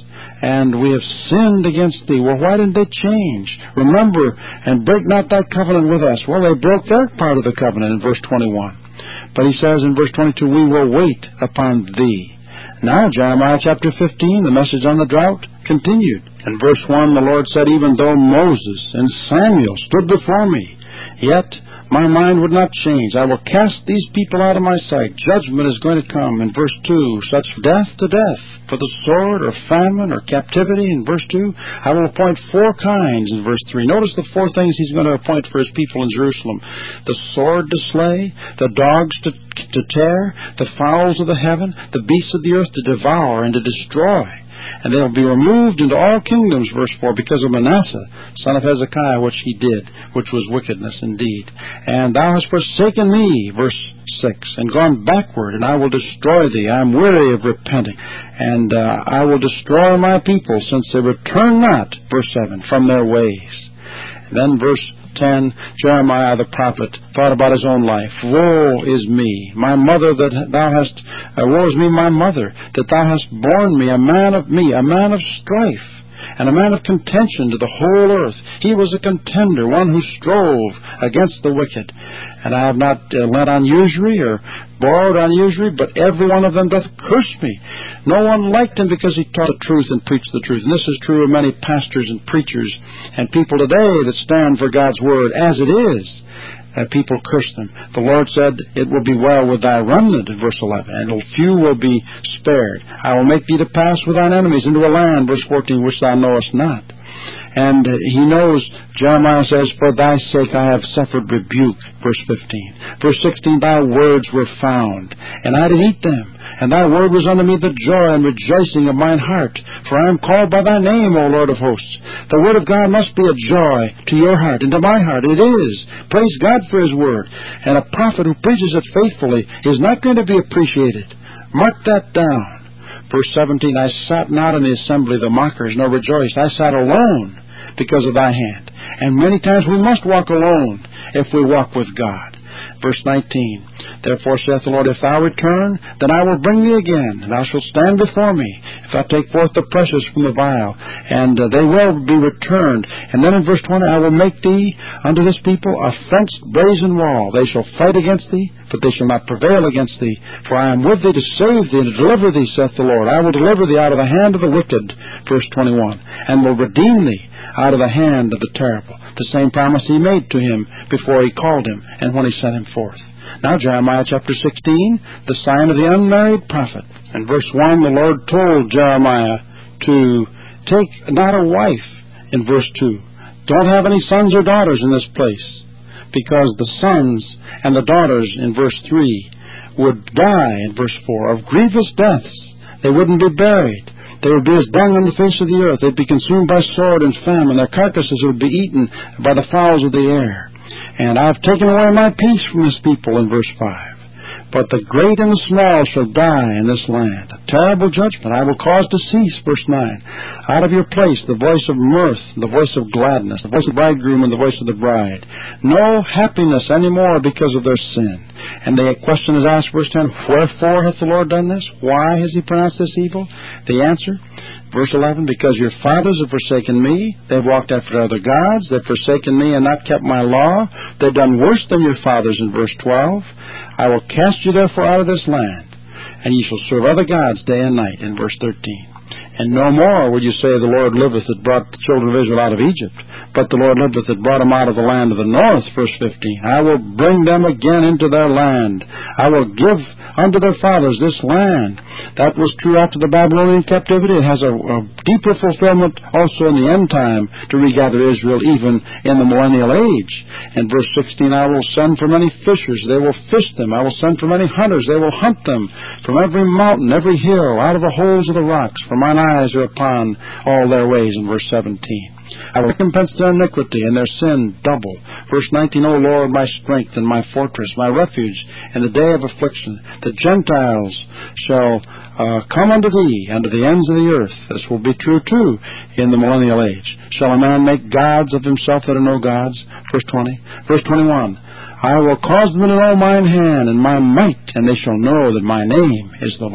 and we have sinned against thee. Well, why didn't they change? Remember, and break not thy covenant with us. Well, they broke their part of the covenant in verse 21. But he says in verse 22, we will wait upon thee. Now, Jeremiah chapter 15, the message on the drought, continued. In verse 1, the Lord said, even though Moses and Samuel stood before me, yet my mind would not change. I will cast these people out of my sight. Judgment is going to come. In verse 2, such death to death, for the sword or famine or captivity. In verse 2, I will appoint 4 kinds. In verse 3, notice the 4 things he's going to appoint for his people in Jerusalem. The sword to slay, the dogs to tear, the fowls of the heaven, the beasts of the earth to devour and to destroy. And they will be removed into all kingdoms, verse 4, because of Manasseh, son of Hezekiah, which he did, which was wickedness indeed. And thou hast forsaken me, verse 6, and gone backward, and I will destroy thee. I am weary of repenting, and I will destroy my people, since they return not, verse 7, from their ways. And then verse 10, Jeremiah the prophet thought about his own life. Woe is me, my mother, that thou hast, woe is me, my mother, that thou hast borne me, a man of strife, and a man of contention to the whole earth. He was a contender, one who strove against the wicked. And I have not lent on usury or borrowed on usury, but every one of them doth curse me. No one liked him because he taught the truth and preached the truth. And this is true of many pastors and preachers and people today that stand for God's word as it is. People curse them. The Lord said, it will be well with thy remnant, in verse 11, and few will be spared. I will make thee to pass with thine enemies into a land, verse 14, which thou knowest not. And he knows, Jeremiah says, for thy sake I have suffered rebuke, verse 15. Verse 16, thy words were found, and I did eat them, and thy word was unto me the joy and rejoicing of mine heart. For I am called by thy name, O Lord of hosts. The word of God must be a joy to your heart and to my heart. It is. Praise God for his word. And a prophet who preaches it faithfully is not going to be appreciated. Mark that down. Verse 17, I sat not in the assembly of the mockers, nor rejoiced. I sat alone because of thy hand. And many times we must walk alone if we walk with God. Verse 19, therefore saith the Lord, if thou return, then I will bring thee again, and thou shalt stand before me, if thou take forth the precious from the vile, and they will be returned. And then in verse 20, I will make thee unto this people a fenced brazen wall. They shall fight against thee, but they shall not prevail against thee. For I am with thee to save thee and to deliver thee, saith the Lord. I will deliver thee out of the hand of the wicked, verse 21, and will redeem thee out of the hand of the terrible. The same promise he made to him before he called him and when he sent him forth. Now Jeremiah chapter 16, the sign of the unmarried prophet. In verse 1, the Lord told Jeremiah to take not a wife. In verse 2, don't have any sons or daughters in this place, because the sons and the daughters in verse 3 would die, in verse 4, of grievous deaths. They wouldn't be buried. They would be as dung on the face of the earth. They'd be consumed by sword and famine. Their carcasses would be eaten by the fowls of the air. And I've taken away my peace from this people, in verse 5. But the great and the small shall die in this land. A terrible judgment I will cause to cease, verse 9. Out of your place the voice of mirth, the voice of gladness, the voice of the bridegroom and the voice of the bride. No happiness any more because of their sin. And the question is asked, verse 10, wherefore hath the Lord done this? Why has he pronounced this evil? The answer, verse 11, because your fathers have forsaken me, they've walked after other gods, they've forsaken me and not kept my law, they've done worse than your fathers, in verse 12. I will cast you therefore out of this land, and ye shall serve other gods day and night, in verse 13. And no more will you say, the Lord liveth that brought the children of Israel out of Egypt, but the Lord liveth that brought them out of the land of the north, verse 15. I will bring them again into their land. I will give unto their fathers this land. That was true after the Babylonian captivity. It has a deeper fulfillment also in the end time to regather Israel, even in the millennial age. And verse 16, I will send for many fishers. They will fish them. I will send for many hunters. They will hunt them from every mountain, every hill, out of the holes of the rocks. For mine eyes are upon all their ways, in verse 17. I will recompense their iniquity and their sin double. Verse 19, O Lord, my strength and my fortress, my refuge in the day of affliction. The Gentiles shall come unto thee, unto the ends of the earth. This will be true, too, in the millennial age. Shall a man make gods of himself that are no gods? Verse 20. Verse 21, I will cause them to know mine hand and my might, and they shall know that my name is the Lord.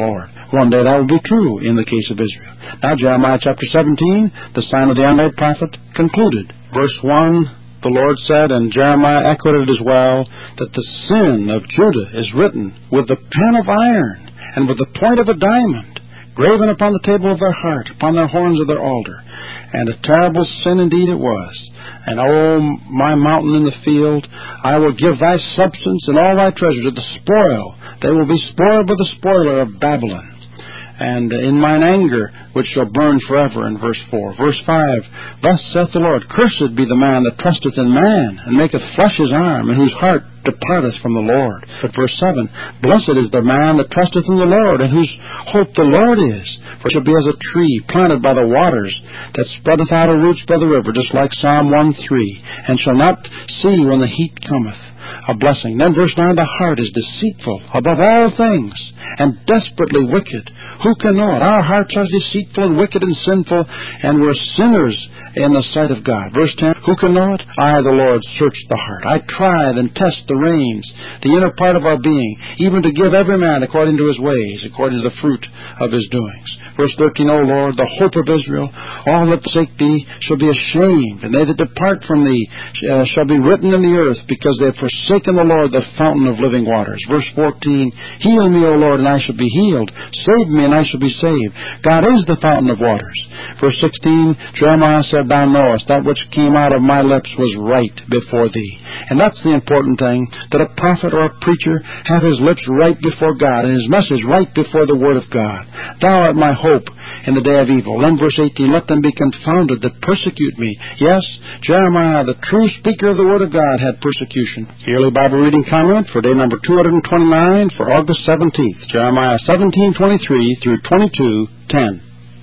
One day that will be true in the case of Israel. Now Jeremiah chapter 17, the sign of the unmade prophet, concluded. Verse 1, the Lord said, and Jeremiah echoed it as well, that the sin of Judah is written with the pen of iron and with the point of a diamond, graven upon the table of their heart, upon their horns of their altar. And a terrible sin indeed it was. And, O my mountain in the field, I will give thy substance and all thy treasure to the spoil. They will be spoiled by the spoiler of Babylon. And in mine anger, which shall burn forever, in verse 4. Verse 5, thus saith the Lord, cursed be the man that trusteth in man, and maketh flesh his arm, and whose heart departeth from the Lord. But verse 7, blessed is the man that trusteth in the Lord, and whose hope the Lord is. For it shall be as a tree planted by the waters, that spreadeth out her roots by the river, just like Psalm 1:3, and shall not see when the heat cometh. A blessing. Then verse 9, the heart is deceitful above all things, and desperately wicked. Who can know it? Our hearts are deceitful and wicked and sinful, and we're sinners in the sight of God. Verse 10, who can know it? I, the Lord, search the heart. I try and test the reins, the inner part of our being, even to give every man according to his ways, according to the fruit of his doings. Verse 13, O Lord, the hope of Israel, all that forsake thee shall be ashamed, and they that depart from thee shall be written in the earth, because they have forsaken the Lord, the fountain of living waters. Verse 14, heal me, O Lord, and I shall be healed. Save me, and I shall be saved. God is the fountain of waters. Verse 16, Jeremiah said, thou knowest that which came out of my lips was right before thee. And that's the important thing, that a prophet or a preacher have his lips right before God, and his message right before the Word of God. Thou art my hope in the day of evil. Then verse 18, let them be confounded that persecute me. Yes, Jeremiah, the true speaker of the Word of God, had persecution. Yearly Bible reading comment for day number 229 for August 17th, Jeremiah 17:23 through 22:10.